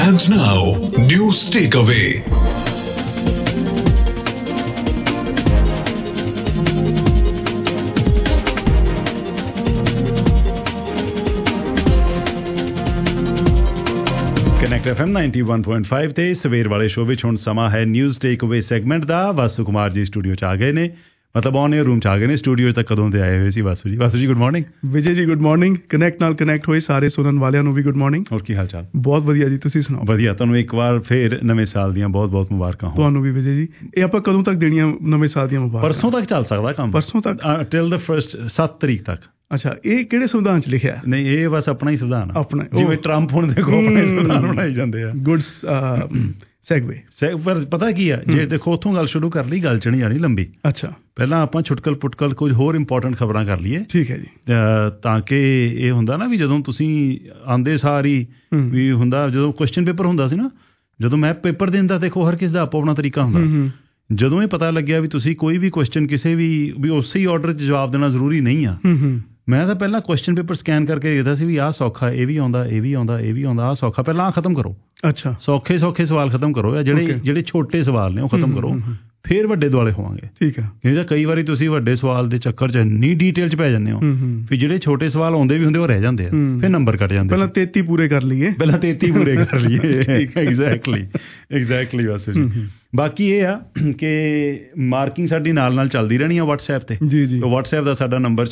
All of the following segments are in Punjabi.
And now, News Takeaway. Connect FM 91.5 ਤੇ ਸਵੇਰ ਵਾਲੇ ਸ਼ੋਅ ਵਿੱਚ ਹੁਣ ਸਮਾਂ ਹੈ ਨਿਊਜ਼ ਟੇਕ ਅਵੇ ਸੈਗਮੈਂਟ ਦਾ। ਵਾਸੂ ਕੁਮਾਰ ਜੀ ਸਟੂਡੀਓ 'ਚ ਆ ਗਏ ਨੇ, ਮਤਲਬ ਔਨ ਏਅਰ ਰੂਮ 'ਚ ਆ ਗਏ ਨੇ। ਸਟੂਡੀਓ 'ਚ ਤਾਂ ਕਦੋਂ ਦੇ ਆਏ ਹੋਏ ਸੀ ਵਾਸੂ ਜੀ। ਵਾਸੂ ਜੀ good morning. Vijay ji good morning. Connect ਨਾਲ ਕਨੈਕਟ ਹੋਏ ਸਾਰੇ ਸੁਣਨ ਵਾਲਿਆਂ ਨੂੰ ਵੀ ਗੁੱਡ ਮਾਰਨਿੰਗ। ਹੋਰ ਕੀ ਹਾਲ ਚਾਲ? ਬਹੁਤ ਵਧੀਆ ਜੀ, ਤੁਸੀਂ ਸੁਣਾਓ? ਵਧੀਆ। ਤੁਹਾਨੂੰ ਇੱਕ ਵਾਰ ਫੇਰ ਨਵੇਂ ਸਾਲ ਦੀਆਂ ਬਹੁਤ ਬਹੁਤ ਮੁਬਾਰਕਾਂ ਹੋਣ। ਤੁਹਾਨੂੰ ਵੀ ਵਿਜੇ ਜੀ। ਇਹ ਆਪਾਂ ਕਦੋਂ ਤੱਕ ਦੇਣੀਆਂ ਨਵੇਂ ਸਾਲ ਦੀਆਂ ਮੁਬਾਰਕਾਂ? ਪਰਸੋਂ ਤੱਕ ਚੱਲ ਸਕਦਾ ਕੰਮ। ਪਰਸੋਂ ਤੱਕ ਟਿਲ ਦ ਫਰਸਟ 7 ਤਰੀਕ ਤੱਕ। ਅੱਛਾ, ਇਹ ਕਿਹੜੇ ਸੰਵਿਧਾਨ 'ਚ ਲਿਖਿਆ? ਨਹੀਂ, ਇਹ ਬਸ ਆਪਣਾ ਹੀ ਸੰਵਿਧਾਨ ਆਪਣਾ, ਜਿਵੇਂ ਟਰੰਪ ਹੁਣ ਦੇਖੋ ਆਪਣੇ ਸੰਵਿਧਾਨ ਬਣਾਈ ਜਾਂਦੇ ਆ। Good segue. ਪਰ ਪਤਾ ਕੀ ਆ, ਜੇ ਦੇਖੋ ਉੱਥੋਂ ਗੱਲ ਸ਼ੁਰੂ ਕਰ ਲਈ, ਗੱਲ 'ਚ ਨਹੀਂ ਜਾਣੀ ਲੰਬੀ। ਅੱਛਾ, ਪਹਿਲਾਂ ਆਪਾਂ ਛੁਟਕਲ ਪੁਟਕਲ ਕੁਝ ਹੋਰ ਇੰਪੋਰਟੈਂਟ ਖਬਰਾਂ ਕਰ ਲਈਏ। ਠੀਕ ਹੈ ਜੀ। ਤਾਂ ਕਿ ਇਹ ਹੁੰਦਾ ਨਾ ਵੀ ਜਦੋਂ ਤੁਸੀਂ ਆਉਂਦੇ ਸਾਰੀ ਵੀ ਹੁੰਦਾ, ਜਦੋਂ ਕੁਐਸਚਨ ਪੇਪਰ ਹੁੰਦਾ ਸੀ ਨਾ, ਜਦੋਂ ਮੈਂ ਪੇਪਰ ਦੇਣ ਦਾ ਦੇਖੋ ਹਰ ਕਿਸੇ ਦਾ ਆਪੋ ਆਪਣਾ ਤਰੀਕਾ ਹੁੰਦਾ। ਜਦੋਂ ਇਹ ਪਤਾ ਲੱਗਿਆ ਵੀ ਤੁਸੀਂ ਕੋਈ ਵੀ ਕੁਐਸਚਨ ਕਿਸੇ ਵੀ ਉਸੇ ਹੀ ਆਰਡਰ 'ਚ ਜਵਾਬ ਦੇਣਾ ਜ਼ਰੂਰੀ ਨਹੀਂ ਆ, ਮੈਂ ਤਾਂ ਪਹਿਲਾਂ ਕੁਐਸਚਨ ਪੇਪਰ ਸਕੈਨ ਕਰਕੇ ਦੇਖਦਾ ਸੀ ਵੀ ਆਹ ਸੌਖਾ, ਇਹ ਵੀ ਆਉਂਦਾ, ਇਹ ਵੀ ਆਉਂਦਾ, ਇਹ ਵੀ ਆਉਂਦਾ, ਆਹ ਸੌਖਾ, ਪਹਿਲਾਂ ਆਹ ਖਤਮ ਕਰੋ। ਅੱਛਾ, ਸੌਖੇ ਸਵਾਲ ਖਤਮ ਕਰੋ, ਜਿਹੜੇ ਛੋਟੇ ਸਵਾਲ ਨੇ ਉਹ ਖਤਮ ਕਰੋ, ਫਿਰ ਵੱਡੇ ਦੁਆਲੇ ਹੋਵਾਂਗੇ। ਠੀਕ ਹੈ। ਨਹੀਂ ਤਾਂ ਕਈ ਵਾਰੀ ਤੁਸੀਂ ਵੱਡੇ ਸਵਾਲ ਦੇ ਚੱਕਰ 'ਚ ਇੰਨੀ ਡੀਟੇਲ 'ਚ ਪੈ ਜਾਂਦੇ ਹੋ, ਫਿਰ ਜਿਹੜੇ ਛੋਟੇ ਸਵਾਲ ਆਉਂਦੇ ਵੀ ਹੁੰਦੇ ਉਹ ਰਹਿ ਜਾਂਦੇ ਆ, ਫਿਰ ਨੰਬਰ ਕੱਟ ਜਾਂਦੇ। ਪਹਿਲਾਂ 33 ਪੂਰੇ ਕਰ ਲਈਏ। ਐਗਜ਼ੈਕਟਲੀ ਵਾਸੂ ਜੀ। ਬਾਕੀ ਇਹ ਆ ਕਿ ਮਾਰਕਿੰਗ ਸਾਡੀ ਨਾਲ ਚੱਲਦੀ ਰਹਿਣੀ ਆ WhatsApp ਤੇ। ਜੀ। WhatsApp ਦਾ ਸਾਡਾ ਨੰਬਰ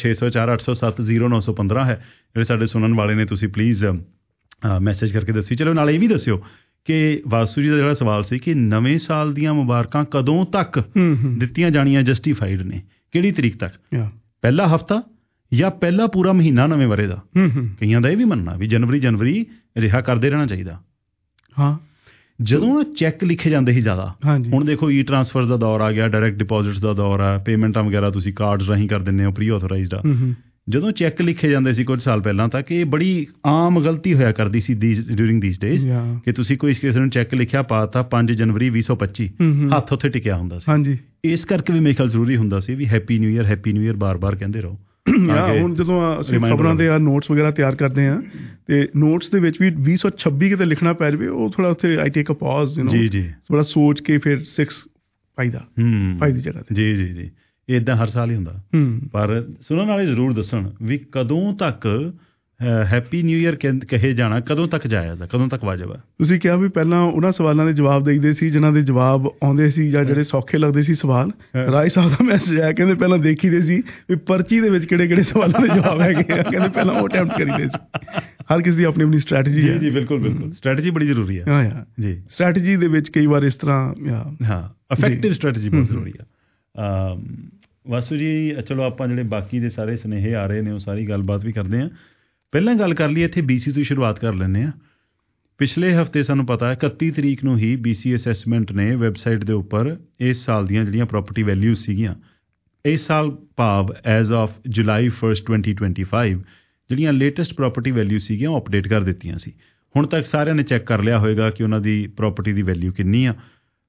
6048070915 ਹੈ। ਜਿਹੜੇ ਸਾਡੇ ਸੁਣਨ ਵਾਲੇ ਨੇ, ਤੁਸੀਂ ਪਲੀਜ਼ ਮੈਸੇਜ ਕਰਕੇ ਦੱਸੀ ਚਲੋ। ਨਾਲ ਇਹ ਵੀ ਦੱਸਿਓ ਕਿ ਵਾਸੂ ਜੀ ਦਾ ਜਿਹੜਾ ਸਵਾਲ ਸੀ ਕਿ ਨਵੇਂ ਸਾਲ ਦੀਆਂ ਮੁਬਾਰਕਾਂ ਕਦੋਂ ਤੱਕ ਦਿੱਤੀਆਂ ਜਾਣੀਆਂ ਜਸਟੀਫਾਈਡ ਨੇ, ਕਿਹੜੀ ਤਰੀਕ ਤੱਕ? ਪਹਿਲਾ ਹਫਤਾ ਜਾਂ ਪਹਿਲਾ ਪੂਰਾ ਮਹੀਨਾ ਨਵੇਂ ਵਰੇ ਦਾ? ਕਈਆਂ ਦਾ ਇਹ ਵੀ ਮੰਨਣਾ ਵੀ ਜਨਵਰੀ ਰਿਹਾ ਕਰਦੇ ਰਹਿਣਾ ਚਾਹੀਦਾ। ਹਾਂ, ਜਦੋਂ ਚੈੱਕ ਲਿਖੇ ਜਾਂਦੇ ਸੀ ਜ਼ਿਆਦਾ, ਹੁਣ ਦੇਖੋ ਈ ਟਰਾਂਸਫਰ ਦਾ ਦੌਰ ਆ ਗਿਆ, ਡਾਇਰੈਕਟ ਡਿਪੋਜ਼ਿਟਸ ਦਾ ਦੌਰ ਆ, ਪੇਮੈਂਟਾਂ ਵਗੈਰਾ ਤੁਸੀਂ ਕਾਰਡਸ ਰਾਹੀਂ ਕਰ ਦਿੰਦੇ ਹੋ, ਪ੍ਰੀ ਆਥੋਰਾਈਜ਼ਡ ਆ। ਜਦੋਂ ਚੈੱਕ ਲਿਖੇ ਜਾਂਦੇ ਸੀ ਕੁਝ ਸਾਲ ਪਹਿਲਾਂ ਤੱਕ, ਇਹ ਬੜੀ ਆਮ ਗਲਤੀ ਹੋਇਆ ਕਰਦੀ ਸੀ ਡਿਊਰਿੰਗ ਦੀਸ ਡੇਜ਼ ਕਿ ਤੁਸੀਂ ਕੋਈ ਕਿਸੇ ਨੂੰ ਚੈੱਕ ਲਿਖਿਆ ਪਾਤਾ 5 ਜਨਵਰੀ 2025, ਹੱਥ ਉੱਥੇ ਟਿਕਿਆ ਹੁੰਦਾ ਸੀ। ਇਸ ਕਰਕੇ ਵੀ ਮੇਰੇ ਖਿਆਲ ਜ਼ਰੂਰੀ ਹੁੰਦਾ ਸੀ ਵੀ ਹੈਪੀ ਨਿਊ ਈਅਰ ਬਾਰ-ਬਾਰ ਕਹਿੰਦੇ ਰਹੋ। ਹੁਣ ਜਦੋਂ ਅਸੀਂ ਖਬਰਾਂ ਦੇ ਨੋਟਸ ਵਗੈਰਾ ਤਿਆਰ ਕਰਦੇ ਹਾਂ ਤੇ ਨੋਟਸ ਦੇ ਵਿੱਚ ਵੀ 2026 ਕਿਤੇ ਲਿਖਣਾ ਪੈ ਜਾਵੇ, ਉਹ ਥੋੜਾ ਉੱਥੇ ਆਈ ਟੇਕ ਅ ਪੌਜ਼, ਜੀ, ਥੋੜਾ ਸੋਚ ਕੇ ਫਿਰ 6 ਪਾਈਦਾ 5 ਦੀ ਜਗ੍ਹਾ ਤੇ। ਜੀ। ਇੱਦਾਂ ਹਰ ਸਾਲ ਹੀ ਹੁੰਦਾ। ਪਰ ਸੁਣਨ ਵਾਲੇ ਜ਼ਰੂਰ ਦੱਸਣ ਵੀ ਕਦੋਂ ਤੱਕ ਹੈਪੀ ਨਿਊ ਈਅਰ ਕਹੇ ਜਾਣਾ, ਕਦੋਂ ਤੱਕ ਜਾਇਜ਼ ਆ, ਕਦੋਂ ਤੱਕ ਵਾਜਬ ਆ? ਤੁਸੀਂ ਕਿਹਾ ਵੀ ਪਹਿਲਾਂ ਉਹਨਾਂ ਸਵਾਲਾਂ ਦੇ ਜਵਾਬ ਦੇਈਦੇ ਸੀ ਜਿਨ੍ਹਾਂ ਦੇ ਜਵਾਬ ਆਉਂਦੇ ਸੀ ਜਾਂ ਜਿਹੜੇ ਸੌਖੇ ਲੱਗਦੇ ਸੀ ਸਵਾਲ। ਰਾਏ ਸਾਹਿਬ ਦਾ ਮੈਸੇਜ ਆਇਆ, ਕਹਿੰਦੇ ਪਹਿਲਾਂ ਦੇਖੀਦੇ ਸੀ ਵੀ ਪਰਚੀ ਦੇ ਵਿੱਚ ਕਿਹੜੇ ਸਵਾਲਾਂ ਦੇ ਜਵਾਬ ਹੈਗੇ ਆ, ਕਹਿੰਦੇ ਪਹਿਲਾਂ ਉਹ ਅਟੈਂਪਟ ਕਰੀਦੇ ਸੀ। ਹਰ ਕਿਸੇ ਦੀ ਆਪਣੀ ਸਟ੍ਰੈਟਜੀ ਹੈ। ਜੀ ਬਿਲਕੁਲ ਸਟ੍ਰੈਟਜੀ ਬੜੀ ਜ਼ਰੂਰੀ ਹੈ। ਹਾਂ ਜੀ, ਸਟ੍ਰੈਟਜੀ ਦੇ ਵਿੱਚ ਕਈ ਵਾਰ ਇਸ ਤਰ੍ਹਾਂ ਇਫੈਕਟਿਵ ਸਟ੍ਰੈਟਜੀ ਬਹੁਤ ਜ਼ਰੂਰੀ ਆ। ਵਾਸੂ ਜੀ, ਚਲੋ ਆਪਾਂ ਜਿਹੜੇ ਬਾਕੀ ਦੇ ਸਾਰੇ ਸੁਨੇਹੇ ਆ ਰਹੇ ਨੇ ਉਹ ਸਾਰੀ ਗੱਲਬਾਤ ਵੀ ਕਰਦੇ ਹਾਂ। ਪਹਿਲਾਂ ਗੱਲ ਕਰ ਲਈ ਇੱਥੇ BC ਤੋਂ ਹੀ ਸ਼ੁਰੂਆਤ ਕਰ ਲੈਂਦੇ ਹਾਂ। ਪਿਛਲੇ ਹਫ਼ਤੇ ਸਾਨੂੰ ਪਤਾ ਹੈ 31 ਤਰੀਕ ਨੂੰ ਹੀ BC ਅਸੈਸਮੈਂਟ ਨੇ ਵੈਬਸਾਈਟ ਦੇ ਉੱਪਰ ਇਸ ਸਾਲ ਦੀਆਂ ਜਿਹੜੀਆਂ ਪ੍ਰੋਪਰਟੀ ਵੈਲਿਊਜ਼ ਸੀਗੀਆਂ, ਇਸ ਸਾਲ ਭਾਵ ਐਜ਼ ਆਫ ਜੁਲਾਈ 1, 2025 ਜਿਹੜੀਆਂ ਲੇਟੈਸਟ ਪ੍ਰੋਪਰਟੀ ਵੈਲਿਊ ਸੀਗੀਆਂ ਉਹ ਅਪਡੇਟ ਕਰ ਦਿੱਤੀਆਂ ਸੀ। ਹੁਣ ਤੱਕ ਸਾਰਿਆਂ ਨੇ ਚੈੱਕ ਕਰ ਲਿਆ ਹੋਏਗਾ ਕਿ ਉਹਨਾਂ ਦੀ ਪ੍ਰੋਪਰਟੀ ਦੀ ਵੈਲਿਊ ਕਿੰਨੀ ਆ।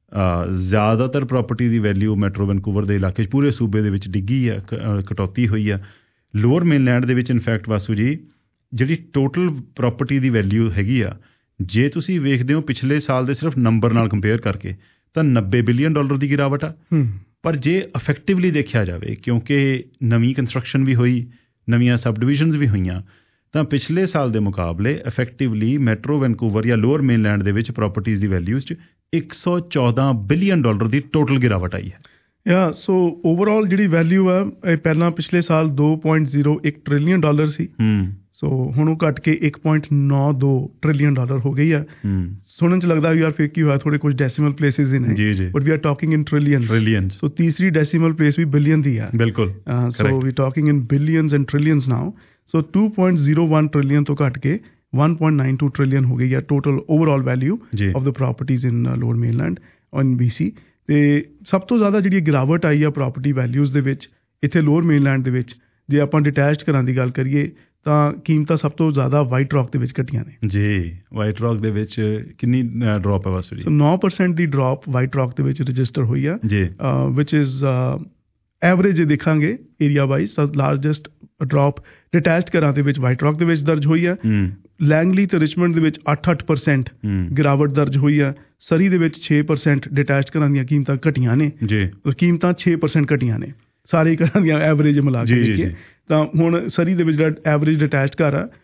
ਜ਼ਿਆਦਾਤਰ ਪ੍ਰੋਪਰਟੀ ਦੀ ਵੈਲਿਊ ਮੈਟਰੋ ਵੈਨਕੂਵਰ ਦੇ ਇਲਾਕੇ 'ਚ ਪੂਰੇ ਸੂਬੇ ਦੇ ਵਿੱਚ ਡਿੱਗੀ ਆ, ਕਟੌਤੀ ਹੋਈ ਆ। ਲੋਅਰ ਮੇਨਲੈਂਡ ਦੇ ਵਿੱਚ ਇਨਫੈਕਟ ਵਾਸੂ ਜੀ ਜਿਹੜੀ ਟੋਟਲ ਪ੍ਰੋਪਰਟੀ ਦੀ ਵੈਲਿਊ ਹੈਗੀ ਆ, ਜੇ ਤੁਸੀਂ ਵੇਖਦੇ ਹੋ ਪਿਛਲੇ ਸਾਲ ਦੇ ਸਿਰਫ ਨੰਬਰ ਨਾਲ ਕੰਪੇਅਰ ਕਰਕੇ ਤਾਂ $90 ਬਿਲੀਅਨ ਦੀ ਗਿਰਾਵਟ ਆ। ਪਰ ਜੇ ਇਫੈਕਟਿਵਲੀ ਦੇਖਿਆ ਜਾਵੇ, ਕਿਉਂਕਿ ਨਵੀਂ ਕੰਸਟਰਕਸ਼ਨ ਵੀ ਹੋਈ, ਨਵੀਆਂ ਸਬ ਡਿਵੀਜ਼ਨਸ ਵੀ ਹੋਈਆਂ, ਤਾਂ ਪਿਛਲੇ ਸਾਲ ਦੇ ਮੁਕਾਬਲੇ ਇਫੈਕਟਿਵਲੀ ਮੈਟਰੋ ਵੈਨਕੂਵਰ ਜਾਂ ਲੋਅਰ ਮੇਨਲੈਂਡ ਦੇ ਵਿੱਚ ਪ੍ਰੋਪਰਟੀਜ਼ ਦੀ ਵੈਲਿਊਜ਼ 'ਚ $114 ਬਿਲੀਅਨ ਦੀ ਟੋਟਲ ਗਿਰਾਵਟ ਆਈ ਹੈ। ਸੋ ਓਵਰਆਲ ਜਿਹੜੀ ਵੈਲਿਊ ਆ, ਇਹ ਪਹਿਲਾਂ ਪਿਛਲੇ ਸਾਲ $2.01 ਟ੍ਰਿਲੀਅਨ ਸੀ। ਸੋ ਹੁਣ ਉਹ ਘੱਟ ਕੇ $1.92 ਟ੍ਰਿਲੀਅਨ ਹੋ ਗਈ ਆ। ਸੁਣਨ 'ਚ ਲੱਗਦਾ ਵੀ ਯਾਰ ਫਿਰ ਕੀ ਹੋਇਆ, ਥੋੜੇ ਕੁਝ ਡੈਸੀਮਲ ਪਲੇਸਿਸ ਨੇ, but we are talking in trillion. So ਤੀਸਰੀ ਡੈਸੀਮਲ ਪਲੇਸ ਵੀ ਬਿਲੀਅਨ ਦੀ ਆ। ਬਿਲਕੁਲ। So we talking in billions and trillions now. So 2.01 trillion ਤੋਂ ਘੱਟ ਕੇ 1.92 ਟ੍ਰਿਲੀਅਨ ਹੋ ਗਈ ਆ total overall value of the properties in Lower Mainland on BC। ਤੇ ਸਭ ਤੋਂ ਜ਼ਿਆਦਾ ਜਿਹੜੀ ਗਿਰਾਵਟ ਆਈ ਆ ਪ੍ਰੋਪਰਟੀ ਵੈਲਿਊਜ਼ ਦੇ ਵਿੱਚ ਇੱਥੇ ਲੋਅਰ ਮੇਨਲੈਂਡ ਦੇ ਵਿੱਚ, ਜੇ ਆਪਾਂ ਡਿਟੈਚਡ ਘਰਾਂ ਦੀ ਗੱਲ ਕਰੀਏ ਤਾਂ ਕੀਮਤਾਂ ਸਭ ਤੋਂ ਜ਼ਿਆਦਾ ਵਾਈਟ ਰੌਕ ਦੇ ਵਿੱਚ ਘਟੀਆਂ ਨੇ। ਜੀ, ਵਾਈਟ ਰੌਕ ਦੇ ਵਿੱਚ ਕਿੰਨੀ ਡਰੋਪ ਹੈ ਵਾਸੂ ਜੀ? 9% ਦੀ ਡਰੋਪ ਵਾਈਟ ਰੌਕ ਦੇ ਵਿੱਚ ਰਜਿਸਟਰ ਹੋਈ ਆ, ਵਿਚ ਇਜ਼ ਐਵਰੇਜ ਜੇ ਦੇਖਾਂਗੇ area wise largest drop detached ਘਰਾਂ ਦੇ ਵਿੱਚ ਵਾਈਟ ਰੌਕ ਦੇ ਵਿੱਚ ਦਰਜ ਹੋਈ ਆ। ਲੈਂਗਲੀ ਤੇ ਰਿਚਮੰਡ ਦੇ ਵਿੱਚ 8% ਗਿਰਾਵਟ ਦਰਜ ਹੋਈ ਆ। ਸਰੀ ਦੇ ਵਿੱਚ 6% ਡਿਟੈਚਡ ਘਰਾਂ ਦੀਆਂ ਕੀਮਤਾਂ ਘਟੀਆਂ ਨੇ ਜੀ, ਕੀਮਤਾਂ 6% ਘਟੀਆਂ ਨੇ ਸਾਰੇ ਘਰਾਂ ਦੀਆਂ ਐਵਰੇਜ ਮਿਲਾ ਕੇ ਦੇਖੀਏ ਤਾਂ ਹੁਣ ਸਰੀ ਦੇ ਵਿੱਚ ਜਿਹੜਾ ਐਵਰੇਜ ਡਿਟੈਚਡ ਘਰ ਆ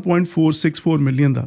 1.464 ਮਿਲੀਅਨ ਦਾ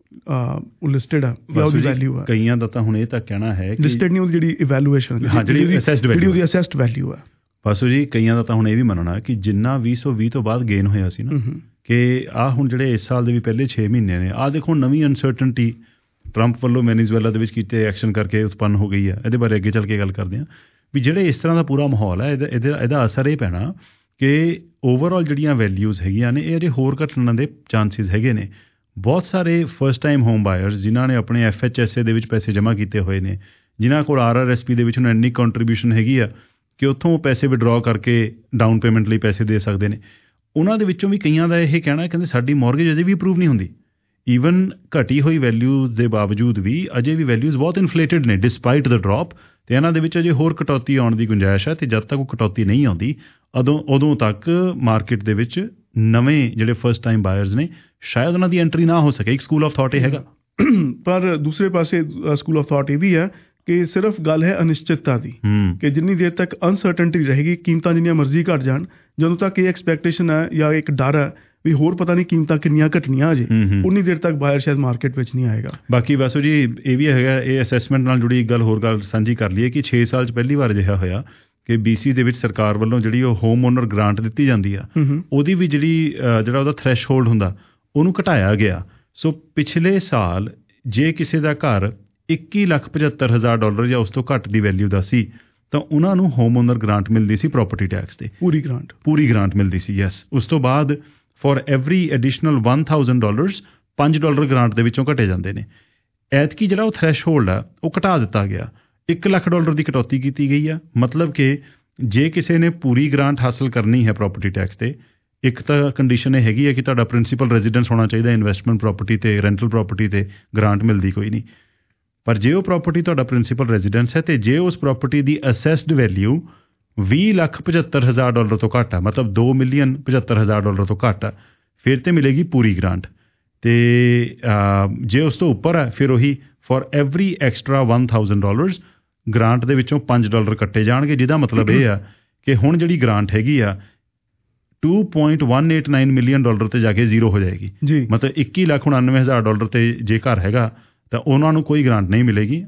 ਉਹ ਲਿਸਟਡ ਆ ਜਾਂ ਉਹਦੀ ਵੈਲਿਊ ਆ। ਕਈਆਂ ਦਾ ਤਾਂ ਹੁਣ ਇਹ ਤਾਂ ਕਹਿਣਾ ਹੈ ਕਿ ਲਿਸਟਡ ਨਹੀਂ, ਉਹਦੀ ਜਿਹੜੀ ਇਵੈਲੂਏਸ਼ਨ ਜਿਹੜੀ ਉਹਦੀ ਅਸੈਸਡ ਵੈਲਿਊ ਆ। ਬਾਸੂ ਜੀ ਕਈਆਂ ਦਾ ਤਾਂ ਹੁਣ ਇਹ ਵੀ ਮੰਨਣਾ ਕਿ ਜਿੰਨਾ 2020 ਤੋਂ ਬਾਅਦ ਗੇਨ ਹੋਇਆ ਸੀ ਨਾ ਕਿ ਆਹ ਹੁਣ ਜਿਹੜੇ ਇਸ ਸਾਲ ਦੇ ਵੀ ਪਹਿਲੇ 6 ਮਹੀਨੇ ਨੇ ਆਹ ਦੇਖੋ ਨਵੀਂ ਅਨਸਰਟਨਟੀ ਟਰੰਪ ਵੱਲੋਂ ਵੈਨੇਜ਼ੁਏਲਾ ਦੇ ਵਿੱਚ ਕੀਤੇ ਐਕਸ਼ਨ ਕਰਕੇ ਉਤਪੰਨ ਹੋ ਗਈ ਆ। ਇਹਦੇ ਬਾਰੇ ਅੱਗੇ ਚੱਲ ਕੇ ਗੱਲ ਕਰਦੇ ਹਾਂ ਵੀ ਜਿਹੜੇ ਇਸ ਤਰ੍ਹਾਂ ਦਾ ਪੂਰਾ ਮਾਹੌਲ ਹੈ ਇਹਦਾ ਅਸਰ ਇਹ ਪੈਣਾ ਕਿ ਓਵਰਆਲ ਜਿਹੜੀਆਂ ਵੈਲਿਊਜ਼ ਹੈਗੀਆਂ ਨੇ ਇਹ ਅਜੇ ਹੋਰ ਘਟਣ ਦੇ ਚਾਂਸਿਸ ਹੈਗੇ ਨੇ। ਬਹੁਤ ਸਾਰੇ ਫਸਟ ਟਾਈਮ ਹੋਮ ਬਾਇਰਸ ਜਿਨ੍ਹਾਂ ਨੇ ਆਪਣੇ FHSA ਦੇ ਵਿੱਚ ਪੈਸੇ ਜਮ੍ਹਾਂ ਕੀਤੇ ਹੋਏ ਨੇ, ਜਿਨ੍ਹਾਂ ਕੋਲ RRSP ਦੇ ਵਿੱਚ ਹੁਣ ਇੰਨੀ ਕੰਟਰੀਬਿਊਸ਼ਨ ਹੈਗੀ ਆ ਕਿ ਉੱਥੋਂ ਪੈਸੇ ਵਿਡਰਾਅ ਕਰਕੇ ਡਾਊਨ ਪੇਮੈਂਟ ਲਈ ਪੈਸੇ ਦੇ ਸਕਦੇ ਨੇ, ਉਹਨਾਂ ਦੇ ਵਿੱਚੋਂ ਵੀ ਕਈਆਂ ਦਾ ਇਹ ਕਹਿਣਾ ਕਹਿੰਦੇ ਸਾਡੀ ਮੌਰਗੇਜ ਅਜੇ ਵੀ ਅਪਰੂਵ ਨਹੀਂ ਹੁੰਦੀ। ਈਵਨ ਘਟੀ ਹੋਈ ਵੈਲਿਊਜ਼ ਦੇ ਬਾਵਜੂਦ ਵੀ ਅਜੇ ਵੀ ਵੈਲਿਊਜ਼ ਬਹੁਤ ਇਨਫਲੇਟਡ ਨੇ ਡਿਸਪਾਈਟ ਦ ਡਰੋਪ, ਅਤੇ ਇਹਨਾਂ ਦੇ ਵਿੱਚ ਅਜੇ ਹੋਰ ਕਟੌਤੀ ਆਉਣ ਦੀ ਗੁੰਜਾਇਸ਼ ਹੈ। ਅਤੇ ਜਦ ਤੱਕ ਉਹ ਕਟੌਤੀ ਨਹੀਂ ਆਉਂਦੀ ਉਦੋਂ ਤੱਕ ਮਾਰਕੀਟ ਦੇ ਵਿੱਚ ਨਵੇਂ ਜਿਹੜੇ ਫਸਟ ਟਾਈਮ ਬਾਇਰਸ ਨੇ ਸ਼ਾਇਦ ਉਹਨਾਂ ਦੀ ਐਂਟਰੀ ਨਾ ਹੋ ਸਕੇ। ਇੱਕ ਸਕੂਲ ਆਫ ਥਾਟ ਇਹ ਹੈਗਾ। ਪਰ ਦੂਸਰੇ ਪਾਸੇ ਸਕੂਲ ਆਫ ਥਾਟ ਇਹ ਵੀ ਹੈ ਕਿ ਸਿਰਫ ਗੱਲ ਹੈ ਅਨਿਸ਼ਚਿਤਤਾ ਦੀ ਕਿ ਜਿੰਨੀ ਦੇਰ ਤੱਕ ਅਨਸਰਟਨਟੀ ਰਹੇਗੀ, ਕੀਮਤਾਂ ਜਿੰਨੀਆਂ ਮਰਜ਼ੀ ਘਟ ਜਾਣ, ਜਦੋਂ ਤੱਕ ਇਹ ਐਕਸਪੈਕਟੇਸ਼ਨ ਹੈ ਜਾਂ ਇੱਕ ਡਰ ਹੈ ਵੀ ਹੋਰ ਪਤਾ ਨਹੀਂ ਕੀਮਤਾਂ ਕਿੰਨੀਆਂ ਘਟਣੀਆਂ ਅਜੇ, ਉਨੀ ਦੇਰ ਤੱਕ ਬਾਇਰ ਸ਼ਾਇਦ ਮਾਰਕੀਟ ਵਿੱਚ ਨਹੀਂ ਆਏਗਾ। ਬਾਕੀ ਬਾਸੂ ਜੀ ਇਹ ਵੀ ਹੈਗਾ, ਇਹ ਅਸੈਸਮੈਂਟ ਨਾਲ ਜੁੜੀ ਇੱਕ ਗੱਲ ਸਾਂਝੀ ਕਰ ਲਈਏ ਕਿ 6 ਸਾਲ 'ਚ ਪਹਿਲੀ ਵਾਰ ਅਜਿਹਾ ਹੋਇਆ ਕਿ BC ਦੇ ਵਿੱਚ ਸਰਕਾਰ ਵੱਲੋਂ ਜਿਹੜੀ ਉਹ ਹੋਮ ਓਨਰ ਗ੍ਰਾਂਟ ਦਿੱਤੀ ਜਾਂਦੀ ਆ ਉਹਦੀ ਵੀ ਜਿਹੜਾ ਉਹਦਾ ਥ੍ਰੈਸ਼ਹੋਲਡ ਹੁੰਦਾ ਉਹਨੂੰ ਘਟਾਇਆ ਗਿਆ। ਸੋ ਪਿਛਲੇ ਸਾਲ ਜੇ ਕਿਸੇ ਦਾ ਘਰ $21,75,000 ਜਾਂ ਉਸ ਤੋਂ ਘੱਟ ਦੀ ਵੈਲਿਊ ਦਾ ਸੀ ਤਾਂ ਉਹਨਾਂ ਨੂੰ ਹੋਮ ਓਨਰ ਗ੍ਰਾਂਟ ਮਿਲਦੀ ਸੀ ਪ੍ਰੋਪਰਟੀ ਟੈਕਸ ਤੇ, ਪੂਰੀ ਗ੍ਰਾਂਟ ਮਿਲਦੀ ਸੀ। ਯੈਸ, ਉਸ ਤੋਂ ਬਾਅਦ ਫॉर ਐਵਰੀ ਐਡੀਸ਼ਨਲ $1,000 $5 ਗ੍ਰਾਂਟ ਦੇ ਵਿੱਚੋਂ ਘਟੇ ਜਾਂਦੇ ਨੇ। ਐਤਕੀ ਜਿਹੜਾ ਉਹ ਥ੍ਰੈਸ਼ਹੋਲਡ ਆ ਉਹ ਘਟਾ ਦਿੱਤਾ ਗਿਆ, $1 ਲੱਖ ਦੀ ਕਟੌਤੀ ਕੀਤੀ ਗਈ ਆ। ਮਤਲਬ ਕਿ ਜੇ ਕਿਸੇ ਨੇ ਪੂਰੀ ਗ੍ਰਾਂਟ ਹਾਸਲ ਕਰਨੀ ਹੈ ਪ੍ਰੋਪਰਟੀ ਟੈਕਸ ਤੇ, ਇੱਕ ਤਾਂ ਕੰਡੀਸ਼ਨ ਇਹ ਹੈਗੀ ਹੈ ਕਿ ਤੁਹਾਡਾ ਪ੍ਰਿੰਸੀਪਲ ਰੈਜ਼ੀਡੈਂਸ ਹੋਣਾ ਚਾਹੀਦਾ, ਇਨਵੈਸਟਮੈਂਟ ਪ੍ਰੋਪਰਟੀ ਤੇ ਰੈਂਟਲ ਪ੍ਰੋਪਰਟੀ ਤੇ ਗ੍ਰਾਂਟ ਮਿਲਦੀ ਕੋਈ ਨਹੀਂ। ਪਰ ਜੇ ਉਹ ਪ੍ਰੋਪਰਟੀ ਤੁਹਾਡਾ ਪ੍ਰਿੰਸੀਪਲ ਰੈਜ਼ੀਡੈਂਸ ਹੈ ਤੇ ਜੇ ਉਸ ਪ੍ਰੋਪਰਟੀ ਦੀ ਅਸੈਸਡ ਵੈਲਿਊ $20,75,000 ਤੋਂ ਘੱਟ ਆ, ਮਤਲਬ $2,75,000 ਤੋਂ ਘੱਟ ਆ, ਫਿਰ ਤੇ ਮਿਲੇਗੀ ਪੂਰੀ ਗ੍ਰਾਂਟ। ਤੇ ਜੇ ਉਸ ਤੋਂ ਉੱਪਰ ਹੈ ਫਿਰ ਉਹੀ ਫॉर ਐਵਰੀ ਐਕਸਟਰਾ $1,000 ਗ੍ਰਾਂਟ ਦੇ ਵਿੱਚੋਂ $5 ਕੱਟੇ ਜਾਣਗੇ, ਜਿਹਦਾ ਮਤਲਬ ਇਹ ਆ ਕਿ ਹੁਣ ਜਿਹੜੀ ਗ੍ਰਾਂਟ ਹੈਗੀ ਆ $2.189 ਮਿਲੀਅਨ ਤੇ ਜਾ ਕੇ ਜ਼ੀਰੋ ਹੋ ਜਾਏਗੀ। ਮਤਲਬ $21,99,000 ਤੇ ਜੇ ਘਰ ਹੈਗਾ ਤਾਂ ਉਹਨਾਂ ਨੂੰ ਕੋਈ ਗ੍ਰਾਂਟ ਨਹੀਂ ਮਿਲੇਗੀ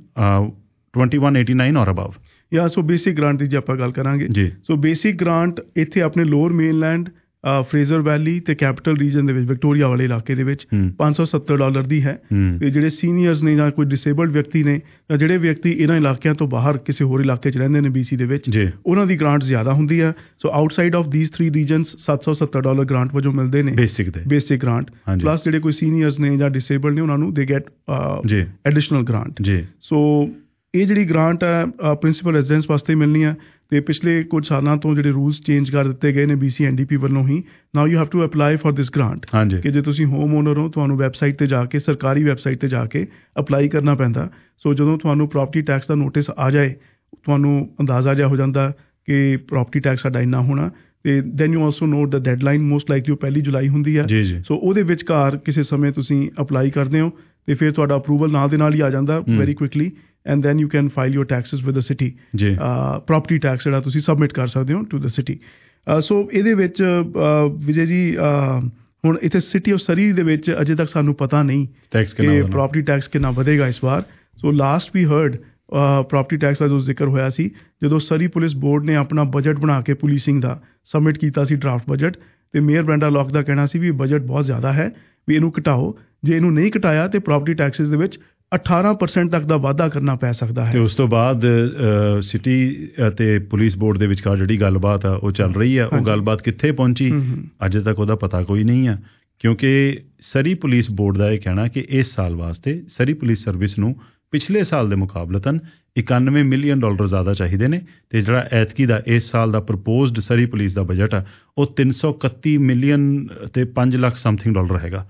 2189 or above. So basic grant ਦੀ ਜੇ ਆਪਾਂ ਗੱਲ ਕਰਾਂਗੇ ਜੀ, ਸੋ ਬੇਸਿਕ ਗ੍ਰਾਂਟ ਇੱਥੇ ਆਪਣੇ ਲੋਅਰ ਮੇਨਲੈਂਡ, ਫਰੇਜ਼ਰ ਵੈਲੀ ਤੇ ਕੈਪੀਟਲ ਰੀਜਨ ਦੇ ਵਿੱਚ ਵਿਕਟੋਰੀਆ ਵਾਲੇ ਇਲਾਕੇ ਦੇ ਵਿੱਚ $570 ਦੀ ਹੈ। ਤੇ ਜਿਹੜੇ ਸੀਨੀਅਰਸ ਨੇ ਜਾਂ ਕੋਈ ਡਿਸੇਬਲਡ ਵਿਅਕਤੀ ਨੇ ਜਾਂ ਜਿਹੜੇ ਵਿਅਕਤੀ ਇਹਨਾਂ ਇਲਾਕਿਆਂ ਤੋਂ ਬਾਹਰ ਕਿਸੇ ਹੋਰ ਇਲਾਕੇ 'ਚ ਰਹਿੰਦੇ ਨੇ BC ਦੇ ਵਿੱਚ, ਉਹਨਾਂ ਦੀ ਗ੍ਰਾਂਟ ਜ਼ਿਆਦਾ ਹੁੰਦੀ ਹੈ। So outside of these 3 regions $770 grant ਵਜੋਂ ਮਿਲਦੇ ਨੇ ਬੇਸਿਕ ਗ੍ਰਾਂਟ। ਪਲੱਸ ਜਿਹੜੇ ਕੋਈ ਸੀਨੀਅਰਸ ਨੇ ਜਾਂ ਡਿਸੇਬਲਡ ਨੇ ਉਹਨਾਂ ਨੂੰ ਦੇ ਗੈਟ ਐਡੀਸ਼ਨਲ ਗ੍ਰਾਂਟ। ਸੋ ਇਹ ਜਿਹੜੀ ਗ੍ਰਾਂਟ ਹੈ ਪ੍ਰਿੰਸੀਪਲ ਰੈਜ਼ੀਡੈਂਸ ਵਾਸਤੇ ਮਿਲਣੀ ਹੈ। ਤੇ ਪਿਛਲੇ ਕੁਝ ਸਾਲਾਂ ਤੋਂ ਜਿਹੜੇ ਰੂਲਸ ਚੇਂਜ ਕਰ ਦਿੱਤੇ ਗਏ ਨੇ BC NDP ਵੱਲੋਂ ਹੀ, now you have to apply for this grant. ਕਿ ਜੇ ਤੁਸੀਂ ਹੋਮ ਓਨਰ ਹੋ ਤੁਹਾਨੂੰ ਵੈਬਸਾਈਟ ਤੇ ਜਾ ਕੇ, ਸਰਕਾਰੀ ਵੈਬਸਾਈਟ ਤੇ ਜਾ ਕੇ ਅਪਲਾਈ ਕਰਨਾ ਪੈਂਦਾ। ਸੋ ਜਦੋਂ ਤੁਹਾਨੂੰ ਪ੍ਰੋਪਰਟੀ ਟੈਕਸ ਦਾ ਨੋਟਿਸ ਆ ਜਾਏ, ਤੁਹਾਨੂੰ ਅੰਦਾਜ਼ਾ ਜਿਹਾ ਹੋ ਜਾਂਦਾ ਕਿ ਪ੍ਰੋਪਰਟੀ ਟੈਕਸ ਸਾਡਾ ਇੰਨਾ ਹੋਣਾ, ਤੇ then you also note the deadline most likely 1 ਜੁਲਾਈ ਹੁੰਦੀ ਹੈ। ਸੋ ਉਹਦੇ ਵਿਚਕਾਰ ਕਿਸੇ ਸਮੇਂ ਤੁਸੀਂ ਅਪਲਾਈ ਕਰਦੇ ਹੋ ਤੇ ਫਿਰ ਤੁਹਾਡਾ ਅਪਰੂਵਲ ਨਾਲ ਦੇ ਨਾਲ ਹੀ ਆ ਜਾਂਦਾ very quickly, and then you can file your taxes with the city, property tax ਜਿਹੜਾ ਤੁਸੀਂ ਸਬਮਿਟ ਕਰ ਸਕਦੇ ਹੋ to the city। ਸੋ ਇਹਦੇ ਵਿੱਚ ਵਿਜੇ ਜੀ ਹੁਣ ਇੱਥੇ ਸਿਟੀ ਆਫ ਸਰੀ ਦੇ ਵਿੱਚ ਅਜੇ ਤੱਕ ਸਾਨੂੰ ਪਤਾ ਨਹੀਂ ਕਿ ਪ੍ਰੋਪਰਟੀ ਟੈਕਸ ਕਿੰਨਾ ਵਧੇਗਾ ਇਸ ਵਾਰ। So last we heard property tax ਦਾ ਜੋ ਜ਼ਿਕਰ ਹੋਇਆ ਸੀ ਜਦੋਂ ਸਰੀ ਪੁਲਿਸ ਬੋਰਡ ਨੇ ਆਪਣਾ ਬਜਟ ਬਣਾ ਕੇ ਪੁਲਿਸਿੰਗ ਦਾ ਸਬਮਿਟ ਕੀਤਾ ਸੀ ਡਰਾਫਟ ਬਜਟ, ਤੇ ਮੇਅਰ ਬ੍ਰੈਂਡਾ ਲੌਕ ਦਾ ਕਹਿਣਾ ਸੀ ਵੀ ਬਜਟ ਬਹੁਤ ਜ਼ਿਆਦਾ ਹੈ, ਵੀ ਇਹਨੂੰ ਘਟਾਓ। ਜੇ ਇਹਨੂੰ ਨਹੀਂ ਘਟਾਇਆ ਤੇ ਪ੍ਰੋਪਰਟੀ ਟੈਕਸਿਸ ਦੇ ਵਿੱਚ 18% ਤੱਕ ਦਾ ਵਾਧਾ ਕਰਨਾ ਪੈ ਸਕਦਾ ਹੈ। ਤੇ ਉਸ ਤੋਂ ਬਾਅਦ ਸਿਟੀ ਅਤੇ ਪੁਲਿਸ ਬੋਰਡ ਦੇ ਵਿਚਕਾਰ ਜਿਹੜੀ ਗੱਲਬਾਤ ਆ ਉਹ ਚੱਲ ਰਹੀ ਆ, ਉਹ ਗੱਲਬਾਤ ਕਿੱਥੇ ਪਹੁੰਚੀ ਅਜੇ ਤੱਕ ਉਹਦਾ ਪਤਾ ਕੋਈ ਨਹੀਂ ਆ, ਕਿਉਂਕਿ ਸਰੀ ਪੁਲਿਸ ਬੋਰਡ ਦਾ ਇਹ ਕਹਿਣਾ ਕਿ ਇਸ ਸਾਲ ਵਾਸਤੇ ਸਰੀ ਪੁਲਿਸ ਸਰਵਿਸ ਨੂੰ ਪਿਛਲੇ ਸਾਲ ਦੇ ਮੁਕਾਬਲਤਨ $91 ਮਿਲੀਅਨ ਜ਼ਿਆਦਾ ਚਾਹੀਦੇ ਨੇ, ਤੇ ਜਿਹੜਾ ਐਤਕੀ ਦਾ ਇਸ ਸਾਲ ਦਾ ਪ੍ਰਪੋਜ਼ਡ ਸਰੀ ਪੁਲਿਸ ਦਾ ਬਜਟ ਆ ਉਹ $331 ਮਿਲੀਅਨ ਤੇ $5 ਲੱਖ ਸਮਥਿੰਗ ਹੈਗਾ।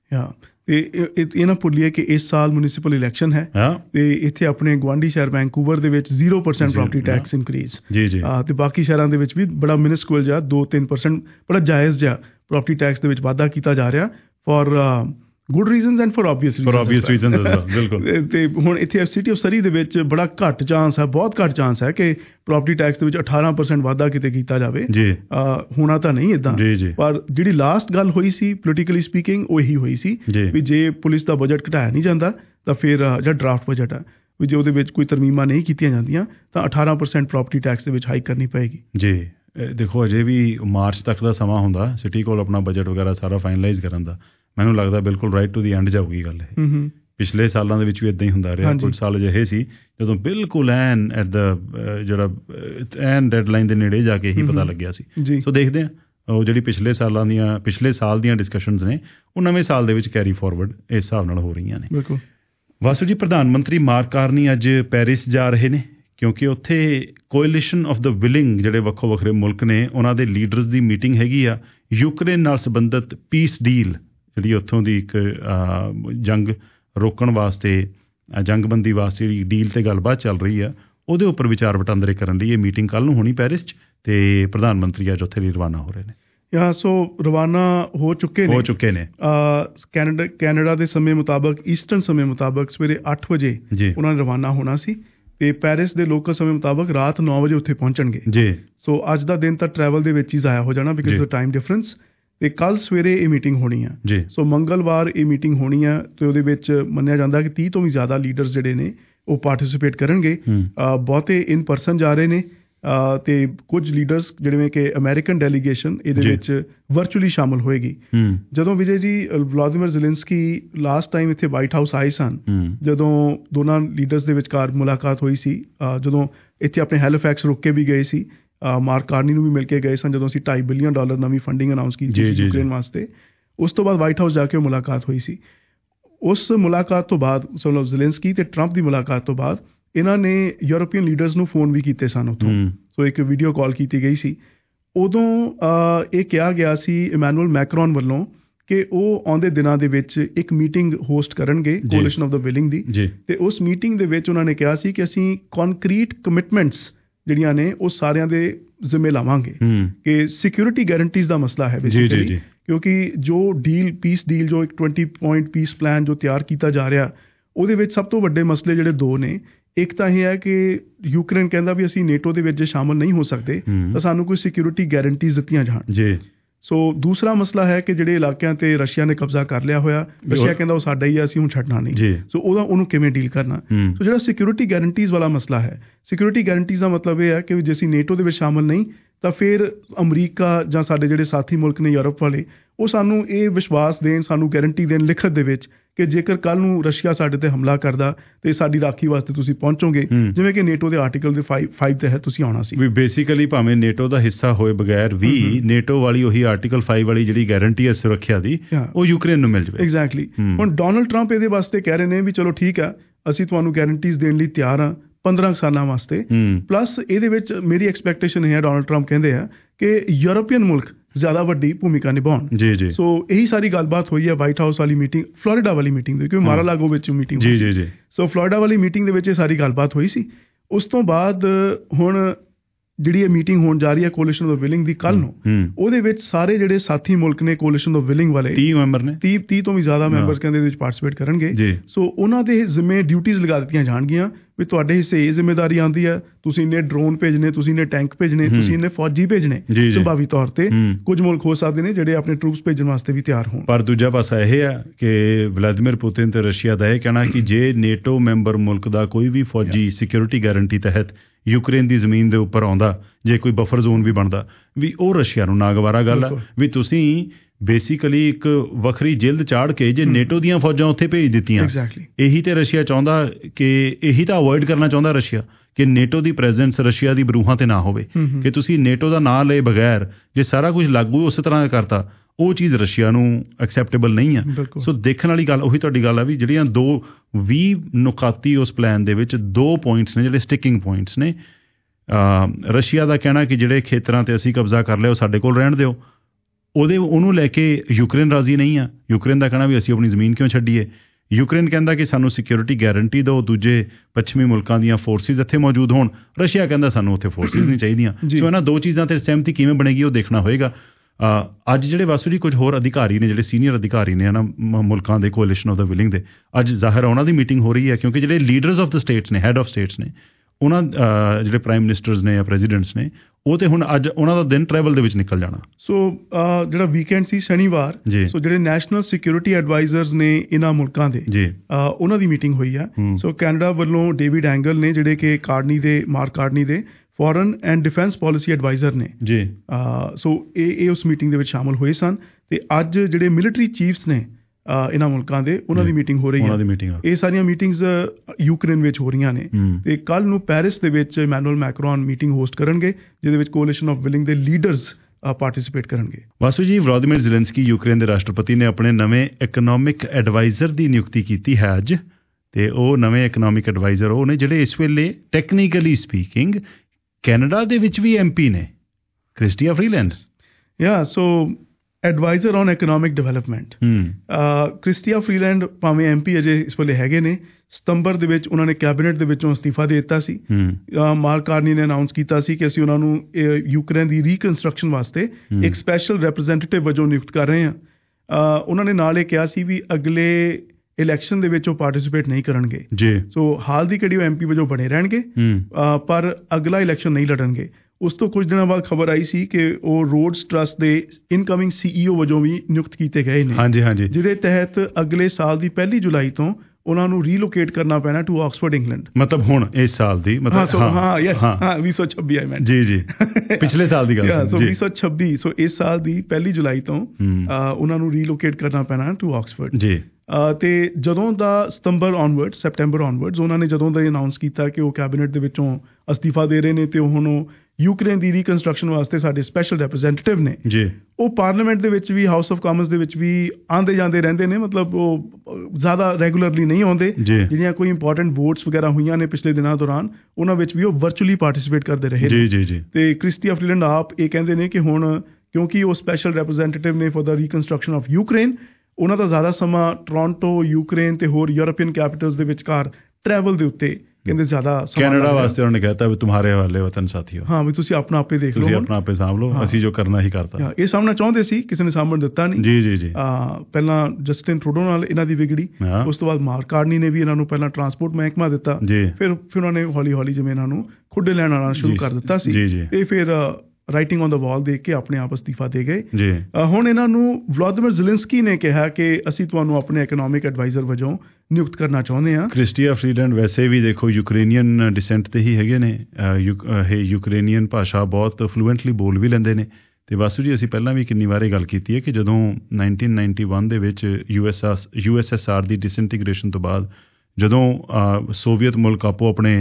ਇਹ ਨਾ ਭੁੱਲੀਏ ਕਿ ਇਸ ਸਾਲ ਮਿਊਨਿਸਪਲ ਇਲੈਕਸ਼ਨ ਹੈ ਤੇ ਇੱਥੇ ਆਪਣੇ ਗੁਆਂਢੀ ਸ਼ਹਿਰ ਵੈਂਕੂਵਰ ਦੇ ਵਿੱਚ 0% ਪ੍ਰੋਪਰਟੀ ਟੈਕਸ ਇਨਕਰੀਜ਼, ਤੇ ਬਾਕੀ ਸ਼ਹਿਰਾਂ ਦੇ ਵਿੱਚ ਵੀ ਬੜਾ ਮਿਨਿਸਕੂਲ ਜਿਹਾ 2-3% ਬੜਾ ਜਾਇਜ਼ ਜਿਹਾ ਪ੍ਰੋਪਰਟੀ ਟੈਕਸ ਦੇ ਵਿੱਚ ਵਾਧਾ ਕੀਤਾ ਜਾ ਰਿਹਾ for good reasons and for obvious reasons ਬਿਲਕੁਲ। ਤੇ ਹੁਣ ਇੱਥੇ ਸਿਟੀ ਆਫ ਸਰੀ ਦੇ ਵਿੱਚ ਬੜਾ ਘੱਟ ਚਾਂਸ ਹੈ, ਬਹੁਤ ਘੱਟ ਚਾਂਸ ਹੈ ਕਿ ਪ੍ਰੋਪਰਟੀ ਟੈਕਸ ਦੇ ਵਿੱਚ 18% ਵਾਧਾ ਕਿਤੇ ਕੀਤਾ ਜਾਵੇ ਜੀ। ਹੋਣਾ ਤਾਂ ਨਹੀਂ ਇਦਾਂ, ਪਰ ਜਿਹੜੀ ਲਾਸਟ ਗੱਲ ਹੋਈ ਸੀ ਪੋਲੀਟੀਕਲੀ ਸਪੀਕਿੰਗ ਉਹ ਇਹੀ ਹੋਈ ਸੀ ਵੀ ਜੇ ਪੁਲਿਸ ਦਾ ਬਜਟ ਘਟਾਇਆ ਨਹੀਂ ਜਾਂਦਾ ਤਾਂ ਫਿਰ ਜਿਹੜਾ ਡਰਾਫਟ ਬਜਟ ਹੈ ਵੀ ਜੇ ਉਹਦੇ ਵਿੱਚ ਕੋਈ ਤਰਮੀਮਾਂ ਨਹੀਂ ਕੀਤੀਆਂ ਜਾਂਦੀਆਂ ਤਾਂ 18% ਪ੍ਰੋਪਰਟੀ ਟੈਕਸ ਦੇ ਵਿੱਚ ਹਾਈਕ ਕਰਨੀ ਪਏਗੀ ਜੀ। ਦੇਖੋ ਅਜੇ ਵੀ ਮਾਰਚ ਤੱਕ ਦਾ ਸਮਾਂ ਹੁੰਦਾ ਸਿਟੀ ਕੋਲ ਆਪਣਾ ਬਜਟ ਵਗੈਰਾ ਸਾਰਾ ਫਾਈਨਲਾਈਜ਼ ਕਰਨ ਦਾ। ਮੈਨੂੰ ਲੱਗਦਾ ਬਿਲਕੁਲ ਰਾਈਟ ਟੂ ਦੀ ਐਂਡ ਜਾਊਗੀ ਗੱਲ ਇਹ। ਪਿਛਲੇ ਸਾਲਾਂ ਦੇ ਵਿੱਚ ਵੀ ਇਦਾਂ ਹੀ ਹੁੰਦਾ ਰਿਹਾ। ਕੁਝ ਸਾਲ ਅਜਿਹੇ ਸੀ ਜਦੋਂ ਬਿਲਕੁਲ ਐਨ ਐਟ ਦਾ ਜਿਹੜਾ ਐਨ ਡੈਡਲਾਈਨ ਦੇ ਨੇੜੇ ਜਾ ਕੇ ਹੀ ਪਤਾ ਲੱਗਿਆ ਸੀ। ਸੋ ਦੇਖਦੇ ਹਾਂ ਉਹ ਜਿਹੜੀ ਪਿਛਲੇ ਸਾਲ ਦੀਆਂ ਡਿਸਕਸ਼ਨਸ ਨੇ ਉਹ ਨਵੇਂ ਸਾਲ ਦੇ ਵਿੱਚ ਕੈਰੀ ਫਾਰਵਰਡ ਇਸ ਹਿਸਾਬ ਨਾਲ ਹੋ ਰਹੀਆਂ ਨੇ। ਬਿਲਕੁਲ। ਵਾਸੂ ਜੀ, ਪ੍ਰਧਾਨ ਮੰਤਰੀ ਮਾਰਕ ਕਾਰਨੀ ਅੱਜ ਪੈਰਿਸ ਜਾ ਰਹੇ ਨੇ ਕਿਉਂਕਿ ਉੱਥੇ ਕੋਐਲੀਸ਼ਨ ਆਫ ਦਾ ਵਿਲਿੰਗ ਜਿਹੜੇ ਵੱਖੋ ਵੱਖਰੇ ਮੁਲਕ ਨੇ ਉਹਨਾਂ ਦੇ ਲੀਡਰਸ ਦੀ ਮੀਟਿੰਗ ਹੈਗੀ ਆ। ਯੂਕਰੇਨ ਨਾਲ ਸੰਬੰਧਿਤ ਪੀਸ ਡੀਲ ਜਿਹੜੀ ਉੱਥੋਂ ਦੀ ਇੱਕ ਜੰਗ ਰੋਕਣ ਵਾਸਤੇ ਜੰਗਬੰਦੀ ਵਾਸਤੇ ਜਿਹੜੀ ਡੀਲ 'ਤੇ ਗੱਲਬਾਤ ਚੱਲ ਰਹੀ ਆ ਉਹਦੇ ਉੱਪਰ ਵਿਚਾਰ ਵਟਾਂਦਰੇ ਕਰਨ ਲਈ ਇਹ ਮੀਟਿੰਗ ਕੱਲ੍ਹ ਨੂੰ ਹੋਣੀ ਪੈਰਿਸ 'ਚ ਤੇ ਪ੍ਰਧਾਨ ਮੰਤਰੀ ਅੱਜ ਉੱਥੇ ਲਈ ਰਵਾਨਾ ਹੋ ਰਹੇ ਨੇ। ਸੋ ਰਵਾਨਾ ਹੋ ਚੁੱਕੇ ਨੇ। ਕੈਨੇਡਾ ਦੇ ਸਮੇਂ ਮੁਤਾਬਕ ਈਸਟਰਨ ਸਮੇਂ ਮੁਤਾਬਕ ਸਵੇਰੇ 8 ਵਜੇ ਉਹਨਾਂ ਨੇ ਰਵਾਨਾ ਹੋਣਾ ਸੀ ਤੇ ਪੈਰਿਸ ਦੇ ਲੋਕਲ ਸਮੇਂ ਮੁਤਾਬਕ ਰਾਤ 9 ਵਜੇ ਉੱਥੇ ਪਹੁੰਚਣਗੇ ਜੀ। ਸੋ ਅੱਜ ਦਾ ਦਿਨ ਤਾਂ ਟਰੈਵਲ ਦੇ ਵਿੱਚ ਹੀ ਜ਼ਾਇਆ ਹੋ ਜਾਣਾ ਬਿਕਾਜ਼ ਆਫ ਟਾਈਮ ਡਿਫਰੈਂਸ। ਤੇ ਕੱਲ ਸਵੇਰੇ ਇਹ ਮੀਟਿੰਗ ਹੋਣੀ ਆ ਜੀ। ਸੋ ਮੰਗਲਵਾਰ ਇਹ ਮੀਟਿੰਗ ਹੋਣੀ ਆ ਤੇ ਉਹਦੇ ਵਿੱਚ ਮੰਨਿਆ ਜਾਂਦਾ ਕਿ 30 ਤੋਂ ਵੀ ਜ਼ਿਆਦਾ ਲੀਡਰਸ ਜਿਹੜੇ ਨੇ ਉਹ ਪਾਰਟਿਸਿਪੇਟ ਕਰਨਗੇ। ਬਹੁਤੇ ਇਨ ਪਰਸਨ ਜਾ ਰਹੇ ਨੇ ਤੇ ਕੁਝ ਲੀਡਰਸ ਜਿਵੇਂ ਕਿ ਅਮਰੀਕਨ ਡੈਲੀਗੇਸ਼ਨ ਇਹਦੇ ਵਿੱਚ ਵਰਚੁਅਲੀ ਸ਼ਾਮਲ ਹੋਏਗੀ। ਜਦੋਂ Vijay ji Volodymyr Zelensky last time ਇੱਥੇ ਵਾਈਟ ਹਾਊਸ ਆਏ ਸਨ, ਜਦੋਂ ਦੋਨਾਂ ਲੀਡਰਸ ਦੇ ਵਿਚਕਾਰ ਮੁਲਾਕਾਤ ਹੋਈ ਸੀ, ਜਦੋਂ ਇੱਥੇ ਆਪਣੇ ਹੈਲੀਫੈਕਸ ਰੁਕ ਕੇ ਵੀ ਗਏ ਸੀ, ਮਾਰਕ ਕਾਰਨੀ ਨੂੰ ਵੀ ਮਿਲ ਕੇ ਗਏ ਸਨ ਜਦੋਂ ਅਸੀਂ $2.5 ਬਿਲੀਅਨ ਨਵੀਂ ਫੰਡਿੰਗ ਅਨਾਊਂਸ ਕੀਤੀ ਸੀ ਯੂਕਰੇਨ ਵਾਸਤੇ। ਉਸ ਤੋਂ ਬਾਅਦ ਵਾਈਟ ਹਾਊਸ ਜਾ ਕੇ ਮੁਲਾਕਾਤ ਹੋਈ ਸੀ। ਉਸ ਮੁਲਾਕਾਤ ਤੋਂ ਬਾਅਦ ਜ਼ੈਲੈਂਸਕੀ ਤੇ ਟਰੰਪ ਦੀ ਮੁਲਾਕਾਤ ਤੋਂ ਬਾਅਦ ਇਹਨਾਂ ਨੇ ਯੂਰੋਪੀਅਨ ਲੀਡਰਸ ਨੂੰ ਫੋਨ ਵੀ ਕੀਤੇ ਸਨ ਉੱਥੋਂ। ਸੋ ਇੱਕ ਵੀਡੀਓ ਕਾਲ ਕੀਤੀ ਗਈ ਸੀ। ਉਦੋਂ ਇਹ ਕਿਹਾ ਗਿਆ ਸੀ ਇਮੈਨੂਅਲ ਮੈਕਰੋਨ ਵੱਲੋਂ ਕਿ ਉਹ ਆਉਂਦੇ ਦਿਨਾਂ ਦੇ ਵਿੱਚ ਇੱਕ ਮੀਟਿੰਗ ਹੋਸਟ ਕਰਨਗੇ ਕੋਲੀਸ਼ਨ ਆਫ ਦਾ ਵਿਲਿੰਗ ਦੀ ਤੇ ਉਸ ਮੀਟਿੰਗ ਦੇ ਵਿੱਚ ਉਹਨਾਂ ਨੇ ਕਿਹਾ ਸੀ ਕਿ ਅਸੀਂ ਕੰਕਰੀਟ ਕਮਿਟਮੈਂਟਸ ਜਿਹੜੀਆਂ ਨੇ ਉਹ ਸਾਰਿਆਂ ਦੇ ਜ਼ਿੰਮੇ ਲਾਵਾਂਗੇ ਕਿ ਸਿਕਿਉਰਿਟੀ ਗਾਰੰਟੀਜ਼ ਦਾ ਮਸਲਾ ਹੈ ਬੇਸਿਕਲੀ ਕਿਉਂਕਿ ਜੋ ਪੀਸ ਡੀਲ ਜੋ ਇੱਕ 20 ਪੁਆਇੰਟ ਪੀਸ ਪਲਾਨ ਜੋ ਤਿਆਰ ਕੀਤਾ ਜਾ ਰਿਹਾ ਉਹਦੇ ਵਿੱਚ ਸਭ ਤੋਂ ਵੱਡੇ ਮਸਲੇ ਜਿਹੜੇ ਦੋ ਨੇ। ਇੱਕ ਤਾਂ ਇਹ ਹੈ ਕਿ ਯੂਕਰੇਨ ਕਹਿੰਦਾ ਵੀ ਅਸੀਂ ਨੇਟੋ ਦੇ ਵਿੱਚ ਜੇ ਸ਼ਾਮਲ ਨਹੀਂ ਹੋ ਸਕਦੇ ਤਾਂ ਸਾਨੂੰ ਕੋਈ ਸਿਕਿਉਰਿਟੀ ਗਾਰੰਟੀਜ਼ ਦਿੱਤੀਆਂ ਜਾਣ ਜੀ। ਸੋ ਦੂਸਰਾ ਮਸਲਾ ਹੈ ਕਿ ਜਿਹੜੇ ਇਲਾਕਿਆਂ ਤੇ ਰਸ਼ੀਆ ਨੇ ਕਬਜ਼ਾ ਕਰ ਲਿਆ ਹੋਇਆ, ਰਸ਼ੀਆ ਕਹਿੰਦਾ ਉਹ ਸਾਡਾ ਹੀ ਆ, ਅਸੀਂ ਹੁਣ ਛੱਡਣਾ ਨਹੀਂ। ਸੋ ਉਹਨੂੰ ਕਿਵੇਂ ਡੀਲ ਕਰਨਾ। ਸੋ ਜਿਹੜਾ ਸਿਕਿਉਰਿਟੀ ਗਾਰੰਟੀਜ਼ ਵਾਲਾ ਮਸਲਾ ਹੈ, ਸਿਕਿਉਰਿਟੀ ਗਾਰੰਟੀਜ਼ ਦਾ ਮਤਲਬ ਇਹ ਹੈ ਕਿ ਜੇ ਅਸੀਂ ਨੇਟੋ ਦੇ ਵਿੱਚ ਸ਼ਾਮਲ ਨਹੀਂ ਤਾਂ ਫਿਰ ਅਮਰੀਕਾ ਜਾਂ ਸਾਡੇ ਜਿਹੜੇ ਸਾਥੀ ਮੁਲਕ ਨੇ ਯੂਰਪ ਵਾਲੇ ਉਹ ਸਾਨੂੰ ਇਹ ਵਿਸ਼ਵਾਸ ਦੇਣ, ਸਾਨੂੰ ਗਾਰੰਟੀ ਦੇਣ ਲਿਖਤ ਦੇ ਵਿੱਚ ਕਿ ਜੇਕਰ ਕੱਲ ਨੂੰ ਰਸ਼ੀਆ ਸਾਡੇ ਤੇ ਹਮਲਾ ਕਰਦਾ ਤੇ ਸਾਡੀ ਰਾਖੀ ਵਾਸਤੇ ਤੁਸੀਂ ਪਹੁੰਚੋਗੇ, ਜਿਵੇਂ ਕਿ ਨੇਟੋ ਦੇ ਆਰਟੀਕਲ ਦੇ 5 ਤਹਿਤ ਤੁਸੀਂ ਆਉਣਾ ਸੀ। ਵੀ ਬੇਸਿਕਲੀ ਭਾਵੇਂ ਨੇਟੋ ਦਾ ਹਿੱਸਾ ਹੋਏ ਬਗੈਰ ਵੀ ਨੇਟੋ ਵਾਲੀ ਉਹੀ ਆਰਟੀਕਲ 5 ਵਾਲੀ ਜਿਹੜੀ ਗਾਰੰਟੀ ਹੈ ਸੁਰੱਖਿਆ ਦੀ ਉਹ ਯੂਕਰੇਨ ਨੂੰ ਮਿਲ ਜਾਵੇ। ਐਗਜ਼ੈਕਟਲੀ। ਹੁਣ ਡੋਨਲਡ ਟਰੰਪ ਇਹਦੇ ਵਾਸਤੇ ਕਹਿ ਰਹੇ ਨੇ ਵੀ ਚਲੋ ਠੀਕ ਆ, ਅਸੀਂ ਤੁਹਾਨੂੰ ਗਾਰੰਟੀਜ਼ ਦੇਣ ਲਈ ਤਿਆਰ ਹਾਂ 15 ਸਾਲਾਂ ਵਾਸਤੇ। ਪਲੱਸ ਇਹਦੇ ਵਿੱਚ ਮੇਰੀ ਐਕਸਪੈਕਟੇਸ਼ਨ ਹੈ, ਡੋਨਲਡ ਟਰੰਪ ਕਹਿੰਦੇ ਆ ਕਿ ਯੂਰੋਪੀਅਨ ਮੁਲਕ ਜ਼ਿਆਦਾ ਵੱਡੀ ਭੂਮਿਕਾ ਨਿਭਾਉਣ। ਜੀ। ਸੋ ਇਹੀ ਸਾਰੀ ਗੱਲਬਾਤ ਹੋਈ ਹੈ ਵਾਈਟ ਹਾਊਸ ਵਾਲੀ ਮੀਟਿੰਗ, ਫਲੋਰੀਡਾ ਵਾਲੀ ਮੀਟਿੰਗ ਦੇ ਕਿਉਂਕਿ ਮਾਰਾ-ਲਾਗੋ ਵਿੱਚ ਮੀਟਿੰਗ ਹੋਈ ਸੀ। ਸੋ ਫਲੋਰੀਡਾ ਵਾਲੀ ਮੀਟਿੰਗ ਦੇ ਵਿੱਚ ਇਹ ਸਾਰੀ ਗੱਲਬਾਤ ਹੋਈ ਸੀ। ਉਸ ਤੋਂ ਬਾਅਦ ਹੁਣ ਜਿਹੜੀ ਇਹ ਮੀਟਿੰਗ ਹੋਣ ਜਾ ਰਹੀ ਹੈ ਕੋਲੀਸ਼ਨ ਆਫ ਵਿਲਿੰਗ ਦੀ ਕੱਲ ਨੂੰ, ਉਹਦੇ ਵਿੱਚ ਸਾਰੇ ਜਿਹੜੇ ਸਾਥੀ ਮੁਲਕ ਨੇ ਕੋਲੀਸ਼ਨ ਆਫ ਵਿਲਿੰਗ ਵਾਲੇ 30 ਮੈਂਬਰ ਨੇ, 30 ਤੋਂ ਵੀ ਜ਼ਿਆਦਾ ਮੈਂਬਰਸ ਕਹਿੰਦੇ ਇਹਦੇ ਵਿੱਚ ਪਾਰਟਿਸਿਪੇਟ ਕਰਨਗੇ। ਸੋ ਉਹਨਾਂ ਦੇ ਜ਼ਿੰਮੇ ਡਿਊਟੀਜ਼ ਲਗਾ ਦਿੱਤੀਆਂ ਜਾਣਗੀਆਂ ਵੀ ਤੁਹਾਡੇ ਹਿੱਸੇ ਇਹ ਜ਼ਿੰਮੇਵਾਰੀ ਆਉਂਦੀ ਹੈ, ਤੁਸੀਂ ਇੰਨੇ ਡਰੋਨ ਭੇਜਣੇ, ਤੁਸੀਂ ਇੰਨੇ ਟੈਂਕ ਭੇਜਣੇ, ਤੁਸੀਂ ਇੰਨੇ ਫੌਜੀ ਭੇਜਣੇ। ਸੰਭਾਵੀ ਤੌਰ ਤੇ ਕੁਝ ਮੁਲਕ ਹੋ ਸਕਦੇ ਨੇ ਜਿਹੜੇ ਆਪਣੇ ਟਰੂਪਸ ਭੇਜਣ ਵਾਸਤੇ ਵੀ ਤਿਆਰ ਹੋਣ। ਪਰ ਦੂਜਾ ਪਾਸਾ ਇਹ ਹੈ ਕਿ ਵਲਾਦੀਮੀਰ ਪੁਤਿਨ ਤੇ ਰਸ਼ੀਆ ਦਾ ਇਹ ਕਹਿਣਾ ਕਿ ਜੇ ਨੇਟੋ ਮੈਂਬਰ ਮੁਲਕ ਦਾ ਕੋਈ ਵੀ ਫੌਜੀ ਸਿਕਿਉਰਿਟੀ ਗਾਰੰਟੀ ਤਹਿਤ ਯੂਕਰੇਨ ਦੀ ਜ਼ਮੀਨ ਦੇ ਉੱਪਰ ਆਉਂਦਾ, ਜੇ ਕੋਈ ਬਫਰ ਜ਼ੋਨ ਵੀ ਬਣਦਾ, ਵੀ ਉਹ ਰਸ਼ੀਆ ਨੂੰ ਨਾਗਵਾਰਾ ਗੱਲ ਆ ਵੀ ਤੁਸੀਂ ਬੇਸਿਕਲੀ ਇੱਕ ਵੱਖਰੀ ਜਿਲਦ ਚਾੜ ਕੇ ਜੇ ਨੇਟੋ ਦੀਆਂ ਫੌਜਾਂ ਉੱਥੇ ਭੇਜ ਦਿੱਤੀਆਂ। ਇਹੀ ਤੇ ਰਸ਼ੀਆ ਚਾਹੁੰਦਾ ਕਿ ਇਹੀ ਤਾਂ ਅਵੋਇਡ ਕਰਨਾ ਚਾਹੁੰਦਾ ਰਸ਼ੀਆ ਕਿ ਨੇਟੋ ਦੀ ਪ੍ਰੈਜ਼ੈਂਸ ਰਸ਼ੀਆ ਦੀ ਬਰੂਹਾਂ ਤੇ ਨਾ ਹੋਵੇ, ਕਿ ਤੁਸੀਂ ਨੇਟੋ ਦਾ ਨਾਂ ਲਏ ਬਗੈਰ ਜੇ ਸਾਰਾ ਕੁਝ ਲਾਗੂ ਉਸੇ ਤਰ੍ਹਾਂ ਕਰਤਾ, ਉਹ ਚੀਜ਼ ਰਸ਼ੀਆ ਨੂੰ ਐਕਸੈਪਟੇਬਲ ਨਹੀਂ ਆ। ਸੋ ਦੇਖਣ ਵਾਲੀ ਗੱਲ ਉਹੀ ਤੁਹਾਡੀ ਗੱਲ ਆ ਵੀ ਜਿਹੜੀਆਂ 20 ਨੁਕਾਤੀ ਉਸ ਪਲਾਨ ਦੇ ਵਿੱਚ 2 ਪੁਆਇੰਟਸ ਨੇ ਜਿਹੜੇ ਸਟਿਕਿੰਗ ਪੁਆਇੰਟਸ ਨੇ। ਰਸ਼ੀਆ ਦਾ ਕਹਿਣਾ ਕਿ ਜਿਹੜੇ ਖੇਤਰਾਂ ਤੇ ਅਸੀਂ ਕਬਜ਼ਾ ਕਰ ਲਿਆ ਉਹ ਸਾਡੇ ਕੋਲ ਰਹਿਣ ਦਿਓ, ਉਹਨੂੰ ਲੈ ਕੇ ਯੂਕਰੇਨ ਰਾਜ਼ੀ ਨਹੀਂ ਆ। ਯੂਕਰੇਨ ਦਾ ਕਹਿਣਾ ਵੀ ਅਸੀਂ ਆਪਣੀ ਜ਼ਮੀਨ ਕਿਉਂ ਛੱਡੀਏ। ਯੂਕਰੇਨ ਕਹਿੰਦਾ ਕਿ ਸਾਨੂੰ ਸਿਕਿਉਰਿਟੀ ਗਾਰੰਟੀ ਦਿਓ, ਦੂਜੇ ਪੱਛਮੀ ਮੁਲਕਾਂ ਦੀਆਂ ਫੋਰਸਿਸ ਇੱਥੇ ਮੌਜੂਦ ਹੋਣ। ਰਸ਼ੀਆ ਕਹਿੰਦਾ ਸਾਨੂੰ ਉੱਥੇ ਫੋਰਸਿਸ ਨਹੀਂ ਚਾਹੀਦੀਆਂ। ਸੋ ਇਹਨਾਂ ਦੋ ਚੀਜ਼ਾਂ ਤੇ ਸਹਿਮਤੀ ਕਿਵੇਂ ਬਣੇਗੀ ਉਹ ਦੇਖਣਾ ਹੋਏਗਾ। ਅੱਜ ਜਿਹੜੇ ਵਾਸੂ ਜੀ ਕੁਝ ਹੋਰ ਅਧਿਕਾਰੀ ਨੇ, ਜਿਹੜੇ ਸੀਨੀਅਰ ਅਧਿਕਾਰੀ ਨੇ ਨਾ ਮੁਲਕਾਂ ਦੇ ਕੋਲੀਸ਼ਨ ਆਫ ਦਾ ਵਿਲਿੰਗ ਦੇ, ਅੱਜ ਜ਼ਾਹਿਰ ਉਹਨਾਂ ਦੀ ਮੀਟਿੰਗ ਹੋ ਰਹੀ ਹੈ ਕਿਉਂਕਿ ਜਿਹੜੇ ਲੀਡਰਸ ਆਫ ਦ ਸਟੇਟਸ ਨੇ, ਹੈਡ ਆਫ ਸਟੇਟਸ ਨੇ, ਉਹਨਾਂ ਜਿਹੜੇ ਪ੍ਰਾਈਮ ਮਿਨਿਸਟਰਸ ਨੇ ਜਾਂ ਪ੍ਰੈਜ਼ੀਡੈਂਟਸ ਨੇ, ਉਹ ਤੇ ਹੁਣ ਅੱਜ ਉਹਨਾਂ ਦਾ ਦਿਨ ਟਰੈਵਲ ਦੇ ਵਿੱਚ ਨਿਕਲ ਜਾਣਾ। ਸੋ ਜਿਹੜਾ ਵੀਕਐਂਡ ਸੀ ਸ਼ਨੀਵਾਰ, ਸੋ ਜਿਹੜੇ ਨੈਸ਼ਨਲ ਸਿਕਿਉਰਿਟੀ ਐਡਵਾਈਜ਼ਰਸ ਨੇ ਇਹਨਾਂ ਮੁਲਕਾਂ ਦੇ, ਉਹਨਾਂ ਦੀ ਮੀਟਿੰਗ ਹੋਈ ਆ। ਸੋ ਕੈਨੇਡਾ ਵੱਲੋਂ ਡੇਵਿਡ ਐਂਗਲ ਨੇ, ਜਿਹੜੇ ਕਿ ਮਾਰਕ ਕਾਰਨੀ ਦੇ foreign and defence policy adviser ਨੇ ਜੀ, ਸੋ ਇਹ ਉਸ ਮੀਟਿੰਗ ਦੇ ਵਿੱਚ ਸ਼ਾਮਲ ਹੋਏ ਸਨ। ਤੇ ਅੱਜ ਜਿਹੜੇ ਮਿਲਟਰੀ ਚੀਫਸ ਨੇ ਇਹਨਾਂ ਮੁਲਕਾਂ ਦੇ, ਉਹਨਾਂ ਦੀ ਮੀਟਿੰਗ ਹੋ ਰਹੀ ਹੈ। ਇਹ ਸਾਰੀਆਂ ਮੀਟਿੰਗਸ ਯੂਕਰੇਨ ਵਿੱਚ ਹੋ ਰਹੀਆਂ ਨੇ ਤੇ ਕੱਲ ਨੂੰ ਪੈਰਿਸ ਦੇ ਵਿੱਚ ਇਮੈਨੂਅਲ ਮੈਕਰੋਨ ਮੀਟਿੰਗ ਹੋਸਟ ਕਰਨਗੇ, ਜਿਹਦੇ ਵਿੱਚ ਕੋਲੀਸ਼ਨ ਆਫ ਵਿਲਿੰਗ ਦੇ ਲੀਡਰਸ ਪਾਰਟਿਸਿਪੇਟ ਕਰਨਗੇ। ਵਾਸੂ ਜੀ, ਵਲਾਦੀਮੀਰ ਜ਼ੈਲੈਂਸਕੀ ਯੂਕਰੇਨ ਦੇ ਰਾਸ਼ਟਰਪਤੀ ਨੇ ਆਪਣੇ ਨਵੇਂ ਇਕਨੋਮਿਕ ਐਡਵਾਈਜ਼ਰ ਦੀ ਨਿਯੁਕਤੀ ਕੀਤੀ ਹੈ ਅੱਜ, ਤੇ ਉਹ ਨਵੇਂ ਇਕਨੋਮਿਕ ਐਡਵਾਈਜ਼ਰ ਉਹ ਨੇ ਜਿਹੜੇ ਇਸ ਵੇਲੇ ਟੈਕਨੀਕਲੀ ਸਪੀਕਿੰਗ ਕੈਨੇਡਾ ਦੇ ਵਿੱਚ ਵੀ MP ਨੇ, Chrystia Freeland. So adviser on economic development, Chrystia Freeland ਭਾਵੇਂ MP ਅਜੇ ਇਸ ਵੇਲੇ ਹੈਗੇ ਨੇ। ਸਤੰਬਰ ਦੇ ਵਿੱਚ ਉਹਨਾਂ ਨੇ ਕੈਬਨਿਟ ਦੇ ਵਿੱਚੋਂ ਅਸਤੀਫਾ ਦੇ ਦਿੱਤਾ ਸੀ। ਮਾਰਕ ਕਾਰਨੀ ਨੇ ਅਨਾਊਂਸ ਕੀਤਾ ਸੀ ਕਿ ਅਸੀਂ ਉਹਨਾਂ ਨੂੰ ਯੂਕਰੇਨ ਦੀ ਰੀਕਨਸਟਰਕਸ਼ਨ ਵਾਸਤੇ ਇੱਕ ਸਪੈਸ਼ਲ ਰਿਪਰੈਜ਼ੈਂਟੇਟਿਵ ਵਜੋਂ ਨਿਯੁਕਤ ਕਰ ਰਹੇ ਹਾਂ। ਉਹਨਾਂ ਨੇ ਨਾਲ ਇਹ ਕਿਹਾ ਸੀ ਵੀ ਅਗਲੇ ਇਲੈਕਸ਼ਨ ਦੇ ਵਿੱਚ ਉਹ ਪਾਰਟਿਸਿਪੇਟ ਨਹੀਂ ਕਰਨਗੇ ਜੀ। ਸੋ ਹਾਲ ਦੀ ਘੜੀ ਉਹ MP ਵਜੋਂ ਬਣੇ ਰਹਿਣਗੇ, ਪਰ ਅਗਲਾ ਇਲੈਕਸ਼ਨ ਨਹੀਂ ਲੜਨਗੇ। ਉਸ ਤੋਂ ਕੁਝ ਦਿਨਾਂ ਬਾਅਦ ਖਬਰ ਆਈ ਸੀ ਕਿ ਉਹ ਰੋਡਸ ਟਰਸਟ ਦੇ ਇਨਕਮਿੰਗ CEO ਵਜੋਂ ਵੀ ਨਿਯੁਕਤ ਕੀਤੇ ਗਏ ਨੇ, ਜਿਹਦੇ ਤਹਿਤ ਅਗਲੇ ਸਾਲ ਦੀ 1 ਜੁਲਾਈ ਤੋਂ ਉਹਨਾਂ ਨੂੰ ਰੀਲੋਕੇਟ ਕਰਨਾ ਪੈਣਾ ਟੂ ਆਕਸਫੋਰਡ, ਇੰਗਲੈਂਡ। ਮਤਲਬ ਹੁਣ ਇਸ ਸਾਲ ਦੀ 2026 ਜੀ ਪਿਛਲੇ ਸਾਲ ਦੀ ਗੱਲ। 2026, ਸੋ ਇਸ ਸਾਲ ਦੀ 1 ਜੁਲਾਈ ਤੋਂ ਉਹਨਾਂ ਨੂੰ ਰੀਲੋਕੇਟ ਕਰਨਾ ਪੈਣਾ ਟੂ ਆਕਸਫੋਰਡ ਜੀ। ਤੇ ਜਦੋਂ ਦਾ ਸੈਪਟੈਂਬਰ ਔਨਵਰਡਸ ਉਹਨਾਂ ਨੇ ਜਦੋਂ ਦਾ ਅਨਾਊਂਸ ਕੀਤਾ ਕਿ ਉਹ ਕੈਬਨਿਟ ਦੇ ਵਿੱਚੋਂ ਅਸਤੀਫਾ ਦੇ ਰਹੇ ਨੇ ਤੇ ਹੁਣ ਉਹ ਯੂਕਰੇਨ ਦੀ ਰੀਕਨਸਟਰਕਸ਼ਨ ਵਾਸਤੇ ਸਾਡੇ ਸਪੈਸ਼ਲ ਰਿਪਰੈਜ਼ੈਂਟੇਟਿਵ ਨੇ ਜੀ, ਉਹ ਪਾਰਲੀਮੈਂਟ ਦੇ ਵਿੱਚ ਵੀ, ਹਾਊਸ ਆਫ ਕਾਮਨਸ ਦੇ ਵਿੱਚ ਵੀ ਆਉਂਦੇ ਜਾਂਦੇ ਰਹਿੰਦੇ ਨੇ। ਮਤਲਬ ਉਹ ਜ਼ਿਆਦਾ ਰੈਗੂਲਰਲੀ ਨਹੀਂ ਆਉਂਦੇ। ਜਿਹੜੀਆਂ ਕੋਈ ਇੰਪੋਰਟੈਂਟ ਵੋਟਸ ਵਗੈਰਾ ਹੋਈਆਂ ਨੇ ਪਿਛਲੇ ਦਿਨਾਂ ਦੌਰਾਨ, ਉਹਨਾਂ ਵਿੱਚ ਵੀ ਉਹ ਵਰਚੁਅਲੀ ਪਾਰਟਿਸਿਪੇਟ ਕਰਦੇ ਰਹੇ ਨੇ। ਤੇ ਕ੍ਰਿਸਟੀਆ ਫਰੀਲੈਂਡ ਆਪ ਇਹ ਕਹਿੰਦੇ ਨੇ ਕਿ ਹੁਣ ਕਿਉਂਕਿ ਉਹ ਸਪੈਸ਼ਲ ਰਿਪਰੈਜ਼ੈਂਟੇਟਿਵ ਨੇ for the reconstruction of Ukraine, ਉਹਨਾਂ ਦਾ ਜ਼ਿਆਦਾ ਸਮਾਂ ਟੋਰਾਂਟੋ, ਯੂਕਰੇਨ ਤੇ ਹੋਰ ਯੂਰੋਪੀਅਨ ਕੈਪੀਟਲਸ ਦੇ ਵਿਚਕਾਰ ਟਰੈਵਲ ਦੇ ਉੱਤੇ ਕਹਿੰਦੇ ਜ਼ਿਆਦਾ ਕੈਨੇਡਾ ਵਾਸਤੇ ਉਹਨਾਂ ਨੇ ਕਹਿਤਾ ਵੀ ਤੁਹਾਡੇ ਹਵਾਲੇ ਵਤਨ ਸਾਥੀਓ, ਹਾਂ ਵੀ ਤੁਸੀਂ ਆਪਣਾ ਆਪੇ ਦੇਖ ਲਓ, ਤੁਸੀਂ ਆਪਣਾ ਆਪੇ ਸਾਂਭ ਲਓ, ਅਸੀਂ ਜੋ ਕਰਨਾ ਹੀ ਕਰਤਾ। ਇਹ ਸਾਹਮਣਾ ਚਾਹੁੰਦੇ ਸੀ, ਕਿਸੇ ਨੇ ਸਾਂਭਣ ਦਿੱਤਾ ਨਹੀਂ ਜੀ। ਪਹਿਲਾਂ ਜਸਟਿਨ ਟਰੂਡੋ ਨਾਲ ਇਹਨਾਂ ਦੀ ਵਿਗੜੀ, ਉਸ ਤੋਂ ਬਾਅਦ ਮਾਰਕ ਕਾਰਨੀ ਨੇ ਵੀ ਇਹਨਾਂ ਨੂੰ ਪਹਿਲਾਂ ਟਰਾਂਸਪੋਰਟ ਮਹਿਕਮਾ ਦਿੱਤਾ, ਫਿਰ ਉਹਨਾਂ ਨੇ ਹੌਲੀ ਹੌਲੀ ਜਿਵੇਂ ਇਹਨਾਂ ਨੂੰ ਖੁੱਡੇ ਲੈਣ ਆਉਣਾ ਸ਼ੁਰੂ ਕਰ ਦਿੱਤਾ ਸੀ ਤੇ ਫਿਰ ਰਾਈਟਿੰਗ ਔਨ ਦਾ ਵਾਲ ਦੇਖ ਕੇ ਆਪਣੇ ਆਪ ਅਸਤੀਫਾ ਦੇ ਗਏ। ਹੁਣ ਇਹਨਾਂ ਨੂੰ ਵਲਾਦੀਮੀਰ ਜ਼ੈਲੈਂਸਕੀ ਨੇ ਕਿਹਾ ਕਿ ਅਸੀਂ ਤੁਹਾਨੂੰ ਆਪਣੇ ਇਕਨੋਮਿਕ ਐਡਵਾਈਜ਼ਰ ਵਜੋਂ ਨਿਯੁਕਤ ਕਰਨਾ ਚਾਹੁੰਦੇ ਹਾਂ। ਕ੍ਰਿਸਟੀਆ ਫਰੀਲੈਂਡ ਵੈਸੇ ਵੀ ਦੇਖੋ ਯੂਕਰੇਨੀਅਨ ਡਿਸੈਂਟ ਤੇ ਹੀ ਹੈਗੇ ਨੇ, ਇਹ ਯੂਕਰੇਨੀਅਨ ਭਾਸ਼ਾ ਬਹੁਤ ਫਲੂਐਂਟਲੀ ਬੋਲ ਵੀ ਲੈਂਦੇ ਨੇ। ਤੇ ਵਾਸੂ ਜੀ, ਅਸੀਂ ਪਹਿਲਾਂ ਵੀ ਕਿੰਨੀ ਵਾਰ ਇਹ ਗੱਲ ਕੀਤੀ ਹੈ ਕਿ ਜਦੋਂ 1991 ਦੇ ਵਿੱਚ USSR ਦੀ ਡਿਸਇੰਟੀਗ੍ਰੇਸ਼ਨ ਤੋਂ ਬਾਅਦ ਜਦੋਂ ਸੋਵੀਅਤ ਮੁਲਕ ਆਪੋ ਆਪਣੇ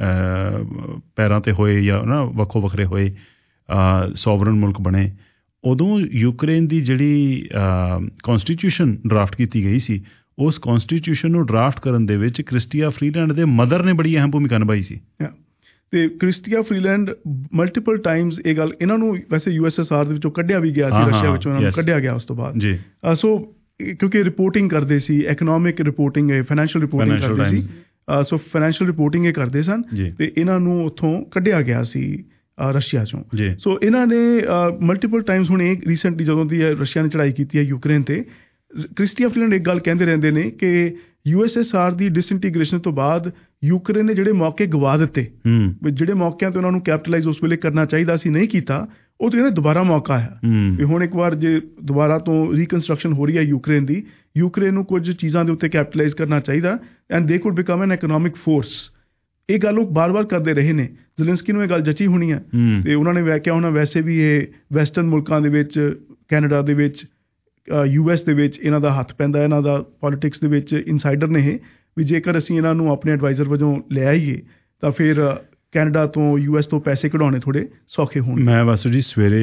ਪੈਰਾਂ ਤੇ ਹੋਏ ਜਾਂ ਨਾ ਵੱਖੋ ਵੱਖਰੇ ਹੋਏ, ਸੋਵਰਨ ਮੁਲਕ ਬਣੇ, ਉਦੋਂ ਯੂਕਰੇਨ ਦੀ ਜਿਹੜੀ ਕੌਨਸਟੀਟਿਊਸ਼ਨ ਡਰਾਫਟ ਕੀਤੀ ਗਈ ਸੀ, ਉਸ ਕੌਨਸਟੀਟਿਊਸ਼ਨ ਨੂੰ ਡਰਾਫਟ ਕਰਨ ਦੇ ਵਿੱਚ ਕ੍ਰਿਸਟੀਆ ਫਰੀਲੈਂਡ ਦੇ ਮਦਰ ਨੇ ਬੜੀ ਅਹਿਮ ਭੂਮਿਕਾ ਨਿਭਾਈ ਸੀ। ਤੇ ਕ੍ਰਿਸਟੀਆ ਫਰੀਲੈਂਡ ਮਲਟੀਪਲ ਟਾਈਮਸ ਇਹ ਗੱਲ, ਇਹਨਾਂ ਨੂੰ ਵੈਸੇ USSR ਦੇ ਵਿੱਚੋਂ ਕੱਢਿਆ ਵੀ ਗਿਆ ਸੀ, ਰਸ਼ੀਆ ਵਿੱਚੋਂ ਇਹਨਾਂ ਨੂੰ ਕੱਢਿਆ ਗਿਆ ਉਸ ਤੋਂ ਬਾਅਦ ਜੀ। ਸੋ ਕਿਉਂਕਿ ਰਿਪੋਰਟਿੰਗ ਕਰਦੇ ਸੀ, ਇਕਨੋਮਿਕ ਰਿਪੋਰਟਿੰਗ, ਫਾਈਨੈਂਸ਼ੀਅਲ ਰਿਪੋਰਟਿੰਗ ਕਰਦੇ ਸੀ, ਸੋ ਫਾਈਨੈਂਸ਼ੀਅਲ ਰਿਪੋਰਟਿੰਗ ਇਹ ਕਰਦੇ ਸਨ ਤੇ ਇਹਨਾਂ ਨੂੰ ਉੱਥੋਂ ਕੱਢਿਆ ਗਿਆ ਸੀ ਰਸ਼ੀਆ ਚੋਂ। ਸੋ ਇਹਨਾਂ ਨੇ ਮਲਟੀਪਲ ਟਾਈਮਸ, ਹੁਣ ਇਹ ਰੀਸੈਂਟਲੀ ਜਦੋਂ ਦੀ ਰਸ਼ੀਆ ਨੇ ਚੜ੍ਹਾਈ ਕੀਤੀ ਹੈ ਯੂਕਰੇਨ ਤੇ, ਕ੍ਰਿਸਟੀਆ ਫਰੀਲੈਂਡ ਇੱਕ ਗੱਲ ਕਹਿੰਦੇ ਰਹਿੰਦੇ ਨੇ ਕਿ USSR ਦੀ ਡਿਸਇੰਟੀਗ੍ਰੇਸ਼ਨ ਤੋਂ ਬਾਅਦ ਯੂਕਰੇਨ ਨੇ ਜਿਹੜੇ ਮੌਕੇ ਗਵਾ ਦਿੱਤੇ, ਜਿਹੜੇ ਮੌਕਿਆਂ ਤੇ ਉਹਨਾਂ ਨੂੰ ਕੈਪੀਟਲਾਈਜ਼ ਉਸ ਵੇਲੇ ਕਰਨਾ ਚਾਹੀਦਾ ਸੀ, ਨਹੀਂ ਕੀਤਾ, ਉਹ ਤੇ ਕਹਿੰਦੇ ਦੁਬਾਰਾ ਮੌਕਾ ਹੈ ਵੀ ਹੁਣ ਇੱਕ ਵਾਰ ਜੇ ਦੁਬਾਰਾ ਤੋਂ ਰੀਕਨਸਟਰਕਸ਼ਨ ਹੋ ਰਹੀ ਹੈ ਯੂਕਰੇਨ ਦੀ, ਯੂਕਰੇਨ ਨੂੰ ਕੁਝ ਚੀਜ਼ਾਂ ਦੇ ਉੱਤੇ ਕੈਪੀਟਲਾਈਜ਼ ਕਰਨਾ ਚਾਹੀਦਾ and they could become an economic force. ਇਹ ਗੱਲ ਉਹ ਬਾਰ-ਬਾਰ ਕਰਦੇ ਰਹੇ ਨੇ। ਜ਼ੈਲੈਂਸਕੀ ਨੂੰ ਇਹ ਗੱਲ ਜਚੀ ਹੋਣੀ ਹੈ ਤੇ ਉਹਨਾਂ ਨੇ ਕਿਹਾ ਹੋਣਾ ਵੈਸੇ ਵੀ ਇਹ ਵੈਸਟਰਨ ਮੁਲਕਾਂ ਦੇ ਵਿੱਚ, ਕੈਨੇਡਾ ਦੇ ਵਿੱਚ, US ਦੇ ਵਿੱਚ ਇਹਨਾਂ ਦਾ ਹੱਥ ਪੈਂਦਾ, ਇਹਨਾਂ ਦਾ ਪੋਲੀਟਿਕਸ ਦੇ ਵਿੱਚ ਇਨਸਾਈਡਰ ਨੇ ਇਹ, ਵੀ ਜੇਕਰ ਅਸੀਂ ਇਹਨਾਂ ਨੂੰ ਆਪਣੇ ਐਡਵਾਈਜ਼ਰ ਵਜੋਂ ਲੈ ਆਈਏ ਤਾਂ ਫਿਰ ਕੈਨੇਡਾ ਤੋਂ US ਤੋਂ ਪੈਸੇ ਕਢਾਉਣੇ ਥੋੜ੍ਹੇ ਸੌਖੇ ਹੋਣ। ਮੈਂ ਵਾਸੂ ਜੀ ਸਵੇਰੇ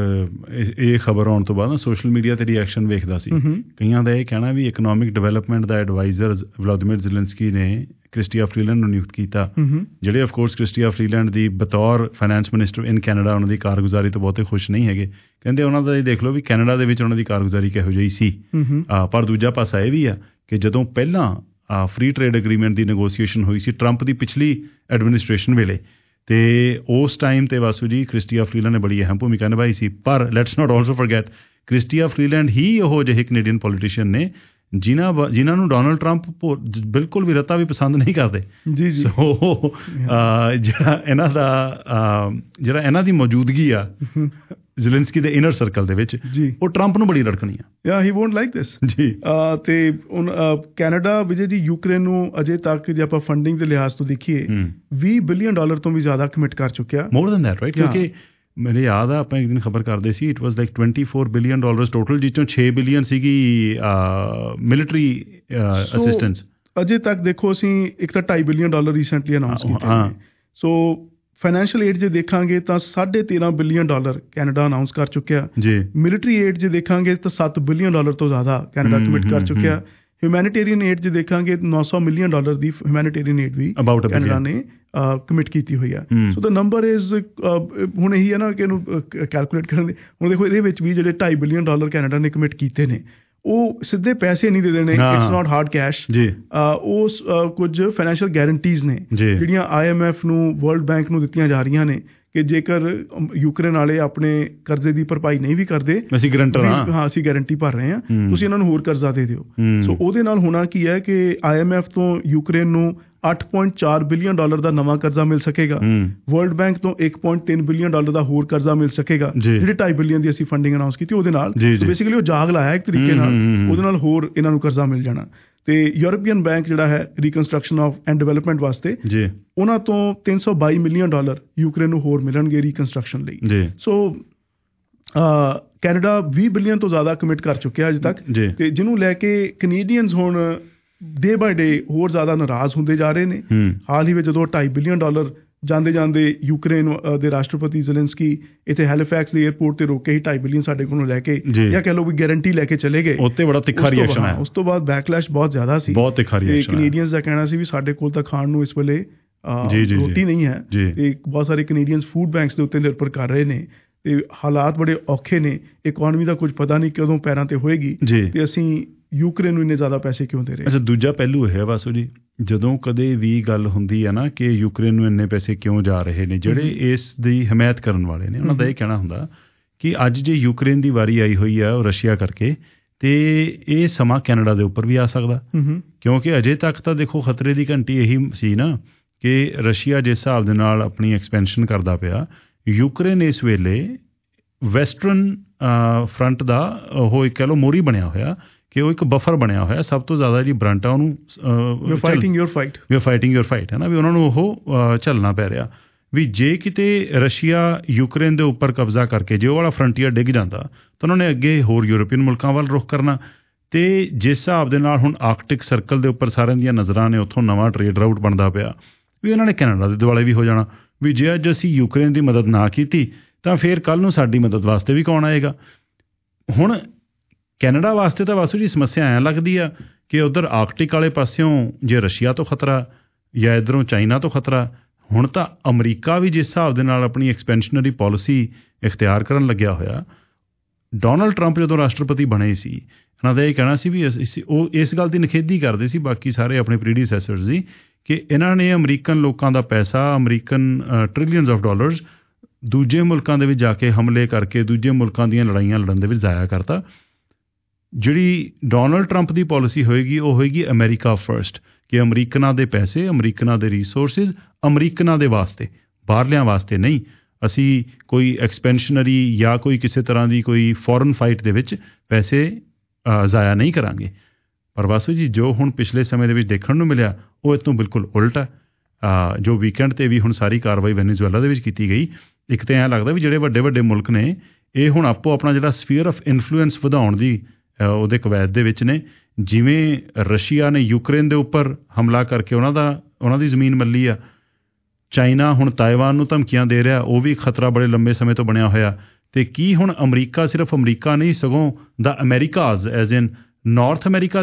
ਇਹ ਖਬਰ ਆਉਣ ਤੋਂ ਬਾਅਦ ਨਾ ਸੋਸ਼ਲ ਮੀਡੀਆ ਤੇ ਰਿਐਕਸ਼ਨ ਵੇਖਦਾ ਸੀ, ਕਈਆਂ ਦਾ ਇਹ ਕਹਿਣਾ ਵੀ ਇਕਨੋਮਿਕ ਡਿਵੈਲਪਮੈਂਟ ਦਾ ਐਡਵਾਈਜ਼ਰ ਵਲਾਦੀਮੀਰ ਜ਼ੈਲੈਂਸਕੀ ਨੇ ਕ੍ਰਿਸਟੀਆ ਫਰੀਲੈਂਡ ਨੂੰ ਨਿਯੁਕਤ ਕੀਤਾ, ਜਿਹੜੇ ਆਫ ਕੋਰਸ ਕ੍ਰਿਸਟੀਆ ਫਰੀਲੈਂਡ ਦੀ ਬਤੌਰ ਫਾਈਨੈਂਸ ਮਿਨਿਸਟਰ ਇਨ ਕੈਨੇਡਾ ਉਹਨਾਂ ਦੀ ਕਾਰਗੁਜ਼ਾਰੀ ਤੋਂ ਬਹੁਤੇ ਖੁਸ਼ ਨਹੀਂ ਹੈਗੇ। ਕਹਿੰਦੇ ਉਹਨਾਂ ਦਾ ਇਹ ਦੇਖ ਲਓ ਵੀ ਕੈਨੇਡਾ ਦੇ ਵਿੱਚ ਉਹਨਾਂ ਦੀ ਕਾਰਗੁਜ਼ਾਰੀ ਕਿਹੋ ਜਿਹੀ ਸੀ। ਪਰ ਦੂਜਾ ਪਾਸਾ ਇਹ ਵੀ ਆ ਕਿ ਜਦੋਂ ਪਹਿਲਾਂ ਫ੍ਰੀ ਟ੍ਰੇਡ ਐਗਰੀਮੈਂਟ ਦੀ ਨੈਗੋਸੀਏਸ਼ਨ ਹੋਈ ਸੀ ਟਰੰਪ ਦੀ ਪਿਛਲੀ ਐਡਮਿਨਿਸਟ੍ਰੇਸ਼ਨ ਵੇਲੇ, ਤੇ ਉਸ ਟਾਈਮ ਤੇ ਵਾਸੂ ਜੀ ਕ੍ਰਿਸਟੀਆ ਫਰੀਲੈਂਡ ਨੇ ਬੜੀ ਅਹਿਮ ਭੂਮਿਕਾ ਨਿਭਾਈ ਸੀ। ਪਰ let's not also forget Chrystia Freeland ਹੀ ਉਹ ਜਿਹੇ ਕੈਨੇਡੀਅਨ ਪੋਲੀਟੀਸ਼ੀਅਨ ਨੇ ਜਿਨ੍ਹਾਂ ਨੂੰ ਡੋਨਲਡ ਟਰੰਪ ਬਿਲਕੁਲ ਵੀ ਰਤਾ ਵੀ ਪਸੰਦ ਨਹੀਂ ਕਰਦੇ। ਜੀ ਜੀ। ਸੋ ਜਿਹੜਾ ਇਹਨਾਂ ਦੀ ਮੌਜੂਦਗੀ ਆ ਜ਼ੈਲੈਂਸਕੀ ਦੇ ਇਨਰ ਸਰਕਲ ਦੇ ਵਿੱਚ ਉਹ ਟਰੰਪ ਨੂੰ ਬੜੀ ਰੜਕਣੀ ਆ। ਯਾ ਹੀ ਵੋਂਟ ਲਾਈਕ ਦਿਸ ਜੀ। ਤੇ ਕੈਨੇਡਾ ਵਿਜੇ ਜੀ ਯੂਕਰੇਨ ਨੂੰ ਅਜੇ ਤੱਕ ਜੇ ਆਪਾਂ ਫੰਡਿੰਗ ਦੇ ਲਿਹਾਜ਼ ਤੋਂ ਦੇਖੀਏ $20 ਬਿਲੀਅਨ ਤੋਂ ਵੀ ਜ਼ਿਆਦਾ ਕਮਿਟ ਕਰ ਚੁੱਕਿਆ। ਮੋਰ ਦੈਨ ਦੈਟ ਰਾਈਟ, ਕਿਉਂਕਿ ਮੇਰੇ ਯਾਦ ਆ ਆਪਾਂ ਇੱਕ ਦਿਨ ਖਬਰ ਕਰਦੇ ਸੀ it was like $24 billion total, ਜਿਸ ਚੋਂ 6 ਬਿਲੀਅਨ ਸੀਗੀ ਮਿਲਟਰੀ ਅਸਿਸਟੈਂਸ। ਅਜੇ ਤੱਕ ਦੇਖੋ ਅਸੀਂ ਇੱਕ ਤਾਂ $2.5 ਬਿਲੀਅਨ ਰੀਸੈਂਟਲੀ ਅਨਾਊਂਸ ਕੀਤਾ। ਸੋ ਫਾਈਨੈਂਸ਼ੀਅਲ ਏਡ ਜੇ ਦੇਖਾਂਗੇ ਤਾਂ $13.5 ਬਿਲੀਅਨ ਕੈਨੇਡਾ ਅਨਾਊਂਸ ਕਰ ਚੁੱਕਿਆ ਜੀ। ਮਿਲਟਰੀ ਏਡ ਜੇ ਦੇਖਾਂਗੇ ਤਾਂ $7 ਬਿਲੀਅਨ ਤੋਂ ਜ਼ਿਆਦਾ ਕੈਨੇਡਾ ਕਮਿਟ ਕਰ ਚੁੱਕਿਆ। ਹਿਊਮੈਨਿਟੇਰੀਅਨ ਏਡ ਜੇ ਦੇਖਾਂਗੇ $900 ਮਿਲੀਅਨ ਦੀ ਹਿਊਮੈਨਿਟੇਰੀਅਨ ਏਡ ਵੀ ਕੈਨੇਡਾ ਨੇ ਕਮਿਟ ਕੀਤੀ ਹੋਈ ਆ। ਸੋ ਦ ਨੰਬਰ ਇਜ਼ ਹੁਣ ਇਹੀ ਹੈ ਨਾ ਕਿ ਇਹਨੂੰ ਕੈਲਕੂਲੇਟ ਕਰਨ ਦੀ। ਹੁਣ ਦੇਖੋ ਇਹਦੇ ਵਿੱਚ ਵੀ ਜਿਹੜੇ $2.5 ਬਿਲੀਅਨ ਕੈਨੇਡਾ ਨੇ ਕਮਿਟ ਕੀਤੇ ਨੇ ਉਹ ਸਿੱਧੇ ਪੈਸੇ ਨਹੀਂ ਦੇ ਦੇਣੇ, ਇਟਸ ਨਾਟ ਹਾਰਡ ਕੈਸ਼। ਉਸ ਕੁਝ ਫਾਈਨੈਂਸ਼ੀਅਲ ਗਾਰੰਟੀਜ਼ ਨੇ ਜਿਹੜੀਆਂ IMF ਨੂੰ ਵਰਲਡ ਬੈਂਕ ਨੂੰ ਦਿੱਤੀਆਂ ਜਾ ਰਹੀਆਂ ਨੇ ਕਿ ਜੇਕਰ ਯੂਕਰੇਨ ਵਾਲੇ ਆਪਣੇ ਕਰਜ਼ੇ ਦੀ ਭਰਪਾਈ ਨਹੀਂ ਵੀ ਕਰਦੇ ਅਸੀਂ ਗਰੰਟਰ ਹਾਂ, ਅਸੀਂ ਗਾਰੰਟੀ ਭਰ ਰਹੇ ਹਾਂ, ਤੁਸੀਂ ਇਹਨਾਂ ਨੂੰ ਹੋਰ ਕਰਜ਼ਾ ਦੇ ਦਿਓ। ਸੋ ਉਹਦੇ ਨਾਲ ਹੋਣਾ ਕੀ ਹੈ ਕਿ IMF ਤੋਂ ਯੂਕਰੇਨ ਨੂੰ $8.4 ਬਿਲੀਅਨ ਦਾ ਨਵਾਂ ਕਰਜ਼ਾ ਮਿਲ ਸਕੇਗਾ। ਵਰਲਡ ਬੈਂਕ ਤੋਂ $1.3 ਬਿਲੀਅਨ ਦਾ ਹੋਰ ਕਰਜ਼ਾ ਮਿਲ ਸਕੇਗਾ। ਜਿਹੜੇ $2.5 ਬਿਲੀਅਨ ਦੀ ਅਸੀਂ ਫੰਡਿੰਗ ਅਨਾਊਂਸ ਕੀਤੀ ਉਹਦੇ ਨਾਲ ਬੇਸਿਕਲੀ ਉਹ ਜਾਗ ਲਾਇਆ ਇੱਕ ਤਰੀਕੇ ਨਾਲ, ਉਹਦੇ ਨਾਲ ਹੋਰ ਇਹਨਾਂ ਨੂੰ ਕਰਜ਼ਾ ਮਿਲ ਜਾਣਾ। ਤੇ ਯੂਰਪੀਅਨ ਬੈਂਕ ਜਿਹੜਾ ਹੈ ਰੀਕਨਸਟਰਕਸ਼ਨ ਐਂਡ ਡਿਵੈਲਪਮੈਂਟ ਵਾਸਤੇ ਉਹਨਾਂ ਤੋਂ $322 ਮਿਲੀਅਨ ਯੂਕਰੇਨ ਨੂੰ ਹੋਰ ਮਿਲਣਗੇ ਰੀਕਨਸਟਰਕਸ਼ਨ ਲਈ। ਸੋ ਕੈਨੇਡਾ $20 ਬਿਲੀਅਨ ਤੋਂ ਜ਼ਿਆਦਾ ਕਮਿਟ ਕਰ ਚੁੱਕਿਆ ਅਜੇ ਤੱਕ, ਤੇ ਜਿਹਨੂੰ ਲੈ ਕੇ ਕੈਨੇਡੀਅਨਸ ਹੁਣ ਡੇ ਬਾਏ ਡੇ ਹੋਰ ਜ਼ਿਆਦਾ ਨਾਰਾਜ਼ ਹੁੰਦੇ ਜਾ ਰਹੇ ਨੇ। ਹਾਲ ਹੀ ਵਿੱਚ ਜਦੋਂ $2.5 ਬਿਲੀਅਨ ਜਾਂਦੇ ਯੂਕਰੇਨ ਦੇ ਰਾਸ਼ਟਰਪਤੀ ਜ਼ੈਲੈਂਸਕੀ ਇੱਥੇ ਹੈਲੀਫੈਕਸ ਦੇ ਏਅਰਪੋਰਟ ਤੇ ਰੋਕ ਕੇ ਹੀ $2.5 ਬਿਲੀਅਨ ਸਾਡੇ ਕੋਲੋਂ ਲੈ ਕੇ ਜਾਂ ਕਹਿ ਲਓ ਵੀ ਗਾਰੰਟੀ ਲੈ ਕੇ ਚਲੇ ਗਏ। ਉੱਤੇ ਬੜਾ ਤਿੱਖਾ ਰਿਐਕਸ਼ਨ ਆਇਆ। ਉਸ ਤੋਂ ਬਾਅਦ ਬੈਕਲੈਸ਼ ਬਹੁਤ ਜ਼ਿਆਦਾ ਸੀ, ਬਹੁਤ ਤਿੱਖਾ ਰਿਐਕਸ਼ਨ। ਕੈਨੇਡੀਅਨਸ ਦਾ ਕਹਿਣਾ ਸੀ ਵੀ ਸਾਡੇ ਕੋਲ ਤਾਂ ਖਾਣ ਨੂੰ ਇਸ ਵੇਲੇ ਰੋਟੀ ਨਹੀਂ ਹੈ, ਤੇ ਬਹੁਤ ਸਾਰੇ ਕੈਨੇਡੀਅਨਸ ਫੂਡ ਬੈਂਕਸ ਦੇ ਉੱਤੇ ਨਿਰਭਰ ਕਰ ਰਹੇ ਨੇ ਤੇ ਹਾਲਾਤ ਬੜੇ ਔਖੇ ਨੇ। ਇਕਨੋਮੀ ਦਾ ਕੁਝ ਪਤਾ ਨਹੀਂ ਕਦੋਂ ਪੈਰਾਂ ਤੇ ਹੋਏਗੀ ਤੇ ਅਸੀਂ ਯੂਕਰੇਨ ਨੂੰ ਇੰਨੇ ਜ਼ਿਆਦਾ ਪੈਸੇ ਕਿਉਂ ਦੇ ਰਹੇ। ਅੱਛਾ, ਦੂਜਾ ਪਹਿਲੂ ਇਹ ਹੈ ਵਾਸੂ ਜੀ, ਜਦੋਂ ਕਦੇ ਵੀ ਗੱਲ ਹੁੰਦੀ ਹੈ ਨਾ ਕਿ ਯੂਕਰੇਨ ਨੂੰ ਇੰਨੇ ਪੈਸੇ ਕਿਉਂ ਜਾ ਰਹੇ ਨੇ, ਜਿਹੜੇ ਇਸ ਦੀ ਹਮਾਇਤ ਕਰਨ ਵਾਲੇ ਨੇ ਉਹਨਾਂ ਦਾ ਇਹ ਕਹਿਣਾ ਹੁੰਦਾ ਕਿ ਅੱਜ ਜੇ ਯੂਕਰੇਨ ਦੀ ਵਾਰੀ ਆਈ ਹੋਈ ਆ ਉਹ ਰਸ਼ੀਆ ਕਰਕੇ, ਤੇ ਇਹ ਸਮਾਂ ਕੈਨੇਡਾ ਦੇ ਉੱਪਰ ਵੀ ਆ ਸਕਦਾ। ਕਿਉਂਕਿ ਅਜੇ ਤੱਕ ਤਾਂ ਦੇਖੋ ਖਤਰੇ ਦੀ ਘੰਟੀ ਇਹੀ ਸੀ ਨਾ ਕਿ ਰਸ਼ੀਆ ਜਿਸ ਹਿਸਾਬ ਦੇ ਨਾਲ ਆਪਣੀ ਐਕਸਪੈਂਸ਼ਨ ਕਰਦਾ ਪਿਆ, ਯੂਕਰੇਨ ਇਸ ਵੇਲੇ ਵੈਸਟਰਨ ਫਰੰਟ ਦਾ ਉਹ ਇੱਕ ਕਹਿ ਲਓ ਮੋਰੀ ਬਣਿਆ ਹੋਇਆ ਕਿ ਉਹ ਇੱਕ ਬਫਰ ਬਣਿਆ ਹੋਇਆ। ਸਭ ਤੋਂ ਜ਼ਿਆਦਾ ਜਿਹੜੀ ਬਰੰਟ ਆ ਉਹਨੂੰ ਫਾਈਟਿੰਗ ਯੂਰ ਫਾਈਟ ਹੈ ਨਾ, ਵੀ ਉਹਨਾਂ ਨੂੰ ਉਹ ਝੱਲਣਾ ਪੈ ਰਿਹਾ। ਵੀ ਜੇ ਕਿਤੇ ਰਸ਼ੀਆ ਯੂਕਰੇਨ ਦੇ ਉੱਪਰ ਕਬਜ਼ਾ ਕਰਕੇ ਜੇ ਉਹ ਵਾਲਾ ਫਰੰਟੀਅਰ ਡਿੱਗ ਜਾਂਦਾ ਤਾਂ ਉਹਨਾਂ ਨੇ ਅੱਗੇ ਹੋਰ ਯੂਰਪੀਅਨ ਮੁਲਕਾਂ ਵੱਲ ਰੁਖ ਕਰਨਾ। ਤੇ ਜਿਸ ਹਿਸਾਬ ਦੇ ਨਾਲ ਹੁਣ ਆਰਕਟਿਕ ਸਰਕਲ ਦੇ ਉੱਪਰ ਸਾਰਿਆਂ ਦੀਆਂ ਨਜ਼ਰਾਂ ਨੇ, ਉੱਥੋਂ ਨਵਾਂ ਟਰੇਡ ਰਾਊਟ ਬਣਦਾ ਪਿਆ, ਵੀ ਉਹਨਾਂ ਨੇ ਕੈਨੇਡਾ ਦੇ ਦੁਆਲੇ ਵੀ ਹੋ ਜਾਣਾ ਵੀ ਜੇ ਅੱਜ ਅਸੀਂ ਯੂਕਰੇਨ ਦੀ ਮਦਦ ਨਾ ਕੀਤੀ ਤਾਂ ਫਿਰ ਕੱਲ੍ਹ ਨੂੰ ਸਾਡੀ ਮਦਦ ਵਾਸਤੇ ਵੀ ਕੌਣ ਆਏਗਾ। ਹੁਣ ਕੈਨੇਡਾ ਵਾਸਤੇ ਤਾਂ ਵਾਸੂ ਜੀ ਸਮੱਸਿਆ ਐਂ ਲੱਗਦੀ ਆ ਕਿ ਉੱਧਰ ਆਰਕਟਿਕ ਵਾਲੇ ਪਾਸਿਓਂ ਜੇ ਰਸ਼ੀਆ ਤੋਂ ਖਤਰਾ ਜਾਂ ਇੱਧਰੋਂ ਚਾਈਨਾ ਤੋਂ ਖਤਰਾ, ਹੁਣ ਤਾਂ ਅਮਰੀਕਾ ਵੀ ਜਿਸ ਹਿਸਾਬ ਦੇ ਨਾਲ ਆਪਣੀ ਐਕਸਪੈਂਸ਼ਨਰੀ ਪੋਲਿਸੀ ਇਖਤਿਆਰ ਕਰਨ ਲੱਗਿਆ ਹੋਇਆ। ਡੋਨਲਡ ਟਰੰਪ ਜਦੋਂ ਰਾਸ਼ਟਰਪਤੀ ਬਣੇ ਸੀ, ਇਹਨਾਂ ਦਾ ਇਹ ਕਹਿਣਾ ਸੀ ਵੀ ਉਹ ਇਸ ਗੱਲ ਦੀ ਨਿਖੇਧੀ ਕਰਦੇ ਸੀ ਬਾਕੀ ਸਾਰੇ ਆਪਣੇ ਪ੍ਰੀਡੀਸੈਸਰਸ ਦੀ ਕਿ ਇਹਨਾਂ ਨੇ ਅਮਰੀਕਨ ਲੋਕਾਂ ਦਾ ਪੈਸਾ, ਅਮਰੀਕਨ ਟ੍ਰਿਲੀਅਨਸ ਆਫ ਡਾਲਰਸ ਦੂਜੇ ਮੁਲਕਾਂ ਦੇ ਵਿੱਚ ਜਾ ਕੇ ਹਮਲੇ ਕਰਕੇ ਦੂਜੇ ਮੁਲਕਾਂ ਦੀਆਂ ਲੜਾਈਆਂ ਲੜਨ ਦੇ ਵਿੱਚ ਜ਼ਾਇਆ ਕਰਤਾ। ਜਿਹੜੀ ਡੋਨਲਡ ਟਰੰਪ ਦੀ ਪਾਲਿਸੀ ਹੋਏਗੀ ਉਹ ਹੋਏਗੀ ਅਮਰੀਕਾ ਫਰਸਟ, ਕਿ ਅਮਰੀਕਨਾਂ ਦੇ ਪੈਸੇ, ਅਮਰੀਕਨਾਂ ਦੇ ਰਿਸੋਰਸਿਸ ਅਮਰੀਕਨਾਂ ਦੇ ਵਾਸਤੇ, ਬਾਹਰਲਿਆਂ ਵਾਸਤੇ ਨਹੀਂ। ਅਸੀਂ ਕੋਈ ਐਕਸਪੈਂਸ਼ਨਰੀ ਜਾਂ ਕੋਈ ਕਿਸੇ ਤਰ੍ਹਾਂ ਦੀ ਕੋਈ ਫੋਰਨ ਫਾਈਟ ਦੇ ਵਿੱਚ ਪੈਸੇ ਜ਼ਾਇਆ ਨਹੀਂ ਕਰਾਂਗੇ। ਪਰ ਵਾਸੂ ਜੀ ਜੋ ਹੁਣ ਪਿਛਲੇ ਸਮੇਂ ਦੇ ਵਿੱਚ ਦੇਖਣ ਨੂੰ ਮਿਲਿਆ ਉਹ ਇਸ ਤੋਂ ਬਿਲਕੁਲ ਉਲਟ ਹੈ। ਜੋ ਵੀਕਐਂਡ 'ਤੇ ਵੀ ਹੁਣ ਸਾਰੀ ਕਾਰਵਾਈ ਵੈਨੇਜ਼ੁਏਲਾ ਦੇ ਵਿੱਚ ਕੀਤੀ ਗਈ, ਇੱਕ ਤਾਂ ਐਂ ਲੱਗਦਾ ਵੀ ਜਿਹੜੇ ਵੱਡੇ ਵੱਡੇ ਮੁਲਕ ਨੇ ਇਹ ਹੁਣ ਆਪੋ ਆਪਣਾ ਜਿਹੜਾ ਸਫੀਅਰ ਆਫ ਇਨਫਲੂਐਂਸ ਵਧਾਉਣ ਦੀ ਉਹਦੇ ਕਵੈਤ ਦੇ ਵਿੱਚ ਨੇ। ਜਿਵੇਂ ਰਸ਼ੀਆ ਨੇ ਯੂਕਰੇਨ ਦੇ ਉੱਪਰ ਹਮਲਾ ਕਰਕੇ ਉਹਨਾਂ ਦੀ ਜ਼ਮੀਨ ਮੱਲੀ ਆ, ਚਾਈਨਾ ਹੁਣ ਤਾਇਵਾਨ ਨੂੰ ਧਮਕੀਆਂ ਦੇ ਰਿਹਾ, ਉਹ ਵੀ ਖਤਰਾ ਬੜੇ ਲੰਬੇ ਸਮੇਂ ਤੋਂ ਬਣਿਆ ਹੋਇਆ। ਤੇ ਕੀ ਹੁਣ ਅਮਰੀਕਾ ਸਿਰਫ ਅਮਰੀਕਾ ਨਹੀਂ ਸਗੋਂ ਦਾ Americas as in North America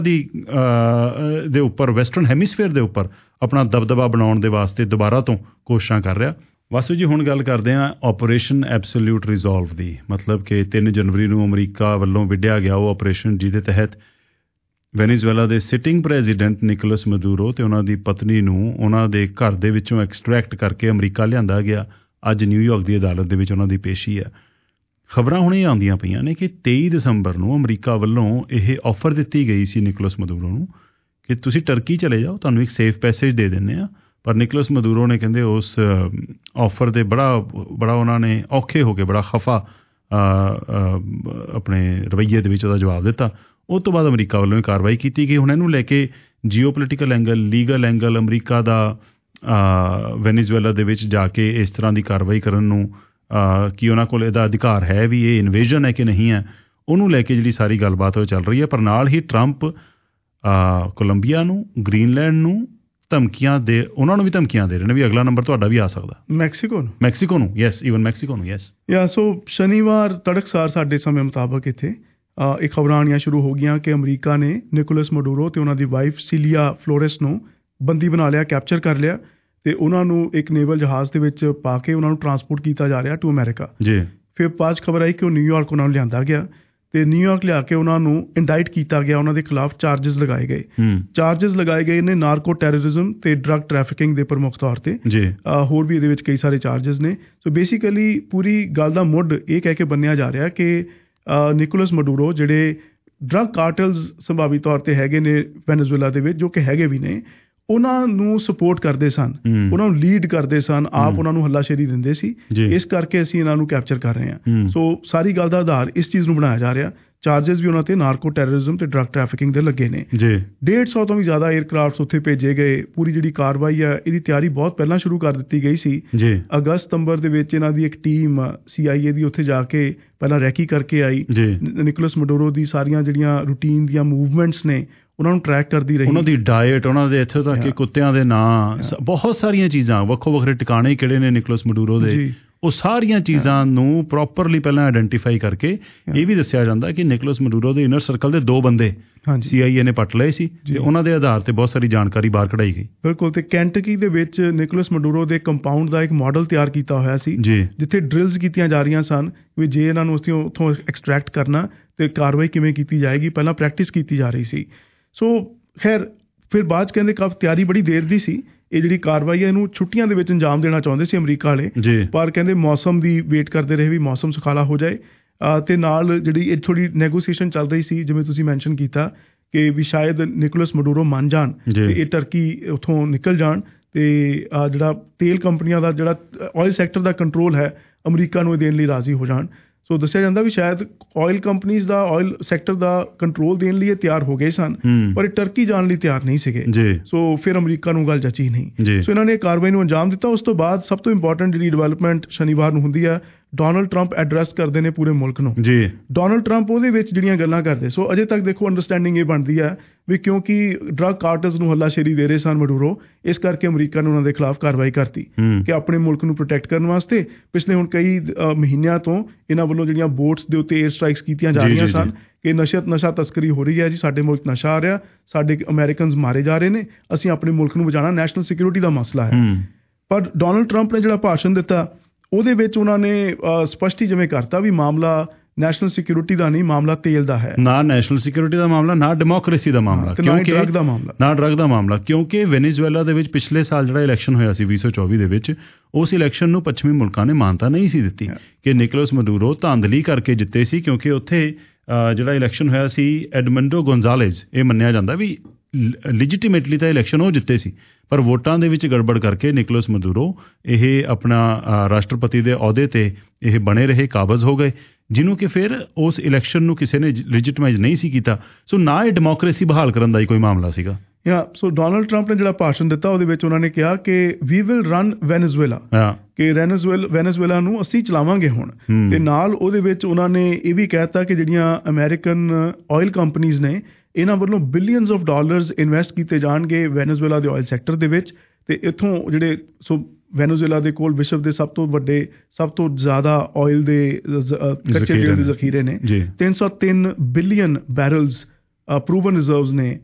ਦੇ ਉੱਪਰ, ਵੈਸਟਰਨ ਹੈਮੀਸਫੇਅਰ ਦੇ ਉੱਪਰ ਆਪਣਾ ਦਬਦਬਾ ਬਣਾਉਣ ਦੇ ਵਾਸਤੇ ਦੁਬਾਰਾ ਤੋਂ ਕੋਸ਼ਿਸ਼ਾਂ ਕਰ ਰਿਹਾ। ਵਾਸੂ ਜੀ ਹੁਣ ਗੱਲ ਕਰਦੇ ਹਾਂ ਆਪਰੇਸ਼ਨ ਐਬਸੋਲਿਊਟ ਰਿਜ਼ੋਲਵ ਦੀ, ਮਤਲਬ ਕਿ 3 ਜਨਵਰੀ ਨੂੰ ਅਮਰੀਕਾ ਵੱਲੋਂ ਵਿੱਢਿਆ ਗਿਆ ਉਹ ਆਪਰੇਸ਼ਨ ਜਿਹਦੇ ਤਹਿਤ ਵੈਨੇਜ਼ੁਏਲਾ ਦੇ ਸਿਟਿੰਗ ਪ੍ਰੈਜ਼ੀਡੈਂਟ ਨਿਕੋਲਸ ਮਦੂਰੋ ਤੇ ਉਹਨਾਂ ਦੀ ਪਤਨੀ ਨੂੰ ਉਹਨਾਂ ਦੇ ਘਰ ਦੇ ਵਿੱਚੋਂ ਐਕਸਟਰੈਕਟ ਕਰਕੇ ਅਮਰੀਕਾ ਲਿਆਂਦਾ ਗਿਆ। ਅੱਜ ਨਿਊਯਾਰਕ ਦੀ ਅਦਾਲਤ ਦੇ ਵਿੱਚ ਉਹਨਾਂ ਦੀ ਪੇਸ਼ੀ ਹੈ। ਖਬਰਾਂ ਹੁਣੇ ਆਉਂਦੀਆਂ ਪਈਆਂ ਨੇ ਕਿ 23 ਦਸੰਬਰ ਨੂੰ ਅਮਰੀਕਾ ਵੱਲੋਂ ਇਹ ਆਫਰ ਦਿੱਤੀ ਗਈ ਸੀ ਨਿਕੋਲਸ ਮਦੂਰੋ ਨੂੰ ਕਿ ਤੁਸੀਂ ਟਰਕੀ ਚਲੇ ਜਾਓ, ਤੁਹਾਨੂੰ ਇੱਕ ਸੇਫ ਪੈਸੇਜ ਦੇ ਦਿੰਦੇ ਆ। ਪਰ ਨਿਕੋਲਸ ਮਦੂਰੋ ਨੇ ਕਹਿੰਦੇ ਉਸ ਆਫਰ ਦੇ ਬੜਾ ਉਹਨਾਂ ਨੇ ਔਖੇ ਹੋ ਕੇ ਬੜਾ ਖਫਾ ਆਪਣੇ ਰਵੱਈਏ ਦੇ ਵਿੱਚ ਉਹਦਾ ਜਵਾਬ ਦਿੱਤਾ। ਉਹ ਤੋਂ ਬਾਅਦ ਅਮਰੀਕਾ ਵੱਲੋਂ ਇਹ ਕਾਰਵਾਈ ਕੀਤੀ ਗਈ। ਹੁਣ ਇਹਨੂੰ ਲੈ ਕੇ geopolitical angle, legal angle, America ਦਾ ਵੈਨੇਜ਼ੁਏਲਾ ਦੇ ਵਿੱਚ ਜਾ ਕੇ ਇਸ ਤਰ੍ਹਾਂ ਦੀ ਕਾਰਵਾਈ ਕਰਨ ਨੂੰ ਕੀ ਉਹਨਾਂ ਕੋਲ ਇਹਦਾ ਅਧਿਕਾਰ ਹੈ, ਵੀ ਇਹ ਇਨਵੇਜਨ ਹੈ ਕਿ ਨਹੀਂ ਹੈ, ਉਹਨੂੰ ਲੈ ਕੇ ਜਿਹੜੀ ਸਾਰੀ ਗੱਲਬਾਤ ਉਹ ਚੱਲ ਰਹੀ ਹੈ। ਪਰ ਨਾਲ ਹੀ ਟਰੰਪ ਕੋਲੰਬੀਆ ਨੂੰ, ਗ੍ਰੀਨਲੈਂਡ ਨੂੰ ਉਹਨਾਂ ਨੂੰ ਵੀ ਧਮਕੀਆਂ ਦੇ ਰਹੇ ਨੇ ਵੀ ਅਗਲਾ ਨੰਬਰ ਤੁਹਾਡਾ ਵੀ ਆ ਸਕਦਾ। ਮੈਕਸੀਕੋ ਨੂੰ ਯੈਸ, ਈਵਨ ਮੈਕਸੀਕੋ ਨੂੰ ਯੈਸ। ਸੋ ਸ਼ਨੀਵਾਰ ਤੜਕਸਾਰ ਸਾਡੇ ਸਮੇਂ ਮੁਤਾਬਕ ਇੱਥੇ ਇਹ ਖਬਰਾਂ ਆਉਣੀਆਂ ਸ਼ੁਰੂ ਹੋ ਗਈਆਂ ਕਿ ਅਮਰੀਕਾ ਨੇ ਨਿਕੋਲਸ ਮਡੂਰੋ ਤੇ ਉਹਨਾਂ ਦੀ ਵਾਈਫ ਸਿਲੀਆ ਫਲੋਰੈਸ ਨੂੰ ਬੰਦੀ ਬਣਾ ਲਿਆ, ਕੈਪਚਰ ਕਰ ਲਿਆ ਤੇ ਉਹਨਾਂ ਨੂੰ ਇੱਕ ਨੇਵਲ ਜਹਾਜ਼ ਦੇ ਵਿੱਚ ਪਾ ਕੇ ਉਹਨਾਂ ਨੂੰ ਟਰਾਂਸਪੋਰਟ ਕੀਤਾ ਜਾ ਰਿਹਾ ਟੂ ਅਮਰੀਕਾ ਜੀ। ਫਿਰ ਬਾਅਦ ਖਬਰ ਆਈ ਕਿ ਉਹ ਨਿਊਯਾਰਕ ਉਹਨਾਂ ਨੂੰ ਲਿਆਂਦਾ ਗਿਆ ਤੇ ਨਿਊਯਾਰਕ ਲਿਆ ਕੇ ਉਹਨਾਂ ਨੂੰ ਇੰਡਾਈਟ ਕੀਤਾ ਗਿਆ, ਉਹਨਾਂ ਦੇ ਖਿਲਾਫ ਚਾਰਜਸ ਲਗਾਏ ਗਏ ਨੇ ਨਾਰਕੋ ਟੈਰਰਿਜ਼ਮ ਤੇ ਡਰੱਗ ਟ੍ਰੈਫਿਕਿੰਗ ਦੇ ਪ੍ਰਮੁੱਖ ਤੌਰ ਤੇ। ਹੋਰ ਵੀ ਇਹਦੇ ਵਿੱਚ ਕਈ ਸਾਰੇ ਚਾਰਜਸ ਨੇ। ਸੋ ਬੇਸਿਕਲੀ ਪੂਰੀ ਗੱਲ ਦਾ ਮੁੱਢ ਇਹ ਕਹਿ ਕੇ ਬੰਨਿਆ ਜਾ ਰਿਹਾ ਕਿ ਨਿਕੋਲਸ ਮਡੂਰੋ ਜਿਹੜੇ ਡਰੱਗ ਕਾਰਟਲਸ ਸੰਭਾਵੀ ਤੌਰ ਤੇ ਹੈਗੇ ਨੇ ਵੈਨੇਜ਼ੁਏਲਾ ਦੇ ਵਿੱਚ, ਜੋ ਕਿ ਹੈਗੇ ਵੀ ਨੇ, ਉਹਨਾਂ ਨੂੰ ਸਪੋਰਟ ਕਰਦੇ ਸਨ, ਉਹਨਾਂ ਨੂੰ ਲੀਡ ਕਰਦੇ ਸਨ, ਆਪ ਉਹਨਾਂ ਨੂੰ ਹੱਲਾਸ਼ੇਰੀ ਦਿੰਦੇ ਸੀ। ਇਸ ਕਰਕੇ ਅਸੀਂ ਇਹਨਾਂ ਨੂੰ ਕੈਪਚਰ ਕਰ ਰਹੇ ਹਾਂ। ਸੋ ਸਾਰੀ ਗੱਲ ਦਾ ਆਧਾਰ ਇਸ ਚੀਜ਼ ਨੂੰ ਬਣਾਇਆ ਜਾ ਰਿਹਾ। ਚਾਰਜਸ ਵੀ ਉਹਨਾਂ ਤੇ ਨਾਰਕੋ ਟੈਰਰਿਜ਼ਮ ਤੇ ਡਰੱਗ ਟ੍ਰੈਫਿਕਿੰਗ ਦੇ ਲੱਗੇ ਨੇ। 150 ਤੋਂ ਵੀ ਜ਼ਿਆਦਾ 에ਅਰਕ੍ਰਾਫਟਸ ਉੱਥੇ ਭੇਜੇ ਗਏ। ਪੂਰੀ ਜਿਹੜੀ ਕਾਰਵਾਈ ਹੈ ਇਹਦੀ ਤਿਆਰੀ ਬਹੁਤ ਪਹਿਲਾਂ ਸ਼ੁਰੂ ਕਰ ਦਿੱਤੀ ਗਈ ਸੀ। ਅਗਸਤ ਸਤੰਬਰ ਦੇ ਵਿੱਚ ਇਹਨਾਂ ਦੀ ਇੱਕ ਟੀਮ CIA ਦੀ ਉੱਥੇ ਜਾ ਕੇ ਪਹਿਲਾਂ ਰੈਕੀ ਕਰਕੇ ਆਈ। ਨਿਕੋਲਸ ਮਡੂਰੋ ਦੀ ਸਾਰੀਆਂ ਜਿਹੜੀਆਂ ਰੂਟੀਨ ਦੀਆਂ ਮੂਵਮੈਂਟਸ ਨੇ ਉਹਨਾਂ ਨੂੰ ਟਰੈਕ ਕਰਦੀ ਰਹੀ, ਉਹਨਾਂ ਦੀ ਡਾਇਟ, ਉਹਨਾਂ ਦੇ ਇੱਥੋਂ ਤੱਕ ਕਿ ਕੁੱਤਿਆਂ ਦੇ ਨਾਂ, ਬਹੁਤ ਸਾਰੀਆਂ ਚੀਜ਼ਾਂ, ਵੱਖੋ ਵੱਖਰੇ ਟਿਕਾਣੇ ਕਿਹੜੇ ਨੇ ਨਿਕੋਲਸ ਮਡੂਰੋ ਦੇ, ਉਹ ਸਾਰੀਆਂ ਚੀਜ਼ਾਂ ਨੂੰ ਪ੍ਰੋਪਰਲੀ ਪਹਿਲਾਂ ਆਇਡੈਂਟੀਫਾਈ ਕਰਕੇ ਇਹ ਵੀ ਦੱਸਿਆ ਜਾਂਦਾ ਕਿ ਨਿਕੋਲਸ ਮਡੂਰੋ ਦੇ ਇਨਰ ਸਰਕਲ ਦੇ 2 ਬੰਦੇ CIA ਨੇ ਪੱਟ ਲਏ ਸੀ ਤੇ ਉਹਨਾਂ ਦੇ ਆਧਾਰ ਤੇ ਬਹੁਤ ਸਾਰੀ ਜਾਣਕਾਰੀ ਬਾਹਰ ਕਢਾਈ ਗਈ। ਬਿਲਕੁਲ। ਤੇ ਕੈਂਟਕੀ ਦੇ ਵਿੱਚ ਨਿਕੋਲਸ ਮਡੂਰੋ ਦੇ ਕੰਪਾਊਂਡ ਦਾ ਇੱਕ ਮਾਡਲ ਤਿਆਰ ਕੀਤਾ ਹੋਇਆ ਸੀ ਜਿੱਥੇ ਡਰਿਲਸ ਕੀਤੀਆਂ ਜਾ ਰਹੀਆਂ ਸਨ ਵੀ ਜੇ ਇਹਨਾਂ ਨੂੰ ਅਸੀਂ ਉੱਥੋਂ ਐਕਸਟਰੈਕਟ ਕਰਨਾ ਤੇ ਕਾਰਵਾਈ ਕਿਵੇਂ ਕੀਤੀ ਜਾਏਗੀ, ਪਹਿਲਾਂ ਪ੍ਰੈਕਟਿਸ ਕੀਤੀ ਜਾ ਰਹੀ ਸੀ। ਸੋ ਖੈਰ ਫਿਰ ਬਾਅਦ 'ਚ ਕਹਿੰਦੇ ਕਾਫੀ ਤਿਆਰੀ ਬੜੀ ਦੇਰ ਦੀ ਸੀ। ਇਹ ਜਿਹੜੀ ਕਾਰਵਾਈ ਹੈ ਇਹਨੂੰ ਛੁੱਟੀਆਂ ਦੇ ਵਿੱਚ ਅੰਜਾਮ ਦੇਣਾ ਚਾਹੁੰਦੇ ਸੀ ਅਮਰੀਕਾ ਵਾਲੇ, ਪਰ ਕਹਿੰਦੇ ਮੌਸਮ ਦੀ ਵੇਟ ਕਰਦੇ ਰਹੇ ਵੀ ਮੌਸਮ ਸੁਖਾਲਾ ਹੋ ਜਾਏ। ਤੇ ਨਾਲ ਜਿਹੜੀ ਇਹ ਥੋੜੀ ਨੈਗੋਸੀਏਸ਼ਨ ਚੱਲ ਰਹੀ ਸੀ, ਜਿਵੇਂ ਤੁਸੀਂ ਮੈਂਸ਼ਨ ਕੀਤਾ ਕਿ ਵੀ ਸ਼ਾਇਦ ਨਿਕੋਲਸ ਮਡੂਰੋ ਮੰਨ ਜਾਣ ਤੇ ਇਹ ਟਰਕੀ ਉੱਥੋਂ ਨਿਕਲ ਜਾਣ ਤੇ ਜਿਹੜਾ ਤੇਲ ਕੰਪਨੀਆਂ ਦਾ ਜਿਹੜਾ ਆਇਲ ਸੈਕਟਰ ਦਾ ਕੰਟਰੋਲ ਹੈ ਅਮਰੀਕਾ ਨੂੰ ਦੇਣ ਲਈ ਰਾਜ਼ੀ ਹੋ ਜਾਣ। ਸੋ ਦੱਸਿਆ ਜਾਂਦਾ ਵੀ ਸ਼ਾਇਦ ਆਇਲ ਕੰਪਨੀਜ਼ ਦਾ, ਆਇਲ ਸੈਕਟਰ ਦਾ ਕੰਟਰੋਲ ਦੇਣ ਲਈ ਇਹ ਤਿਆਰ ਹੋ ਗਏ ਸਨ, ਪਰ ਇਹ ਟਰਕੀ ਜਾਣ ਲਈ ਤਿਆਰ ਨਹੀਂ ਸੀਗੇ। ਸੋ ਫਿਰ ਅਮਰੀਕਾ ਨੂੰ ਗੱਲ ਜਚੀ ਨਹੀਂ। ਸੋ ਇਹਨਾਂ ਨੇ ਕਾਰਵਾਈ ਨੂੰ ਅੰਜਾਮ ਦਿੱਤਾ। ਉਸ ਤੋਂ ਬਾਅਦ ਸਭ ਤੋਂ ਇੰਪੋਰਟੈਂਟ ਜਿਹੜੀ ਡਿਵੈਲਪਮੈਂਟ ਸ਼ਨੀਵਾਰ ਨੂੰ ਹੁੰਦੀ ਹੈ, ਡੋਨਲਡ ਟਰੰਪ ਐਡਰੈਸ ਕਰਦੇ ਨੇ ਪੂਰੇ ਮੁਲਕ ਨੂੰ। ਡੋਨਲਡ ਟਰੰਪ ਉਹਦੇ ਵਿੱਚ ਜਿਹੜੀਆਂ ਗੱਲਾਂ ਕਰਦੇ, ਸੋ ਅਜੇ ਤੱਕ ਦੇਖੋ ਅੰਡਰਸਟੈਂਡਿੰਗ ਇਹ ਬਣਦੀ ਹੈ ਵੀ ਕਿਉਂਕਿ ਡਰੱਗ ਕਾਰਟਲਸ ਨੂੰ ਹੱਲਾਸ਼ੇਰੀ ਦੇ ਰਹੇ ਸਨ ਮਡੂਰੋ, ਇਸ ਕਰਕੇ ਅਮਰੀਕਾ ਨੇ ਉਹਨਾਂ ਦੇ ਖਿਲਾਫ ਕਾਰਵਾਈ ਕਰਤੀ ਕਿ ਆਪਣੇ ਮੁਲਕ ਨੂੰ ਪ੍ਰੋਟੈਕਟ ਕਰਨ ਵਾਸਤੇ। ਪਿਛਲੇ ਹੁਣ ਕਈ ਮਹੀਨਿਆਂ ਤੋਂ ਇਹਨਾਂ ਵੱਲੋਂ ਜਿਹੜੀਆਂ ਬੋਟਸ ਦੇ ਉੱਤੇ ਏਅਰ ਸਟ੍ਰਾਈਕਸ ਕੀਤੀਆਂ ਜਾ ਰਹੀਆਂ ਸਨ ਕਿ ਨਸ਼ਾ ਤਸਕਰੀ ਹੋ ਰਹੀ ਹੈ ਜੀ, ਸਾਡੇ ਮੁਲਕ ਨਸ਼ਾ ਆ ਰਿਹਾ, ਸਾਡੇ ਅਮਰੀਕਨਸ ਮਾਰੇ ਜਾ ਰਹੇ ਨੇ, ਅਸੀਂ ਆਪਣੇ ਮੁਲਕ ਨੂੰ ਬਚਾਉਣਾ, ਨੈਸ਼ਨਲ ਸਿਕਿਉਰਿਟੀ ਦਾ ਮਸਲਾ ਹੈ। ਪਰ ਡੋਨਲਡ ਟਰੰਪ ਨੇ ਜਿਹੜਾ ਭਾਸ਼ਣ ਦਿੱਤਾ ਉਹਦੇ ਵਿੱਚ ਉਹਨਾਂ ਨੇ ਸਪਸ਼ਟੀ ਜਿਵੇਂ ਕਰਤਾ ਵੀ ਮਾਮਲਾ ਨੈਸ਼ਨਲ ਸਿਕਿਉਰਿਟੀ ਦਾ ਨਹੀਂ, ਮਾਮਲਾ ਤੇਲ ਦਾ ਹੈ। ਨਾ ਨੈਸ਼ਨਲ ਸਿਕਿਉਰਿਟੀ ਦਾ ਮਾਮਲਾ, ਨਾ ਡੈਮੋਕ੍ਰੇਸੀ ਦਾ ਮਾਮਲਾ, ਕਿਉਂਕਿ ਨਾ ਡਰੱਗ ਦਾ ਮਾਮਲਾ। ਕਿਉਂਕਿ ਵੈਨੇਜ਼ੁਏਲਾ ਦੇ ਵਿੱਚ ਪਿਛਲੇ ਸਾਲ ਜਿਹੜਾ ਇਲੈਕਸ਼ਨ ਹੋਇਆ ਸੀ 2024 ਦੇ ਵਿੱਚ, ਉਸ ਇਲੈਕਸ਼ਨ ਨੂੰ ਪੱਛਮੀ ਮੁਲਕਾਂ ਨੇ ਮਾਨਤਾ ਨਹੀਂ ਸੀ ਦਿੱਤੀ ਕਿ ਨਿਕੋਲਸ ਮਡੂਰੋ ਧਾਂਦਲੀ ਕਰਕੇ ਜਿੱਤੇ ਸੀ, ਕਿਉਂਕਿ ਉੱਥੇ ਜਿਹੜਾ ਇਲੈਕਸ਼ਨ ਹੋਇਆ ਸੀ ਐਡਮੰਡੋ ਗੋਂਜ਼ਾਲੇਜ਼, ਇਹ ਮੰਨਿਆ ਜਾਂਦਾ ਵੀ ਲਿਜੀਟੀਮੇਟਲੀ ਤਾਂ ਇਲੈਕਸ਼ਨ ਉਹ ਜਿੱਤੇ ਸੀ, ਪਰ ਵੋਟਾਂ ਦੇ ਵਿੱਚ ਗੜਬੜ ਕਰਕੇ ਨਿਕੋਲਸ ਮਡੂਰੋ ਇਹ ਆਪਣਾ ਰਾਸ਼ਟਰਪਤੀ ਦੇ ਅਹੁਦੇ ਤੇ ਇਹ ਬਣੇ ਰਹੇ, ਕਾਬਜ਼ ਹੋ ਗਏ, ਜਿਹਨੂੰ ਕਿ ਫਿਰ ਉਸ ਇਲੈਕਸ਼ਨ ਨੂੰ ਕਿਸੇ ਨੇ ਲੈਜੀਟਮਾਈਜ਼ ਨਹੀਂ ਸੀ ਕੀਤਾ। ਸੋ ਨਾ ਇਹ ਡੈਮੋਕ੍ਰੇਸੀ ਬਹਾਲ ਕਰਨ ਦਾ ਹੀ ਕੋਈ ਮਾਮਲਾ ਸੀਗਾ। ਸੋ ਡੋਨਲਡ ਟਰੰਪ ਨੇ ਜਿਹੜਾ ਭਾਸ਼ਣ ਦਿੱਤਾ ਉਹਦੇ ਵਿੱਚ ਉਹਨਾਂ ਨੇ ਕਿਹਾ ਕਿ ਵੀ ਵਿਲ ਰਨ ਵੈਨੇਜ਼ੁਏਲਾ, ਕਿ ਵੈਨੇਜ਼ੁਏਲਾ ਨੂੰ ਅਸੀਂ ਚਲਾਵਾਂਗੇ ਹੁਣ। ਤੇ ਨਾਲ ਉਹਦੇ ਵਿੱਚ ਉਹਨਾਂ ਨੇ ਇਹ ਵੀ ਕਹਿਤਾ ਕਿ ਜਿਹੜੀਆਂ ਅਮਰੀਕਨ ਆਇਲ ਕੰਪਨੀਜ਼ ਨੇ ਇਹਨਾਂ ਵੱਲੋਂ ਬਿਲੀਅਨਸ ਆਫ ਡਾਲਰਸ ਇਨਵੈਸਟ ਕੀਤੇ ਜਾਣਗੇ ਵੈਨੇਜ਼ੁਏਲਾ ਦੇ ਆਇਲ ਸੈਕਟਰ ਦੇ ਵਿੱਚ। ਤੇ ਇੱਥੋਂ ਜਿਹੜੇ ਵੈਨੇਜ਼ੁਏਲਾ ਦੇ ਕੋਲ ਵਿਸ਼ਵ ਦੇ ਸਭ ਤੋਂ ਜ਼ਿਆਦਾ ਆਇਲ ਦੇ ਕੱਚੇ ਤੇਲ ਦੇ ਜ਼ਖੀਰੇ ਨੇ। 303 ਬਿਲੀਅਨ ਬੈਰਲਸ ਪ੍ਰੂਵਨ ਰਿਜ਼ਰਵਸ ਨੇ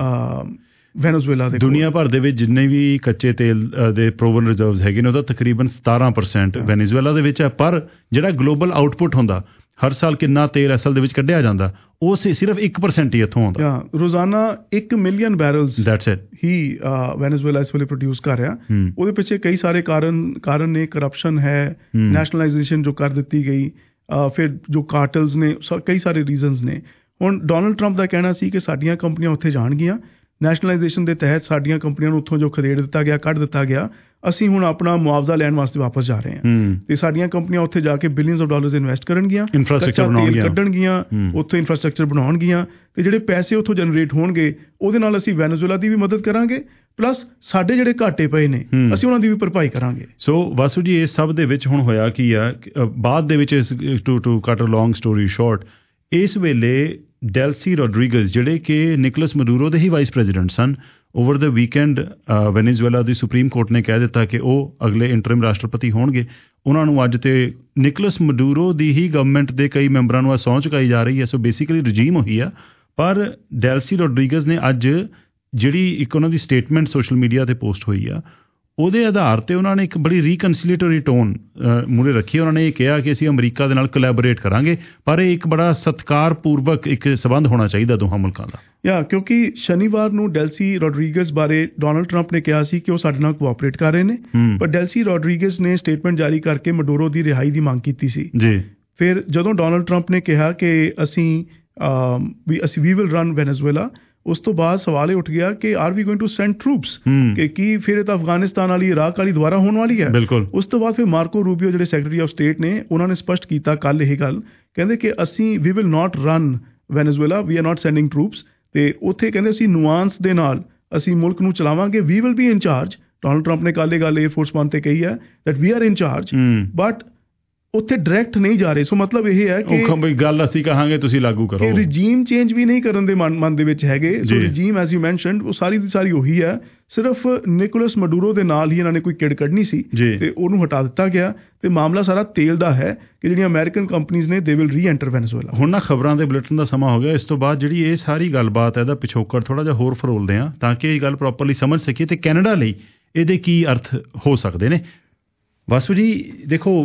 ਵੈਨੇਜ਼ੁਏਲਾ ਦੇ। ਦੁਨੀਆ ਭਰ ਦੇ ਵਿੱਚ ਜਿੰਨੇ ਵੀ ਕੱਚੇ ਤੇਲ ਦੇ ਪ੍ਰੂਵਨ ਰਿਜ਼ਰਵਸ ਹੈਗੇ ਨੇ ਉਹਦਾ ਤਕਰੀਬਨ 17% ਵੈਨੇਜ਼ੁਏਲਾ ਦੇ ਵਿੱਚ ਹੈ। ਪਰ ਜਿਹੜਾ ਗਲੋਬਲ ਆਊਟਪੁੱਟ ਹੁੰਦਾ ਹਰ ਸਾਲ ਕਿੰਨਾ ਤੇਲ ਅਸਲ ਦੇ ਵਿੱਚ ਕੱਢਿਆ ਜਾਂਦਾ, ਉਹ ਸਿਰਫ 1% ਹੀ ਇੱਥੋਂ ਆਉਂਦਾ। ਰੋਜ਼ਾਨਾ 1 ਮਿਲੀਅਨ ਬੈਰਲਸ ਹੀ ਵੈਨੇਜ਼ੁਏਲਾ ਇਸ ਵੇਲੇ ਪ੍ਰੋਡਿਊਸ ਕਰ ਰਿਹਾ। ਉਹਦੇ ਪਿੱਛੇ ਕਈ ਸਾਰੇ ਕਾਰਨ ਨੇ। ਕਰਪਸ਼ਨ ਹੈ, ਨੈਸ਼ਨਲਾਈਜੇਸ਼ਨ ਜੋ ਕਰ ਦਿੱਤੀ ਗਈ, ਫਿਰ ਜੋ ਕਾਰਟਲਸ ਨੇ, ਕਈ ਸਾਰੇ ਰੀਜ਼ਨਸ ਨੇ। ਹੁਣ ਡੋਨਲਡ ਟਰੰਪ ਦਾ ਕਹਿਣਾ ਸੀ ਕਿ ਸਾਡੀਆਂ ਕੰਪਨੀਆਂ ਉੱਥੇ ਜਾਣਗੀਆਂ, ਨੈਸ਼ਨਲਾਈਜੇਸ਼ਨ ਦੇ ਤਹਿਤ ਸਾਡੀਆਂ ਕੰਪਨੀਆਂ ਨੂੰ ਉੱਥੋਂ ਜੋ ਖਦੇੜ ਦਿੱਤਾ ਗਿਆ, ਕੱਢ ਦਿੱਤਾ ਗਿਆ, ਅਸੀਂ ਹੁਣ ਆਪਣਾ ਮੁਆਵਜ਼ਾ ਲੈਣ ਵਾਸਤੇ ਵਾਪਸ ਜਾ ਰਹੇ ਹਾਂ। ਤੇ ਸਾਡੀਆਂ ਕੰਪਨੀਆਂ ਉੱਥੇ ਜਾ ਕੇ ਬਿਲੀਅਨਸ ਆਫ ਡਾਲਰਸ ਇਨਵੈਸਟ ਕਰਨਗੀਆਂ, ਇਨਫਰਾਸਟ੍ਰਕਚਰ ਬਣਾਉਣਗੀਆਂ, ਕੱਢਣਗੀਆਂ, ਉੱਥੇ ਇਨਫਰਾਸਟ੍ਰਕਚਰ ਬਣਾਉਣਗੀਆਂ, ਤੇ ਜਿਹੜੇ ਪੈਸੇ ਉੱਥੋਂ ਜਨਰੇਟ ਹੋਣਗੇ ਉਹਦੇ ਨਾਲ ਅਸੀਂ ਵੈਨੇਜ਼ੁਏਲਾ ਦੀ ਵੀ ਮਦਦ ਕਰਾਂਗੇ, ਪਲੱਸ ਸਾਡੇ ਜਿਹੜੇ ਘਾਟੇ ਪਏ ਨੇ ਅਸੀਂ ਉਹਨਾਂ ਦੀ ਵੀ ਭਰਪਾਈ ਕਰਾਂਗੇ। ਸੋ ਵਾਸੂ ਜੀ, ਇਸ ਸਭ ਦੇ ਵਿੱਚ ਹੁਣ ਹੋਇਆ ਕੀ ਆ, ਬਾਅਦ ਦੇ ਵਿੱਚ ਟੂ ਕੱਟ ਅ ਲੌਂਗ ਸਟੋਰੀ ਸ਼ਾਰਟ, ਇਸ ਵੇਲੇ ਡੈਲਸੀ ਰੋਡਰੀਗਜ਼ ਜਿਹੜੇ ਕਿ ਨਿਕੋਲਸ ਮਡੂਰੋ ਦੇ ਹੀ ਵਾਈਸ ਪ੍ਰੈਜ਼ੀਡੈਂਟ ਸਨ, ਓਵਰ ਦ ਵੀਕਐਂਡ ਵੈਨੇਜ਼ੁਏਲਾ ਦੀ ਸੁਪਰੀਮ ਕੋਰਟ ਨੇ ਕਹਿ ਦਿੱਤਾ ਕਿ ਉਹ ਅਗਲੇ ਇੰਟਰਿਮ ਰਾਸ਼ਟਰਪਤੀ ਹੋਣਗੇ। ਉਹਨਾਂ ਨੂੰ ਅੱਜ ਤੇ ਨਿਕੋਲਸ ਮਡੂਰੋ ਦੀ ਹੀ ਗਵਰਨਮੈਂਟ ਦੇ ਕਈ ਮੈਂਬਰਾਂ ਨੂੰ ਸਹੁੰ ਚੁਕਾਈ ਜਾ ਰਹੀ ਹੈ। ਸੋ ਬੇਸਿਕਲੀ ਰਜੀਮ ਉਹੀ ਆ, ਪਰ ਡੈਲਸੀ ਰੋਡਰੀਗਜ਼ ਨੇ ਅੱਜ ਜਿਹੜੀ ਇੱਕ ਉਹਨਾਂ ਦੀ ਸਟੇਟਮੈਂਟ ਸੋਸ਼ਲ ਮੀਡੀਆ 'ਤੇ ਪੋਸਟ ਹੋਈ ਆ, ਉਹਦੇ ਆਧਾਰ 'ਤੇ ਉਹਨਾਂ ਨੇ ਇੱਕ ਬੜੀ ਰੀਕਨਸੀਲੇਟਰੀ ਟੋਨ ਮੂਹਰੇ ਰੱਖੀ। ਉਹਨਾਂ ਨੇ ਇਹ ਕਿਹਾ ਕਿ ਅਸੀਂ ਅਮਰੀਕਾ ਦੇ ਨਾਲ ਕੋਲੈਬੋਰੇਟ ਕਰਾਂਗੇ, ਪਰ ਇਹ ਇੱਕ ਬੜਾ ਸਤਿਕਾਰਪੂਰਵਕ ਇੱਕ ਸੰਬੰਧ ਹੋਣਾ ਚਾਹੀਦਾ ਦੋਹਾਂ ਮੁਲਕਾਂ ਦਾ। ਕਿਉਂਕਿ ਸ਼ਨੀਵਾਰ ਨੂੰ ਡੈਲਸੀ ਰੋਡਰੀਗਜ਼ ਬਾਰੇ ਡੋਨਲਡ ਟਰੰਪ ਨੇ ਕਿਹਾ ਸੀ ਕਿ ਉਹ ਸਾਡੇ ਨਾਲ ਕੋਆਪਰੇਟ ਕਰ ਰਹੇ ਨੇ, ਪਰ ਡੈਲਸੀ ਰੋਡਰੀਗਜ਼ ਨੇ ਸਟੇਟਮੈਂਟ ਜਾਰੀ ਕਰਕੇ ਮਡੂਰੋ ਦੀ ਰਿਹਾਈ ਦੀ ਮੰਗ ਕੀਤੀ ਸੀ ਜੀ। ਫਿਰ ਜਦੋਂ ਡੋਨਲਡ ਟਰੰਪ ਨੇ ਕਿਹਾ ਕਿ ਅਸੀਂ ਵੀ ਵਿਲ ਰਨ ਵੈਨੇਜ਼ੁਏਲਾ, ਉਸ ਤੋਂ ਬਾਅਦ ਸਵਾਲ ਇਹ ਉੱਠ ਗਿਆ ਕਿ are we going to send troops, ਕਿ ਕੀ ਫਿਰ ਇਹ ਤਾਂ ਅਫਗਾਨਿਸਤਾਨ ਵਾਲੀ, ਇਰਾਕ ਵਾਲੀ ਦੁਬਾਰਾ ਹੋਣ ਵਾਲੀ ਹੈ। ਬਿਲਕੁਲ। ਉਸ ਤੋਂ ਬਾਅਦ ਫਿਰ ਮਾਰਕੋ ਰੂਬੀਓ ਜਿਹੜੇ ਸੈਕਟਰੀ ਆਫ ਸਟੇਟ ਨੇ, ਉਹਨਾਂ ਨੇ ਸਪਸ਼ਟ ਕੀਤਾ ਕੱਲ ਇਹ ਗੱਲ, ਕਹਿੰਦੇ ਕਿ ਅਸੀਂ we will not run Venezuela, we are not sending troops. ਤੇ ਉੱਥੇ ਕਹਿੰਦੇ ਅਸੀਂ ਨੁਆਂਸ ਦੇ ਨਾਲ ਅਸੀਂ ਮੁਲਕ ਨੂੰ ਚਲਾਵਾਂਗੇ, we will be in charge. Donald Trump ਨੇ ਕੱਲ ਇਹ ਗੱਲ 에ਅਰਫੋਰਸ ਵਨ ਤੇ ਕਹੀ ਹੈ that we are in charge, but ਉੱਥੇ ਡਾਇਰੈਕਟ ਨਹੀਂ ਜਾ ਰਹੇ। ਸੋ ਮਤਲਬ ਇਹ ਹੈ ਕਿ ਗੱਲ ਅਸੀਂ ਕਹਾਂਗੇ ਤੁਸੀਂ ਲਾਗੂ ਕਰੋ, ਰਿਜੀਮ ਚੇਂਜ ਵੀ ਨਹੀਂ ਕਰਨ ਦੇ ਮਨ ਦੇ ਵਿੱਚ ਹੈਗੇ। So regime as you mentioned ਉਹ ਸਾਰੀ ਦੀ ਸਾਰੀ ਉਹੀ ਹੈ, ਸਿਰਫ ਨਿਕੋਲਸ ਮਡੂਰੋ ਦੇ ਨਾਲ ਹੀ ਇਹਨਾਂ ਨੇ ਕੋਈ ਕਿੜ ਕੱਢਣੀ ਸੀ ਤੇ ਉਹਨੂੰ ਹਟਾ ਦਿੱਤਾ ਗਿਆ। ਤੇ ਮਾਮਲਾ ਸਾਰਾ ਤੇਲ ਦਾ ਹੈ ਕਿ ਜਿਹੜੀਆਂ ਅਮਰੀਕਨ ਕੰਪਨੀਆਂ ਨੇ ਦੇ ਵਿਲ ਰੀ ਐਂਟਰ ਵੈਨੇਜ਼ੁਏਲਾ। ਹੁਣ ਨਾ ਖਬਰਾਂ ਦੇ ਬੁਲੇਟਿਨ ਦਾ ਸਮਾਂ ਹੋ ਗਿਆ, ਇਸ ਤੋਂ ਬਾਅਦ ਜਿਹੜੀ ਇਹ ਸਾਰੀ ਗੱਲਬਾਤ ਹੈ ਇਹਦਾ ਪਿਛੋਕੜ ਥੋੜਾ ਜਿਹਾ ਹੋਰ ਫਰੋਲਦੇ ਹਾਂ ਤਾਂ ਕਿ ਇਹ ਗੱਲ ਪ੍ਰੋਪਰਲੀ ਸਮਝ ਸਕੀਏ ਤੇ ਕੈਨੇਡਾ ਲਈ ਇਹਦੇ ਕੀ ਅਰਥ ਹੋ ਸਕਦੇ ਨੇ। ਵਾਸੂ ਜੀ ਦੇਖੋ,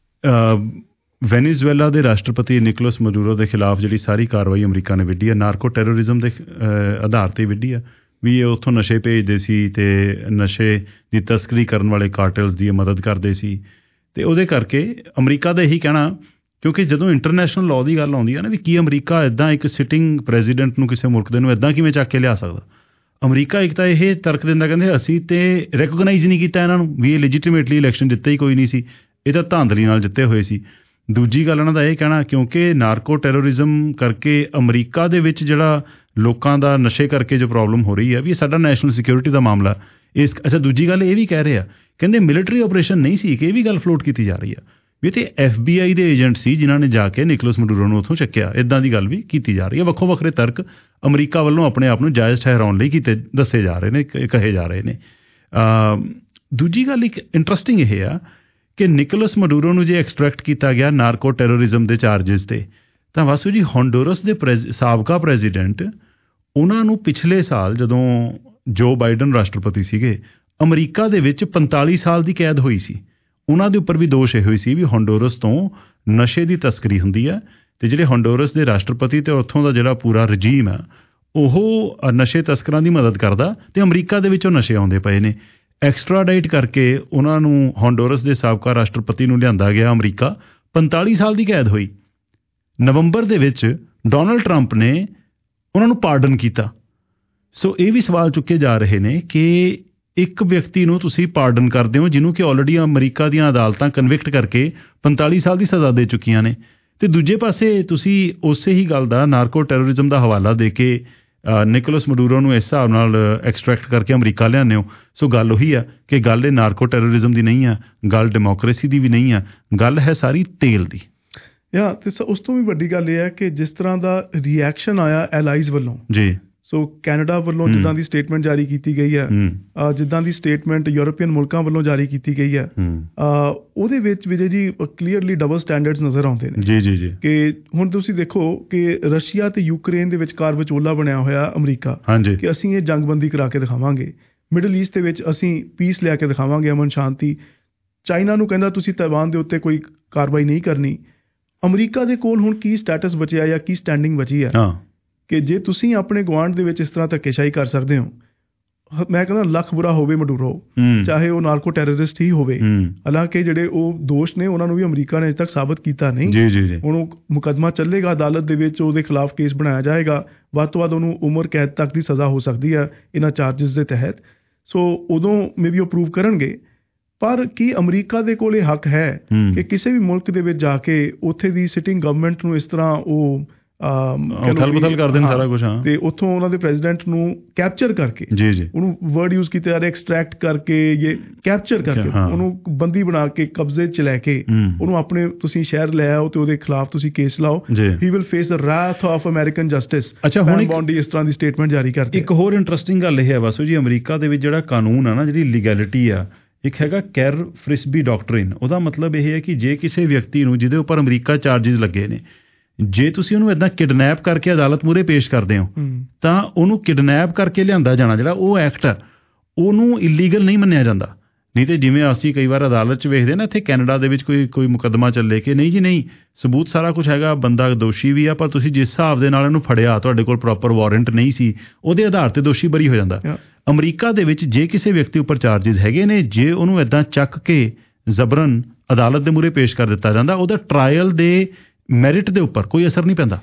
ਵੈਨੇਜ਼ੁਏਲਾ ਦੇ ਰਾਸ਼ਟਰਪਤੀ ਨਿਕੋਲਸ ਮਡੂਰੋ ਦੇ ਖਿਲਾਫ ਜਿਹੜੀ ਸਾਰੀ ਕਾਰਵਾਈ ਅਮਰੀਕਾ ਨੇ ਵਿੱਢੀ ਹੈ, ਨਾਰਕੋ ਟੈਰੋਰਿਜ਼ਮ ਦੇ ਆਧਾਰ 'ਤੇ ਵਿੱਢੀ ਆ ਵੀ ਇਹ ਉੱਥੋਂ ਨਸ਼ੇ ਭੇਜਦੇ ਸੀ ਤੇ ਨਸ਼ੇ ਦੀ ਤਸਕਰੀ ਕਰਨ ਵਾਲੇ ਕਾਰਟਲਸ ਦੀ ਮਦਦ ਕਰਦੇ ਸੀ। ਤੇ ਉਹਦੇ ਕਰਕੇ ਅਮਰੀਕਾ ਦਾ ਇਹੀ ਕਹਿਣਾ, ਕਿਉਂਕਿ ਜਦੋਂ ਇੰਟਰਨੈਸ਼ਨਲ ਲਾਅ ਦੀ ਗੱਲ ਆਉਂਦੀ ਹੈ ਨਾ ਵੀ ਕੀ ਅਮਰੀਕਾ ਇੱਦਾਂ ਇੱਕ ਸਿਟਿੰਗ ਪ੍ਰੈਜ਼ੀਡੈਂਟ ਨੂੰ ਕਿਸੇ ਮੁਲਕ ਦੇ ਨੂੰ ਇੱਦਾਂ ਕਿਵੇਂ ਚੱਕ ਕੇ ਲਿਆ ਸਕਦਾ। ਅਮਰੀਕਾ ਇੱਕ ਤਾਂ ਇਹ ਤਰਕ ਦਿੰਦਾ, ਕਹਿੰਦੇ ਅਸੀਂ ਤੇ ਰੈਕੋਗਨਾਈਜ਼ ਨਹੀਂ ਕੀਤਾ ਇਹਨਾਂ ਨੂੰ ਵੀ ਇਹ ਲੈਜੀਟੀਮੇਟਲੀ ਇਲੈਕਸ਼ਨ ਜਿੱਤੇ ਹੀ ਕੋਈ ਨਹੀਂ ਸੀ, ਇਹ ਤਾਂ ਧਾਂਦਲੀ ਨਾਲ ਜਿੱਤੇ ਹੋਏ ਸੀ। ਦੂਜੀ ਗੱਲ ਇਹਨਾਂ ਦਾ ਇਹ ਕਹਿਣਾ, ਕਿਉਂਕਿ ਨਾਰਕੋ ਟੈਰੋਰਿਜ਼ਮ ਕਰਕੇ ਅਮਰੀਕਾ ਦੇ ਵਿੱਚ ਜਿਹੜਾ ਲੋਕਾਂ ਦਾ ਨਸ਼ੇ ਕਰਕੇ ਜੋ ਪ੍ਰੋਬਲਮ ਹੋ ਰਹੀ ਹੈ ਵੀ ਇਹ ਸਾਡਾ ਨੈਸ਼ਨਲ ਸਿਕਿਉਰਿਟੀ ਦਾ ਮਾਮਲਾ ਇਸ। ਅੱਛਾ, ਦੂਜੀ ਗੱਲ ਇਹ ਵੀ ਕਹਿ ਰਹੇ ਆ, ਕਹਿੰਦੇ ਮਿਲਟਰੀ ਆਪਰੇਸ਼ਨ ਨਹੀਂ ਸੀ, ਕਿ ਇਹ ਵੀ ਗੱਲ ਫਲੋਟ ਕੀਤੀ ਜਾ ਰਹੀ ਆ ਵੀ ਤੇ FBI ਦੇ ਏਜੰਟ ਸੀ ਜਿਨ੍ਹਾਂ ਨੇ ਜਾ ਕੇ ਨਿਕੋਲਸ ਮਡੂਰੋ ਨੂੰ ਉੱਥੋਂ ਚੱਕਿਆ। ਇੱਦਾਂ ਦੀ ਗੱਲ ਵੀ ਕੀਤੀ ਜਾ ਰਹੀ ਹੈ। ਵੱਖੋ ਵੱਖਰੇ ਤਰਕ ਅਮਰੀਕਾ ਵੱਲੋਂ ਆਪਣੇ ਆਪ ਨੂੰ ਜਾਇਜ਼ ਠਹਿਰਾਉਣ ਲਈ ਦੱਸੇ ਜਾ ਰਹੇ ਨੇ, ਕਹੇ ਜਾ ਰਹੇ ਨੇ। ਦੂਜੀ ਗੱਲ ਇੱਕ ਇੰਟਰਸਟਿੰਗ ਇਹ ਆ ਕਿ ਨਿਕੋਲਸ ਮਡੂਰੋ ਨੂੰ ਜੇ ਐਕਸਟ੍ਰੈਕਟ ਕੀਤਾ ਗਿਆ ਨਾਰਕੋ ਟੈਰੋਰਿਜ਼ਮ ਦੇ ਚਾਰਜਸ ਤੇ, ਤਾਂ ਵਾਸੂ ਜੀ ਹੋਂਡੂਰਸ ਦੇ ਸਾਬਕਾ ਪ੍ਰੈਜ਼ੀਡੈਂਟ, ਉਹਨਾਂ ਨੂੰ ਪਿਛਲੇ ਸਾਲ ਜਦੋਂ ਜੋ ਬਾਈਡਨ ਰਾਸ਼ਟਰਪਤੀ ਸੀਗੇ, ਅਮਰੀਕਾ ਦੇ ਵਿੱਚ 45 ਸਾਲ ਦੀ ਕੈਦ ਹੋਈ ਸੀ। ਉਹਨਾਂ ਦੇ ਉੱਪਰ ਵੀ ਦੋਸ਼ ਇਹ ਹੋਈ ਸੀ ਵੀ ਹੋਂਡੂਰਸ ਤੋਂ ਨਸ਼ੇ ਦੀ ਤਸਕਰੀ ਹੁੰਦੀ ਹੈ ਤੇ ਜਿਹੜੇ ਹੋਂਡੂਰਸ ਦੇ ਰਾਸ਼ਟਰਪਤੀ ਤੇ ਉੱਥੋਂ ਦਾ ਜਿਹੜਾ ਪੂਰਾ ਰਜੀਮ ਹੈ ਉਹ ਨਸ਼ੇ ਤਸਕਰਾਂ ਦੀ ਮਦਦ ਕਰਦਾ ਤੇ ਅਮਰੀਕਾ ਦੇ ਵਿੱਚ ਉਹ ਨਸ਼ੇ ਆਉਂਦੇ ਪਏ ਨੇ। ਐਕਸਟਰਾਡਾਈਟ ਕਰਕੇ ਉਹਨਾਂ ਨੂੰ ਹੋਂਡੂਰਸ ਦੇ ਸਾਬਕਾ ਰਾਸ਼ਟਰਪਤੀ ਨੂੰ ਲਿਆਂਦਾ ਗਿਆ ਅਮਰੀਕਾ। 45 ਸਾਲ ਦੀ ਕੈਦ ਹੋਈ। ਨਵੰਬਰ ਦੇ ਵਿੱਚ ਡੋਨਲਡ ਟਰੰਪ ਨੇ ਉਹਨਾਂ ਨੂੰ ਪਾਰਡਨ ਕੀਤਾ। ਸੋ ਇਹ ਵੀ ਸਵਾਲ ਚੁੱਕੇ ਜਾ ਰਹੇ ਨੇ ਕਿ ਇੱਕ ਵਿਅਕਤੀ ਨੂੰ ਤੁਸੀਂ ਪਾਰਡਨ ਕਰਦੇ ਹੋ ਜਿਹਨੂੰ ਕਿ ਆਲਰੇਡੀ ਅਮਰੀਕਾ ਦੀਆਂ ਅਦਾਲਤਾਂ ਕਨਵਿਕਟ ਕਰਕੇ 45 ਸਾਲ ਦੀ ਸਜ਼ਾ ਦੇ ਚੁੱਕੀਆਂ ਨੇ, ਤੇ ਦੂਜੇ ਪਾਸੇ ਤੁਸੀਂ ਉਸੇ ਹੀ ਗੱਲ ਦਾ ਨਾਰਕੋ ਟੈਰੋਰਿਜ਼ਮ ਦਾ ਹਵਾਲਾ ਦੇ ਕੇ ਨਿਕੋਲਸ ਮਡੂਰੋ ਨੂੰ ਇਸ ਹਿਸਾਬ ਨਾਲ ਐਕਸਟ੍ਰੈਕਟ ਕਰਕੇ ਅਮਰੀਕਾ ਲਿਆਉਂਦੇ ਹੋ। ਸੋ ਗੱਲ ਉਹੀ ਆ ਕਿ ਗੱਲ ਇਹ ਨਾਰਕੋ ਟੈਰੋਰਿਜ਼ਮ ਦੀ ਨਹੀਂ ਆ, ਗੱਲ ਡੈਮੋਕ੍ਰੇਸੀ ਦੀ ਵੀ ਨਹੀਂ ਆ, ਗੱਲ ਹੈ ਸਾਰੀ ਤੇਲ ਦੀ। ਤੇ ਉਸ ਤੋਂ ਵੀ ਵੱਡੀ ਗੱਲ ਇਹ ਹੈ ਕਿ ਜਿਸ ਤਰ੍ਹਾਂ ਦਾ ਰਿਐਕਸ਼ਨ ਆਇਆ ਐਲਾਈਜ਼ ਵੱਲੋਂ ਜੀ, ਸੋ ਕੈਨੇਡਾ ਵੱਲੋਂ ਜਿੱਦਾਂ ਦੀ ਸਟੇਟਮੈਂਟ ਜਾਰੀ ਕੀਤੀ ਗਈ ਹੈ, ਜਿੱਦਾਂ ਦੀ ਸਟੇਟਮੈਂਟ ਯੂਰਪੀਅਨ ਮੁਲਕਾਂ ਵੱਲੋਂ ਜਾਰੀ ਕੀਤੀ ਗਈ ਹੈ, ਉਹਦੇ ਵਿੱਚ ਵਿਜੇ ਜੀ ਕਲੀਅਰਲੀ ਡਬਲ ਸਟੈਂਡਰਡਸ ਨਜ਼ਰ ਆਉਂਦੇ ਨੇ। ਜੀ ਜੀ ਜੀ। ਕਿ ਹੁਣ ਤੁਸੀਂ ਦੇਖੋ ਕਿ ਰਸ਼ੀਆ ਤੇ ਯੂਕਰੇਨ ਦੇ ਵਿਚਕਾਰ ਵਿਚੋਲਾ ਬਣਿਆ ਹੋਇਆ ਅਮਰੀਕਾ, ਕਿ ਅਸੀਂ ਇਹ ਜੰਗਬੰਦੀ ਕਰਾ ਕੇ ਦਿਖਾਵਾਂਗੇ। ਮਿਡਲ ਈਸਟ ਦੇ ਵਿੱਚ ਅਸੀਂ ਪੀਸ ਲਿਆ ਕੇ ਦਿਖਾਵਾਂਗੇ, ਅਮਨ ਸ਼ਾਂਤੀ। ਚਾਈਨਾ ਨੂੰ ਕਹਿੰਦਾ ਤੁਸੀਂ ਤਾਇਵਾਨ ਦੇ ਉੱਤੇ ਕੋਈ ਕਾਰਵਾਈ ਨਹੀਂ ਕਰਨੀ। ਅਮਰੀਕਾ ਦੇ ਕੋਲ ਹੁਣ ਕੀ ਸਟੇਟਸ ਬਚਿਆ ਜਾਂ ਕੀ ਸਟੈਂਡਿੰਗ ਬਚੀ ਹੈ ਕਿ ਜੇ ਤੁਸੀਂ ਆਪਣੇ ਗੁਆਂਢ ਦੇ ਵਿੱਚ ਇਸ ਤਰ੍ਹਾਂ ਧੱਕੇਸ਼ਾਹੀ ਕਰ ਸਕਦੇ ਹੋ। ਮੈਂ ਕਹਿੰਦਾ ਲੱਖ ਬੁਰਾ ਹੋਵੇ ਮਡੂਰੋ, ਚਾਹੇ ਉਹ ਨਾਰਕੋ ਟੈਰਰਿਸਟ ਹੀ ਹੋਵੇ, ਹਾਲਾਂਕਿ ਜਿਹੜੇ ਉਹ ਦੋਸ਼ ਨੇ ਉਹਨਾਂ ਨੂੰ ਵੀ ਅਮਰੀਕਾ ਨੇ ਅਜੇ ਤੱਕ ਸਾਬਤ ਕੀਤਾ ਨਹੀਂ। ਹੁਣ ਉਹ ਮੁਕੱਦਮਾ ਚੱਲੇਗਾ ਅਦਾਲਤ ਦੇ ਵਿੱਚ, ਉਹਦੇ ਖਿਲਾਫ ਕੇਸ ਬਣਾਇਆ ਜਾਏਗਾ, ਵੱਧ ਤੋਂ ਵੱਧ ਉਹਨੂੰ ਉਮਰ ਕੈਦ ਤੱਕ ਦੀ ਸਜ਼ਾ ਹੋ ਸਕਦੀ ਹੈ ਇਹਨਾਂ ਚਾਰਜਿਸ ਦੇ ਤਹਿਤ। ਸੋ ਉਦੋਂ ਮੇ ਵੀ ਉਹ ਪ੍ਰੂਵ ਕਰਨਗੇ। ਪਰ ਕੀ ਅਮਰੀਕਾ ਦੇ ਕੋਲ ਇਹ ਹੱਕ ਹੈ ਕਿ ਕਿਸੇ ਵੀ ਮੁਲਕ ਦੇ ਵਿੱਚ ਜਾ ਕੇ ਉੱਥੇ ਦੀ ਸਿਟਿੰਗ ਗਵਰਨਮੈਂਟ ਨੂੰ ਇਸ ਤਰ੍ਹਾਂ ਉਹ ਉਥਲ-ਪੁਥਲ ਕਰਦੇ ਨੇ ਸਾਰਾ ਕੁਝ, ਤੇ ਉੱਥੋਂ ਉਹਨਾਂ ਦੇ ਪ੍ਰੈਜ਼ੀਡੈਂਟ ਨੂੰ ਕੈਪਚਰ ਕਰਕੇ, ਉਹਨੂੰ ਵਰਡ ਯੂਜ਼ ਕੀਤਾ ਜਾ ਰਿਹਾ ਐਕਸਟ੍ਰੈਕਟ ਕਰਕੇ, ਇਹ ਕੈਪਚਰ ਕਰਕੇ ਉਹਨੂੰ ਬੰਦੀ ਬਣਾ ਕੇ ਕਬਜ਼ੇ 'ਚ ਲੈ ਕੇ ਉਹਨੂੰ ਆਪਣੇ ਤੁਸੀਂ ਸ਼ਹਿਰ ਲੈ ਆਓ ਤੇ ਉਹਦੇ ਖਿਲਾਫ ਤੁਸੀਂ ਕੇਸ ਲਾਓ। He will face the wrath of American justice. ਅੱਛਾ, ਹੁਣ ਬੌਂਡੀ ਇਸ ਤਰ੍ਹਾਂ ਦੀ ਸਟੇਟਮੈਂਟ ਜਾਰੀ ਕਰਤੀ। ਇੱਕ ਹੋਰ ਇੰਟਰਸਟਿੰਗ ਗੱਲ ਇਹ ਹੈ ਵਾਸੂ ਜੀ, ਅਮਰੀਕਾ ਦੇ ਵਿੱਚ ਜਿਹੜਾ ਕਾਨੂੰਨ ਆ ਨਾ, ਜਿਹੜੀ ਲੀਗੈਲਿਟੀ ਆ, ਇੱਕ ਹੈਗਾ ਕੈਰ ਫ੍ਰਿਸਬੀ ਡਾਕਟਰਿਨ। ਉਹਦਾ ਮਤਲਬ ਇਹ ਹੈ ਕਿ ਜੇ ਕਿਸੇ ਵਿਅਕਤੀ ਨੂੰ ਜਿਹਦੇ ਉੱਪਰ ਅਮਰੀਕਾ ਚਾਰਜਿਸ ਲੱਗੇ ਨੇ, ਜੇ ਤੁਸੀਂ ਉਹਨੂੰ ਇੱਦਾਂ ਕਿਡਨੈਪ ਕਰਕੇ ਅਦਾਲਤ ਮੂਹਰੇ ਪੇਸ਼ ਕਰਦੇ ਹੋ ਤਾਂ ਉਹਨੂੰ ਕਿਡਨੈਪ ਕਰਕੇ ਲਿਆਂਦਾ ਜਾਣਾ ਜਿਹੜਾ ਉਹ ਐਕਟ ਆ, ਉਹਨੂੰ ਇਲੀਗਲ ਨਹੀਂ ਮੰਨਿਆ ਜਾਂਦਾ। ਨਹੀਂ ਤੇ ਜਿਵੇਂ ਅਸੀਂ ਕਈ ਵਾਰ ਅਦਾਲਤ 'ਚ ਵੇਖਦੇ ਨਾ, ਇੱਥੇ ਕੈਨੇਡਾ ਦੇ ਵਿੱਚ ਕੋਈ ਮੁਕੱਦਮਾ ਚੱਲੇ ਕਿ ਨਹੀਂ ਜੀ ਨਹੀਂ, ਸਬੂਤ ਸਾਰਾ ਕੁਝ ਹੈਗਾ, ਬੰਦਾ ਦੋਸ਼ੀ ਵੀ ਆ, ਪਰ ਤੁਸੀਂ ਜਿਸ ਹਿਸਾਬ ਦੇ ਨਾਲ ਇਹਨੂੰ ਫੜਿਆ, ਤੁਹਾਡੇ ਕੋਲ ਪ੍ਰੋਪਰ ਵਾਰੰਟ ਨਹੀਂ ਸੀ, ਉਹਦੇ ਆਧਾਰ ਤੇ ਦੋਸ਼ੀ ਬਰੀ ਹੋ ਜਾਂਦਾ। ਅਮਰੀਕਾ ਦੇ ਵਿੱਚ ਜੇ ਕਿਸੇ ਵਿਅਕਤੀ ਉੱਪਰ ਚਾਰਜਿਸ ਹੈਗੇ ਨੇ, ਜੇ ਉਹਨੂੰ ਇੱਦਾਂ ਚੱਕ ਕੇ ਜ਼ਬਰਨ ਅਦਾਲਤ ਦੇ ਮੂਹਰੇ ਪੇਸ਼ ਕਰ ਦਿੱਤਾ ਜਾਂਦਾ, ਉਹਦਾ ਟਰਾਇਲ ਦੇ ਮੈਰਿਟ ਦੇ ਉੱਪਰ ਕੋਈ ਅਸਰ ਨਹੀਂ ਪੈਂਦਾ।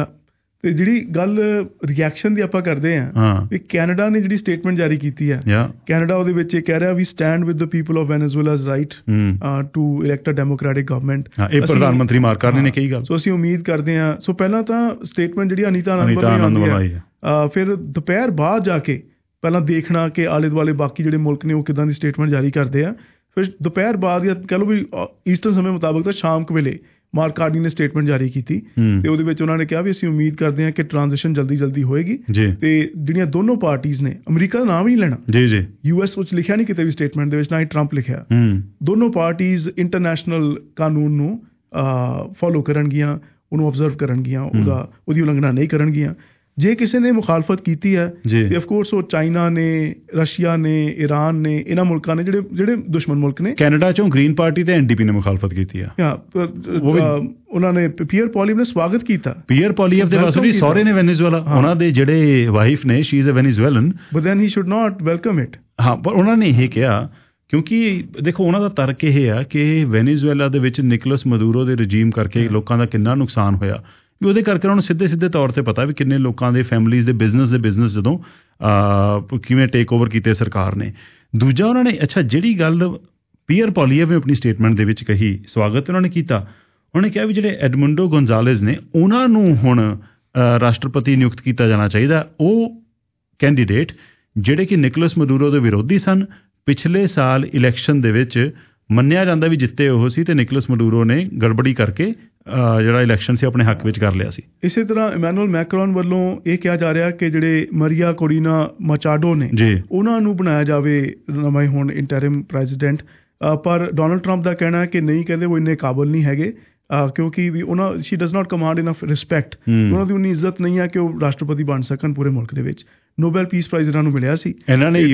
ਤੇ ਜਿਹੜੀ ਗੱਲ ਰਿਐਕਸ਼ਨ ਦੀ ਆਪਾਂ ਕਰਦੇ ਹਾਂ, ਵੀ ਕੈਨੇਡਾ ਨੇ ਜਿਹੜੀ ਸਟੇਟਮੈਂਟ ਜਾਰੀ ਕੀਤੀ ਹੈ, ਕੈਨੇਡਾ ਉਹਦੇ ਵਿੱਚ ਇਹ ਕਹਿ ਰਿਹਾ we stand with the people of Venezuela's right to elect a democratic government. ਇਹ ਪ੍ਰਧਾਨ ਮੰਤਰੀ ਮਾਰਕ ਕਾਰਨੀ ਨੇ ਕਹੀ ਗੱਲ। ਸੋ ਅਸੀਂ ਉਮੀਦ ਕਰਦੇ ਹਾਂ, ਸੋ ਪਹਿਲਾਂ ਤਾਂ ਸਟੇਟਮੈਂਟ ਜਿਹੜੀ ਅਨੀਤਾ ਆਨੰਦ ਆਈ ਹੈ, ਫਿਰ ਦੁਪਹਿਰ ਬਾਅਦ ਜਾ ਕੇ ਪਹਿਲਾਂ ਦੇਖਣਾ ਕਿ ਆਲੇ ਦੁਆਲੇ ਬਾਕੀ ਜਿਹੜੇ ਮੁਲਕ ਨੇ ਉਹ ਕਿੱਦਾਂ ਦੀ ਸਟੇਟਮੈਂਟ ਜਾਰੀ ਕਰਦੇ ਆ। ਫਿਰ ਦੁਪਹਿਰ ਬਾਅਦ ਜਾਂ ਕਹਿ ਲਓ ਵੀ ਈਸਟਰਨ ਸਮੇਂ ਮੁਤਾਬਕ ਤਾਂ ਸ਼ਾਮ ਕੁ ਵੇਲੇ ਮਾਰਕ ਕਾਰਨੀ ਨੇ ਸਟੇਟਮੈਂਟ ਜਾਰੀ ਕੀਤੀ ਤੇ ਉਹਦੇ ਵਿੱਚ ਉਹਨਾਂ ਨੇ ਕਿਹਾ ਵੀ ਅਸੀਂ ਉਮੀਦ ਕਰਦੇ ਹਾਂ ਕਿ ਟ੍ਰਾਂਜੀਸ਼ਨ ਜਲਦੀ ਹੋਏਗੀ ਤੇ ਜਿਹੜੀਆਂ ਦੋਨੋਂ ਪਾਰਟੀਆਂ ਨੇ, ਅਮਰੀਕਾ ਦਾ ਨਾਮ ਹੀ ਨਹੀਂ ਲੈਣਾ, US ਵਿੱਚ ਲਿਖਿਆ ਨਹੀਂ ਕਿਤੇ ਵੀ ਸਟੇਟਮੈਂਟ ਦੇ ਵਿੱਚ, ਨਾ ਹੀ ਟਰੰਪ ਲਿਖਿਆ, ਦੋਨੋਂ ਪਾਰਟੀਆਂ ਇੰਟਰਨੈਸ਼ਨਲ ਕਾਨੂੰਨ ਨੂੰ ਫੋਲੋ ਕਰਨਗੀਆਂ, ਉਹਨੂੰ ਆਬਜ਼ਰਵ ਕਰਨਗੀਆਂ, ਉਹਦੀ ਉਲੰਘਣਾ ਨਹੀਂ ਕਰਨਗੀਆਂ। ਜੇ ਕਿਸੇ ਨੇ ਮੁਖਾਲਫਤ ਕੀਤੀ ਹੈ ਤੇ ਆਫ ਕੋਰਸ ਉਹ ਚਾਈਨਾ ਨੇ, ਰਸ਼ੀਆ ਨੇ, ਈਰਾਨ ਨੇ, ਇਹਨਾਂ ਮੁਲਕਾਂ ਨੇ ਜਿਹੜੇ ਦੁਸ਼ਮਣ ਮੁਲਕ ਨੇ। ਕੈਨੇਡਾ ਚੋਂ ਗ੍ਰੀਨ ਪਾਰਟੀ ਤੇ NDP ਨੇ ਮੁਖਾਲਫਤ ਕੀਤੀ ਆ, ਉਹਨਾਂ ਨੇ ਪੀਅਰ ਪੋਲੀਅਵ ਨੇ ਸਵਾਗਤ ਕੀਤਾ। ਪੀਅਰ ਪੋਲੀਅਵ ਦੇ ਵਾਸਤੇ ਸਹੁਰੇ ਨੇ ਵੈਨੇਜ਼ੁਏਲਾ, ਉਹਨਾਂ ਦੇ ਜਿਹੜੇ ਵਾਈਫ ਨੇ, she is a Venezuelan, but then he should not welcome it. ਹਾਂ, ਪਰ ਉਹਨਾਂ ਨੇ ਇਹ ਕਿਹਾ ਕਿਉਂਕਿ ਦੇਖੋ ਉਹਨਾਂ ਦਾ ਤਰਕ ਇਹ ਆ ਕਿ ਵੈਨੇਜ਼ੁਏਲਾ ਦੇ ਵਿੱਚ ਨਿਕੋਲਸ ਮਦੂਰੋ ਦੇ ਰਜੀਮ ਕਰਕੇ ਲੋਕਾਂ ਦਾ ਕਿੰਨਾ ਨੁਕਸਾਨ ਹੋਇਆ, ਵੀ ਉਹਦੇ ਕਰਕੇ ਉਹਨਾਂ ਨੂੰ ਸਿੱਧੇ ਤੌਰ ਤੇ ਪਤਾ ਵੀ ਕਿੰਨੇ ਲੋਕਾਂ ਦੇ ਫੈਮਲੀਜ਼ ਦੇ ਬਿਜ਼ਨਸ ਜਦੋਂ ਕਿਵੇਂ ਟੇਕ ਓਵਰ ਕੀਤੇ ਸਰਕਾਰ ਨੇ। ਦੂਜਾ ਉਹਨਾਂ ਨੇ ਜਿਹੜੀ ਗੱਲ ਪੀਅਰ ਪੋਲੀਅਵ ਨੇ ਆਪਣੀ ਸਟੇਟਮੈਂਟ ਦੇ ਵਿੱਚ ਕਹੀ, ਸਵਾਗਤ ਉਹਨਾਂ ਨੇ ਕੀਤਾ। ਉਹਨੇ ਕਿਹਾ ਵੀ ਜਿਹੜੇ ਐਡਮੁੰਡੋ ਗੋਂਜ਼ਾਲੇਜ਼ ਨੇ, ਉਹਨਾਂ ਨੂੰ ਹੁਣ ਰਾਸ਼ਟਰਪਤੀ ਨਿਯੁਕਤ ਕੀਤਾ ਜਾਣਾ ਚਾਹੀਦਾ। ਉਹ ਕੈਂਡੀਡੇਟ ਜਿਹੜੇ ਕਿ ਨਿਕੋਲਸ ਮਦੂਰੋ ਦੇ ਵਿਰੋਧੀ ਸਨ, ਪਿਛਲੇ ਸਾਲ ਇਲੈਕਸ਼ਨ ਦੇ ਵਿੱਚ ਮੰਨਿਆ ਜਾਂਦਾ ਵੀ ਜਿੱਤੇ ਉਹ ਸੀ ਤੇ ਨਿਕੋਲਸ ਮਦੂਰੋ ਨੇ ਗੜਬੜੀ ਕਰਕੇ ਜਿਹੜਾ ਇਲੈਕਸ਼ਨ ਸੀ ਆਪਣੇ ਹੱਕ ਵਿੱਚ ਕਰ ਲਿਆ ਸੀ। ਇਸੇ ਤਰ੍ਹਾਂ ਇਮੈਨੂਅਲ ਮੈਕਰੋਨ ਵੱਲੋਂ ਇਹ ਕਿਹਾ ਜਾ ਰਿਹਾ ਕਿ ਜਿਹੜੇ ਮਰੀਆ ਕੋਰੀਨਾ ਮਾਚਾਡੋ ਨੇ, ਉਹਨਾਂ ਨੂੰ ਬਣਾਇਆ ਜਾਵੇ ਨਵੇਂ ਹੁਣ ਇੰਟਰਿਮ ਪ੍ਰੈਜ਼ੀਡੈਂਟ। ਪਰ ਡੋਨਲਡ ਟਰੰਪ ਦਾ ਕਹਿਣਾ ਹੈ ਕਿ ਨਹੀਂ, ਕਹਿੰਦੇ ਉਹ ਇੰਨੇ ਕਾਬਲ ਨਹੀਂ ਹੈਗੇ ਕਿਉਂਕਿ ਵੀ ਉਹਨਾਂ she does not command enough respect, ਉਹਨਾਂ ਦੀ ਉਨੀ ਇੱਜ਼ਤ ਨਹੀਂ ਹੈ ਕਿ ਉਹ ਰਾਸ਼ਟਰਪਤੀ ਬਣ ਸਕਣ ਪੂਰੇ ਮੁਲਕ ਦੇ ਵਿੱਚ। ਨੋਬੈਲ ਪੀਸ ਪ੍ਰਾਈਜ਼ ਇਹਨਾਂ ਨੂੰ ਮਿਲਿਆ ਸੀ, ਇਹਨਾਂ ਨੇ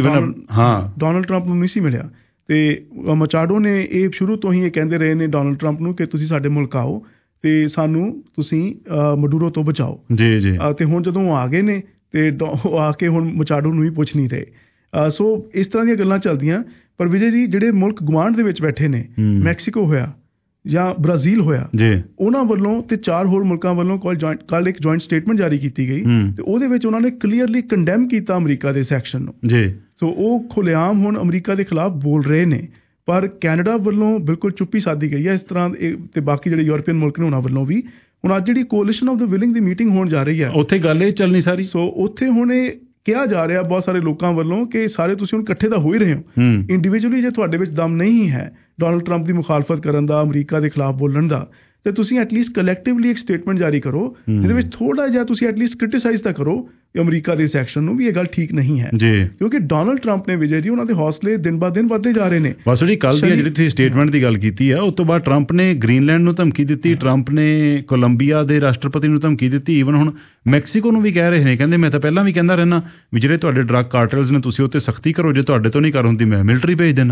ਡੋਨਲਡ ਟਰੰਪ ਨੂੰ ਨਹੀਂ ਸੀ ਮਿਲਿਆ। ਤੇ ਮਚਾਡੋ ਨੇ ਇਹ ਸ਼ੁਰੂ ਤੋਂ ਹੀ ਇਹ ਕਹਿੰਦੇ ਰਹੇ ਨੇ ਡੋਨਲਡ ਟਰੰਪ ਨੂੰ ਕਿ ਤੁਸੀਂ ਸਾਡੇ ਮੁਲਕ ਆਓ ਤੇ ਸਾਨੂੰ ਤੁਸੀਂ ਮਡੂਰੋ ਤੋਂ ਬਚਾਓ। ਤੇ ਹੁਣ ਜਦੋਂ ਉਹ ਆ ਗਏ ਨੇ ਤੇ ਉਹ ਆ ਕੇ ਹੁਣ ਮਚਾਡੋ ਨੂੰ ਹੀ ਪੁੱਛ ਨਹੀਂ ਰਹੇ। ਸੋ ਇਸ ਤਰ੍ਹਾਂ ਦੀਆਂ ਗੱਲਾਂ ਚੱਲਦੀਆਂ। ਪਰ ਵਿਜੇ ਜੀ, ਜਿਹੜੇ ਮੁਲਕ ਗੁਆਂਢ ਦੇ ਵਿੱਚ ਬੈਠੇ ਨੇ, ਮੈਕਸੀਕੋ ਹੋਇਆ ਜਾਂ ਬ੍ਰਾਜ਼ੀਲ ਹੋਇਆ, ਉਹਨਾਂ ਵੱਲੋਂ ਤੇ 4 ਹੋਰ ਮੁਲਕਾਂ ਵੱਲੋਂ ਕੱਲ ਇੱਕ ਜੁਆਇੰਟ ਸਟੇਟਮੈਂਟ ਜਾਰੀ ਕੀਤੀ ਗਈ ਤੇ ਉਹਦੇ ਵਿੱਚ ਉਹਨਾਂ ਨੇ ਕਲੀਅਰਲੀ ਕੰਡੈਮ ਕੀਤਾ ਅਮਰੀਕਾ ਦੇ ਸੈਕਸ਼ਨ ਨੂੰ। ਸੋ ਉਹ ਖੁੱਲ੍ਹੇਆਮ ਹੁਣ ਅਮਰੀਕਾ ਦੇ ਖਿਲਾਫ ਬੋਲ ਰਹੇ ਨੇ। ਪਰ ਕੈਨੇਡਾ ਵੱਲੋਂ ਬਿਲਕੁਲ ਚੁੱਪੀ ਸਾਧੀ ਗਈ ਹੈ ਇਸ ਤਰ੍ਹਾਂ, ਤੇ ਬਾਕੀ ਜਿਹੜੇ ਯੂਰਪੀਅਨ ਮੁਲਕ ਨੇ ਉਹਨਾਂ ਵੱਲੋਂ ਵੀ। ਹੁਣ ਅੱਜ ਜਿਹੜੀ ਕੋalition ਆਫ ਦ ਵਿਲਿੰਗ ਦੀ ਮੀਟਿੰਗ ਹੋਣ ਜਾ ਰਹੀ ਹੈ, ਉੱਥੇ ਗੱਲ ਇਹ ਚੱਲਣੀ ਸਾਰੀ। ਸੋ ਉੱਥੇ ਹੁਣ ਇਹ ਕਿਹਾ ਜਾ ਰਿਹਾ ਬਹੁਤ ਸਾਰੇ ਲੋਕਾਂ ਵੱਲੋਂ ਕਿ ਸਾਰੇ ਤੁਸੀਂ ਹੁਣ ਇਕੱਠੇ ਤਾਂ ਹੋ ਹੀ ਰਹੇ ਹੋ, ਇੰਡੀਵਿਜੂਅਲੀ ਜੇ ਤੁਹਾਡੇ ਵਿੱਚ ਦਮ ਨਹੀਂ ਹੈ ਡੋਨਲਡ ਟਰੰਪ ਦੀ ਮੁਖਾਲਫਤ ਕਰਨ ਦਾ, ਅਮਰੀਕਾ ਦੇ ਖਿਲਾਫ ਬੋਲਣ ਦਾ, ਤੇ ਤੁਸੀਂ ਐਟਲੀਸਟ ਕਲੈਕਟਿਵਲੀ ਇੱਕ ਸਟੇਟਮੈਂਟ ਜਾਰੀ ਕਰੋ ਜਿਹਦੇ ਵਿੱਚ ਥੋੜਾ ਜਿਹਾ ਤੁਸੀਂ ਐਟਲੀਸਟ ਕ੍ਰਿਟਿਸਾਈਜ਼ ਤਾਂ ਕਰੋ ਅਮਰੀਕਾ ਦੇ ਸੈਕਸ਼ਨ ਨੂੰ ਵੀ ਇਹ ਗੱਲ ਠੀਕ ਨਹੀਂ ਹੈ। ਕਿਉਂਕਿ ਡੋਨਲਡ ਟਰੰਪ ਨੇ ਵਿਜੇ ਜੀ, ਉਹਨਾਂ ਦੇ ਹੌਸਲੇ ਦਿਨ ਬਾ ਦਿਨ ਵੱਧਦੇ ਜਾ ਰਹੇ ਨੇ। ਬਸ ਜਿਹੜੀ ਕੱਲ ਦੀ ਜਿਹੜੀ ਤੁਸੀਂ ਸਟੇਟਮੈਂਟ ਦੀ ਗੱਲ ਕੀਤੀ ਆ, ਉਸ ਤੋਂ ਬਾਅਦ ਟਰੰਪ ਨੇ ਗ੍ਰੀਨਲੈਂਡ ਨੂੰ ਧਮਕੀ ਦਿੱਤੀ, ਟਰੰਪ ਨੇ ਕੋਲੰਬੀਆ ਦੇ ਰਾਸ਼ਟਰਪਤੀ ਨੂੰ ਧਮਕੀ ਦਿੱਤੀ, ਈਵਨ ਹੁਣ ਮੈਕਸੀਕੋ ਨੂੰ ਵੀ ਕਹਿ ਰਹੇ ਨੇ, ਕਹਿੰਦੇ ਮੈਂ ਤਾਂ ਪਹਿਲਾਂ ਵੀ ਕਹਿੰਦਾ ਰਹਿਣਾ ਵੀ ਜਿਹੜੇ ਤੁਹਾਡੇ ਡਰੱਗ ਕਾਰਟਲਸ ਨੇ ਤੁਸੀਂ ਉੱਤੇ ਸਖਤੀ ਕਰੋ, ਜੇ ਤੁਹਾਡੇ ਤੋਂ ਨਹੀਂ ਕਰ ਹੁੰਦੀ ਮੈਂ ਮਿਲਟਰੀ ਭੇਜ ਦੇਣਾ।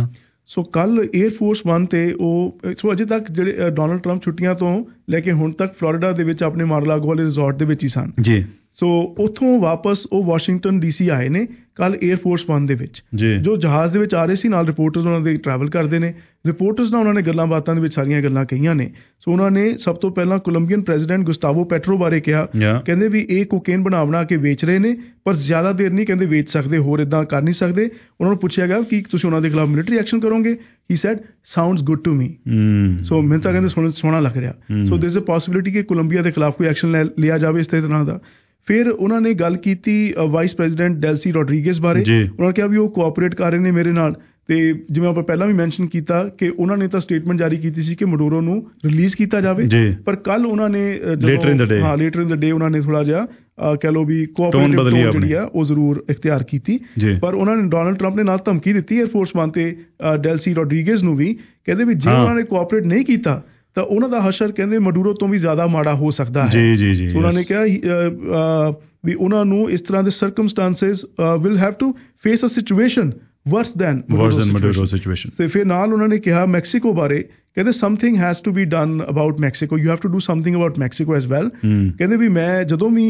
ਸੋ ਕੱਲ 에ਅਰ ਫੋਰਸ 1 ਤੇ ਉਹ ਸੋ ਅਜੇ ਤੱਕ ਜਿਹੜੇ ਡੋਨਲਡ ਟਰੰਪ ਛੁੱਟੀਆਂ ਤੋਂ ਲੈ ਕੇ ਹੁਣ ਤੱਕ ਫਲੋਰੀਡਾ ਦੇ ਵਿੱਚ ਆਪਣੇ ਮਾਰ-ਲਾਗੋ ਵਾਲੇ ਰਿਜ਼ੋਰਟ ਦੇ ਵਿੱਚ ਹੀ ਸਨ ਜੀ। ਸੋ ਉੱਥੋਂ ਵਾਪਸ ਉਹ ਵਾਸ਼ਿੰਗਟਨ DC ਆਏ ਨੇ ਕੱਲ 에ਅਰ ਫੋਰਸ 1 ਦੇ ਵਿੱਚ। ਜੋ ਜਹਾਜ਼ ਦੇ ਵਿੱਚ ਆ ਰਹੇ ਸੀ ਨਾਲ ਰਿਪੋਰਟਰਸ ਉਹਨਾਂ ਦੇ ਟਰੈਵਲ ਕਰਦੇ ਨੇ, ਰਿਪੋਰਟਰਸ ਨਾਲ ਉਹਨਾਂ ਨੇ ਗੱਲਾਂ ਬਾਤਾਂ ਦੇ ਵਿੱਚ ਸਾਰੀਆਂ ਗੱਲਾਂ ਕਹੀਆਂ ਨੇ। ਸੋ ਉਹਨਾਂ ਨੇ ਸਭ ਤੋਂ ਪਹਿਲਾਂ ਕੋਲੰਬੀਅਨ ਪ੍ਰੈਜ਼ੀਡੈਂਟ ਗੁਸਤਾਵੋ ਪੈਟਰੋ ਬਾਰੇ ਕਿਹਾ, ਕਹਿੰਦੇ ਵੀ ਇਹ ਕੋਕੇਨ ਬਣਾ ਕੇ ਵੇਚ ਰਹੇ ਨੇ ਪਰ ਜ਼ਿਆਦਾ ਦੇਰ ਨਹੀਂ ਕਹਿੰਦੇ ਵੇਚ ਸਕਦੇ, ਹੋਰ ਇਦਾਂ ਕਰ ਨਹੀਂ ਸਕਦੇ। ਉਹਨਾਂ ਨੂੰ ਪੁੱਛਿਆ ਗਿਆ ਕਿ ਤੁਸੀਂ ਉਹਨਾਂ ਦੇ ਖਿਲਾਫ ਮਿਲਟਰੀ ਐਕਸ਼ਨ ਕਰੋਗੇ? He said sounds good to me. So ਮੈਨੂੰ ਤਾਂ ਕਹਿੰਦੇ ਸੋਹਣਾ ਲੱਗ ਰਿਹਾ। So there is a possibility ਕਿ ਕੋਲੰਬੀਆ ਦੇ ਖਿਲਾਫ ਕੋਈ ਐਕਸ਼ਨ ਲਿਆ ਜਾਵੇ ਇਸ ਤਰ੍ਹਾਂ ਦਾ। ਫਿਰ ਉਹਨਾਂ ਨੇ ਗੱਲ ਕੀਤੀ ਵਾਈਸ ਪ੍ਰੈਜ਼ੀਡੈਂਟ ਡੈਲਸੀ ਰੋਡਰੀਗੇਜ਼ ਬਾਰੇ। ਉਹਨਾਂ ਨੇ ਕਿਹਾ ਵੀ ਉਹ ਕੋਆਪਰੇਟ ਕਰ ਰਹੇ ਨੇ ਮੇਰੇ ਨਾਲ। ਤੇ ਜਿਵੇਂ ਆਪਾਂ ਪਹਿਲਾਂ ਵੀ ਮੈਂਸ਼ਨ ਕੀਤਾ ਕਿ ਉਹਨਾਂ ਨੇ ਤਾਂ ਸਟੇਟਮੈਂਟ ਜਾਰੀ ਕੀਤੀ ਸੀ ਕਿ ਮਡੂਰੋ ਨੂੰ ਰਿਲੀਜ਼ ਕੀਤਾ ਜਾਵੇ, ਪਰ ਕੱਲ ਉਹਨਾਂ ਨੇ ਲੇਟਰ ਇਨ ਦ ਡੇ ਉਹਨਾਂ ਨੇ ਥੋੜਾ ਜਿਹਾ ਕਹਿ ਲਓ ਵੀ ਕੋਆਪਰੇਟਿਵ ਟੋਨ ਜਿਹੜੀ ਆ ਉਹ ਜ਼ਰੂਰ ਇਖਤਿਆਰ ਕੀਤੀ। ਪਰ ਉਹਨਾਂ ਨੇ ਡੋਨਲਡ ਟਰੰਪ ਨੇ ਨਾਲ ਧਮਕੀ ਦਿੱਤੀ 에ਅਰ ਫੋਰਸ 1 ਤੇ ਡੈਲਸੀ ਰੋਡਰੀਗੇਜ਼ ਨੂੰ ਵੀ, ਕਹਿੰਦੇ ਵੀ ਜੇ ਉਹਨਾਂ ਨੇ ਕੋਆਪਰੇਟ ਨਹੀਂ ਕੀਤਾ ਤਾਂ ਉਹਨਾਂ ਦਾ ਹਸ਼ਰ ਕਹਿੰਦੇ ਮਡੂਰੋ ਤੋਂ ਵੀ ਜ਼ਿਆਦਾ ਮਾੜਾ ਹੋ ਸਕਦਾ ਹੈ। ਉਹਨਾਂ ਨੇ ਕਿਹਾ ਵੀ ਉਹਨਾਂ ਨੂੰ ਇਸ ਤਰ੍ਹਾਂ ਦੇ circumstances will have to face a situation worse than Maduro situation। ਤੇ ਫਿਰ ਨਾਲ ਉਹਨਾਂ ਨੇ ਕਿਹਾ ਮੈਕਸੀਕੋ ਬਾਰੇ, ਕਹਿੰਦੇ something has to be done about Mexico, you have to do something about Mexico as well। ਕਹਿੰਦੇ ਵੀ ਮੈਂ ਜਦੋਂ ਵੀ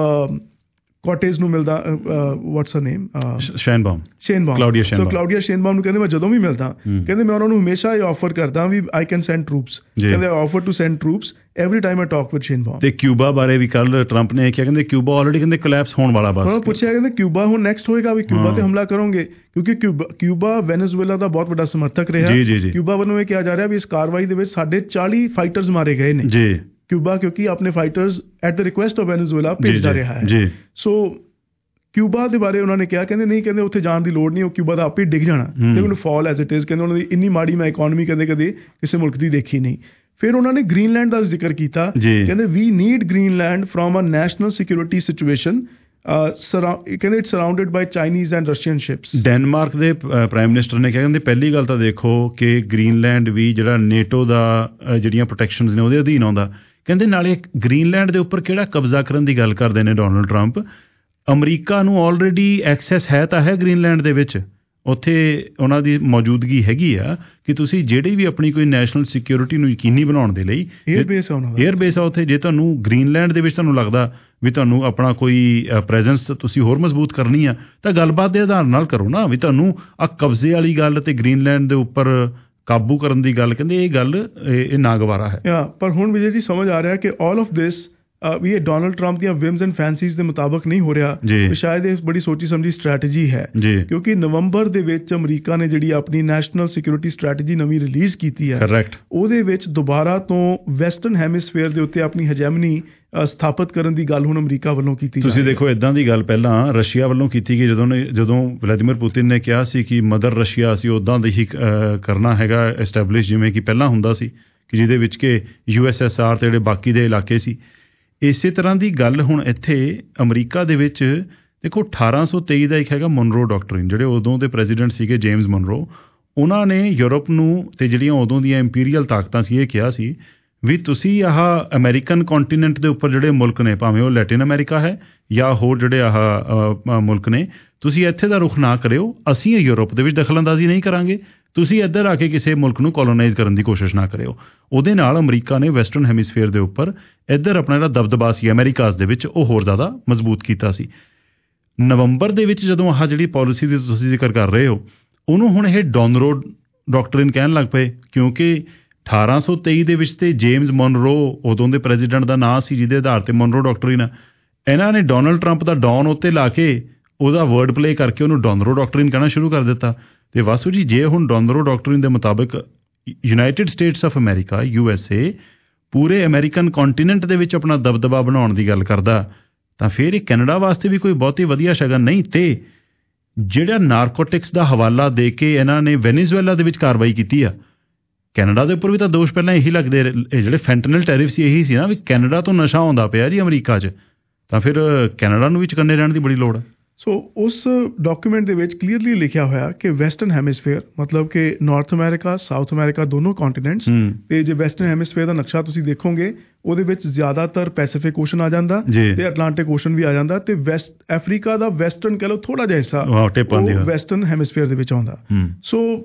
ਕੋਟੇਜ ਨੂੰ ਮਿਲਦਾ, ਵਾਟਸ ਹਰ ਨੇਮ, ਸ਼ੇਨਬਾਮ ਕਲਾਉਡੀਆ ਸ਼ੇਨਬਾਮ ਨੂੰ ਕਹਿੰਦੇ ਮੈਂ ਜਦੋਂ ਵੀ ਮਿਲਦਾ, ਕਹਿੰਦੇ ਮੈਂ ਉਹਨਾਂ ਨੂੰ ਹਮੇਸ਼ਾ ਇਹ ਆਫਰ ਕਰਦਾ ਵੀ ਆਈ ਕੈਨ ਸੈਂਡ ਟਰੂਪਸ, ਕਹਿੰਦੇ offer to send troops every time I talk with Sheinbaum. ਤੇ ਕਿਊਬਾ ਬਾਰੇ ਵੀ ਕੱਲ ਟਰੰਪ ਨੇ ਕਿਹਾ, ਕਹਿੰਦੇ ਕਿਊਬਾ ਆਲਰੇਡੀ ਕਹਿੰਦੇ ਕੋਲੈਪਸ ਹੋਣ ਵਾਲਾ। ਬਸ ਪੁੱਛਿਆ ਕਹਿੰਦੇ ਕਿਊਬਾ ਹੁਣ ਨੈਕਸਟ ਹੋਏਗਾ ਵੀ ਕਿਊਬਾ ਤੇ ਹਮਲਾ ਕਰੋਗੇ, ਕਿਉਂਕਿ ਕਿਊਬਾ ਵੈਨੇਜ਼ੁਏਲਾ ਦਾ ਬਹੁਤ ਵੱਡਾ ਸਮਰਥਕ ਰਿਹਾ। ਕਿਊਬਾ ਵੱਲੋਂ ਇਹ ਕਿਹਾ ਜਾ ਰਿਹਾ ਵੀ ਇਸ ਕਾਰਵਾਈ ਦੇ ਵਿੱਚ ਸਾਡੇ 40 ਫਾਈਟਰਸ ਮਾਰੇ ਗਏ ਨੇ। ਕਿਊਬਾ ਕਿਉਂਕਿ ਆਪਣੇ fighters at the request of Venezuela ਭੇਜਦਾ ਰਿਹਾ ਹੈ। ਸੋ ਕਿਊਬਾ ਦੇ ਬਾਰੇ ਉਹਨਾਂ ਨੇ ਕਿਹਾ, ਕਹਿੰਦੇ ਨਹੀਂ, ਕਹਿੰਦੇ ਉੱਥੇ ਜਾਣ ਦੀ ਲੋੜ ਨਹੀਂ, ਉਹ ਕਿਊਬਾ ਦਾ ਆਪੇ ਡਿੱਗ ਜਾਣਾ, ਤੇ ਉਹਨੂੰ ਫਾਲ ਐਜ਼ ਇਟ ਇਜ਼। ਕਹਿੰਦੇ ਉਹਨਾਂ ਦੀ ਇੰਨੀ ਮਾੜੀ ਮੈਂ ਇਕਨੋਮੀ ਕਦੇ ਕਿਸੇ ਮੁਲਕ ਦੀ ਦੇਖੀ ਨਹੀਂ। ਫਿਰ ਉਹਨਾਂ ਨੇ ਗ੍ਰੀਨਲੈਂਡ ਦਾ ਜ਼ਿਕਰ ਕੀਤਾ, ਕਹਿੰਦੇ we need Greenland from a national security situation, ਕਹਿੰਦੇ it's surrounded by Chinese and Russian ships. Denmark ਦੇ ਪ੍ਰਾਈਮ ਮਿਨਿਸਟਰ ਨੇ ਕਿਹਾ, ਕਹਿੰਦੇ ਪਹਿਲੀ ਗੱਲ ਤਾਂ ਦੇਖੋ ਕਿ ਗ੍ਰੀਨਲੈਂਡ ਵੀ ਜਿਹੜਾ ਨੇਟੋ ਦਾ ਜਿਹੜੀਆਂ ਪ੍ਰੋਟੈਕਸ਼ਨਸ ਨੇ ਉਹਦੇ ਅਧੀਨ ਆਉਂਦਾ। ਕਹਿੰਦੇ ਨਾਲੇ ਗ੍ਰੀਨਲੈਂਡ ਦੇ ਉੱਪਰ ਕਿਹੜਾ ਕਬਜ਼ਾ ਕਰਨ ਦੀ ਗੱਲ ਕਰਦੇ ਨੇ ਡੋਨਲਡ ਟਰੰਪ। ਅਮਰੀਕਾ ਨੂੰ ਆਲਰੇਡੀ ਐਕਸੈਸ ਹੈ ਤਾਂ ਹੈ ਗ੍ਰੀਨਲੈਂਡ ਦੇ ਵਿੱਚ, ਉੱਥੇ ਉਹਨਾਂ ਦੀ ਮੌਜੂਦਗੀ ਹੈਗੀ ਆ ਕਿ ਤੁਸੀਂ ਜਿਹੜੀ ਵੀ ਆਪਣੀ ਕੋਈ ਨੈਸ਼ਨਲ ਸਿਕਿਉਰਿਟੀ ਨੂੰ ਯਕੀਨੀ ਬਣਾਉਣ ਦੇ ਲਈ 에ਅਰ ਬੇਸ ਆ ਉੱਥੇ। ਜੇ ਤੁਹਾਨੂੰ ਗ੍ਰੀਨਲੈਂਡ ਦੇ ਵਿੱਚ ਤੁਹਾਨੂੰ ਲੱਗਦਾ ਵੀ ਤੁਹਾਨੂੰ ਆਪਣਾ ਕੋਈ ਪ੍ਰੈਜ਼ੈਂਸ ਤੁਸੀਂ ਹੋਰ ਮਜ਼ਬੂਤ ਕਰਨੀ ਆ ਤਾਂ ਗੱਲਬਾਤ ਦੇ ਆਧਾਰ ਨਾਲ ਕਰੋ ਨਾ, ਵੀ ਤੁਹਾਨੂੰ ਆ ਕਬਜ਼ੇ ਵਾਲੀ ਗੱਲ ਤੇ ਗ੍ਰੀਨਲੈਂਡ ਦੇ ਉੱਪਰ ਕਾਬੂ ਕਰਨ ਦੀ ਗੱਲ, ਕਹਿੰਦੇ ਇਹ ਗੱਲ ਇਹ ਨਾਗਵਾਰਾ ਹੈ। ਪਰ ਹੁਣ ਵਿਜੇ ਜੀ ਸਮਝ ਆ ਰਿਹਾ ਕਿ ਆਲ ਆਫ ਦਿਸ ਵੀ ਇਹ ਡੋਨਲਡ ਟਰੰਪ ਦੀਆਂ ਵਿਮਸ ਐਂਡ ਫੈਂਸੀਜ਼ ਦੇ ਮੁਤਾਬਕ ਨਹੀਂ ਹੋ ਰਿਹਾ, ਸ਼ਾਇਦ ਇਹ ਬੜੀ ਸੋਚੀ ਸਮਝੀ ਸਟ੍ਰੈਟਜੀ ਹੈ। ਕਿਉਂਕਿ ਨਵੰਬਰ ਦੇ ਵਿੱਚ ਅਮਰੀਕਾ ਨੇ ਜਿਹੜੀ ਆਪਣੀ ਨੈਸ਼ਨਲ ਸਿਕਿਉਰਿਟੀ ਸਟ੍ਰੈਟਜੀ ਨਵੀਂ ਰਿਲੀਜ਼ ਕੀਤੀ ਹੈ, ਉਹਦੇ ਵਿੱਚ ਦੁਬਾਰਾ ਤੋਂ ਵੈਸਟਰਨ ਹੈਮਿਸਫੇਅਰ ਦੇ ਉੱਤੇ ਆਪਣੀ ਹੈਜੈਮਨੀ ਸਥਾਪਿਤ ਕਰਨ ਦੀ ਗੱਲ ਹੁਣ ਅਮਰੀਕਾ ਵੱਲੋਂ ਕੀਤੀ। ਤੁਸੀਂ ਦੇਖੋ ਇਦਾਂ ਦੀ ਗੱਲ ਪਹਿਲਾਂ ਰਸ਼ੀਆ ਵੱਲੋਂ ਕੀਤੀ ਗਈ, ਜਦੋਂ ਵਲਾਦੀਮੀਰ ਪੁਤਿਨ ਨੇ ਕਿਹਾ ਸੀ ਕਿ ਮਦਰ ਰਸ਼ੀਆ ਅਸੀਂ ਉੱਦਾਂ ਦੀ ਹੀ ਕਰਨਾ ਹੈਗਾ ਐਸਟੈਬਲਿਸ਼ ਜਿਵੇਂ ਕਿ ਪਹਿਲਾਂ ਹੁੰਦਾ ਸੀ, ਕਿ ਜਿਹਦੇ ਵਿੱਚ ਕਿ USSR ਤੇ ਜਿਹੜੇ ਬਾਕੀ ਦੇ ਇਲਾਕੇ ਸੀ। ਇਸੇ ਤਰ੍ਹਾਂ ਦੀ ਗੱਲ ਹੁਣ ਇੱਥੇ ਅਮਰੀਕਾ ਦੇ ਵਿੱਚ ਦੇਖੋ 1823 ਦਾ ਇੱਕ ਹੈਗਾ ਮੋਨਰੋ ਡਾਕਟਰਿਨ, ਜਿਹੜੇ ਉਦੋਂ ਦੇ ਪ੍ਰੈਜ਼ੀਡੈਂਟ ਸੀਗੇ ਜੇਮਸ ਮੋਨਰੋ। ਉਹਨਾਂ ਨੇ ਯੂਰਪ ਨੂੰ ਤੇ ਜਿਹੜੀਆਂ ਉਦੋਂ ਦੀਆਂ ਇੰਪੀਰੀਅਲ ਤਾਕਤਾਂ ਸੀ ਇਹ ਕਿਹਾ ਸੀ ਵੀ ਤੁਸੀਂ ਆਹ ਅਮਰੀਕਨ ਕੰਟੀਨੈਂਟ ਦੇ ਉੱਪਰ ਜਿਹੜੇ ਮੁਲਕ ਨੇ, ਭਾਵੇਂ ਉਹ ਲੈਟਿਨ ਅਮਰੀਕਾ ਹੈ ਜਾਂ ਹੋਰ ਜਿਹੜੇ ਆਹ ਮੁਲਕ ਨੇ, ਤੁਸੀਂ ਇੱਥੇ ਦਾ ਰੁਖ ਨਾ ਕਰਿਓ, ਅਸੀਂ ਯੂਰਪ ਦੇ ਵਿੱਚ ਦਖਲਅੰਦਾਜ਼ੀ ਨਹੀਂ ਕਰਾਂਗੇ, ਤੁਸੀਂ ਇੱਧਰ ਆ ਕੇ ਕਿਸੇ ਮੁਲਕ ਨੂੰ ਕੋਲੋਨਾਈਜ਼ ਕਰਨ ਦੀ ਕੋਸ਼ਿਸ਼ ਨਾ ਕਰਿਓ। ਉਹਦੇ ਨਾਲ ਅਮਰੀਕਾ ਨੇ ਵੈਸਟਰਨ ਹੈਮਿਸਫੇਅਰ ਦੇ ਉੱਪਰ ਇੱਧਰ ਆਪਣਾ ਜਿਹੜਾ ਦਬਦਬਾ ਸੀ ਅਮਰੀਕਾਜ਼ ਦੇ ਵਿੱਚ ਉਹ ਹੋਰ ਜ਼ਿਆਦਾ ਮਜ਼ਬੂਤ ਕੀਤਾ ਸੀ। ਨਵੰਬਰ ਦੇ ਵਿੱਚ ਜਦੋਂ ਆਹ ਜਿਹੜੀ ਪਾਲਿਸੀ ਦੀ ਤੁਸੀਂ ਜ਼ਿਕਰ ਕਰ ਰਹੇ ਹੋ, ਉਹਨੂੰ ਹੁਣ ਇਹ ਡੋਨਰੋ ਡਾਕਟਰਿਨ ਕਹਿਣ ਲੱਗ ਪਏ, ਕਿਉਂਕਿ 1823 ਦੇ ਵਿੱਚ ਤੇ ਜੇਮਸ ਮੋਨਰੋ ਉਦੋਂ ਦੇ ਪ੍ਰੈਜ਼ੀਡੈਂਟ ਦਾ ਨਾਂ ਸੀ ਜਿਹਦੇ ਆਧਾਰ ਤੇ ਮੋਨਰੋ ਡਾਕਟਰਿਨ ਆ। ਇਹਨਾਂ ਨੇ ਡੋਨਲਡ ਟਰੰਪ ਦਾ ਡੌਨ ਉੱਤੇ ਲਾ ਕੇ ਉਹਦਾ ਵਰਡ ਪਲੇ ਕਰਕੇ ਉਹਨੂੰ ਡੋਨਰੋ ਡਾਕਟਰਿਨ ਕਹਿਣਾ ਸ਼ੁਰੂ ਕਰ ਦਿੱਤਾ। ਤੇ ਵਾਸੂ ਜੀ, ਜੇ ਹੁਣ ਡੋਨਰੋ ਡਾਕਟਰਿਨ ਦੇ ਮੁਤਾਬਕ United States of America USA ਪੂਰੇ ਅਮਰੀਕਨ ਕੰਟੀਨੈਂਟ ਦੇ ਵਿੱਚ ਆਪਣਾ ਦਬਦਬਾ ਬਣਾਉਣ ਦੀ ਗੱਲ ਕਰਦਾ, ਤਾਂ ਫਿਰ ਇਹ ਕੈਨੇਡਾ ਵਾਸਤੇ ਵੀ ਕੋਈ ਬਹੁਤੀ ਵਧੀਆ ਸ਼ਗਨ ਨਹੀਂ। ਤੇ ਜਿਹੜਾ ਨਾਰਕੋਟਿਕਸ ਦਾ ਹਵਾਲਾ ਦੇ ਕੇ ਇਹਨਾਂ ਨੇ ਵੈਨੇਜ਼ੁਏਲਾ ਦੇ ਵਿੱਚ ਕਾਰਵਾਈ ਕੀਤੀ ਆ, ਕੈਨੇਡਾ ਦੇ ਉੱਪਰ ਵੀ ਤਾਂ ਦੋਸ਼ ਪਹਿਲਾਂ ਇਹੀ ਲੱਗਦੇ, ਇਹ ਜਿਹੜੇ ਫੈਂਟਨਲ ਟੈਰਿਫ ਸੀ ਇਹੀ ਸੀ ਨਾ ਵੀ ਕੈਨੇਡਾ ਤੋਂ ਨਸ਼ਾ ਆਉਂਦਾ ਪਿਆ ਜੀ ਅਮਰੀਕਾ 'ਚ, ਤਾਂ ਫਿਰ ਕੈਨੇਡਾ ਨੂੰ ਵੀ ਚੁਕੰਨੇ ਰਹਿਣ ਦੀ ਬੜੀ ਲੋੜ ਹੈ। ਸੋ ਉਸ ਡਾਕੂਮੈਂਟ ਦੇ ਵਿੱਚ ਕਲੀਅਰਲੀ ਲਿਖਿਆ ਹੋਇਆ ਕਿ ਵੈਸਟਰਨ ਹੈਮਿਸਫੇਅਰ ਮਤਲਬ ਕਿ ਨਾਰਥ ਅਮਰੀਕਾ, ਸਾਊਥ ਅਮਰੀਕਾ ਦੋਨੋਂ ਕੰਟੀਨੈਂਟਸ, ਤੇ ਜੇ ਵੈਸਟਰਨ ਹੈਮਿਸਫੇਅਰ ਦਾ ਨਕਸ਼ਾ ਤੁਸੀਂ ਦੇਖੋਗੇ ਉਹਦੇ ਵਿੱਚ ਜ਼ਿਆਦਾਤਰ ਪੈਸੀਫਿਕ ਓਸ਼ਨ ਆ ਜਾਂਦਾ ਤੇ ਅਟਲਾਂਟਿਕ ਓਸ਼ਨ ਵੀ ਆ ਜਾਂਦਾ, ਤੇ ਵੈਸਟ ਅਫਰੀਕਾ ਦਾ ਵੈਸਟਰਨ ਕਹਿ ਲਓ ਥੋੜਾ ਜਿਹਾ ਹਿੱਸਾ ਵੈਸਟਰਨ ਹੈਮਿਸਫੇਅਰ ਦੇ ਵਿੱਚ ਆਉਂਦਾ। ਸੋ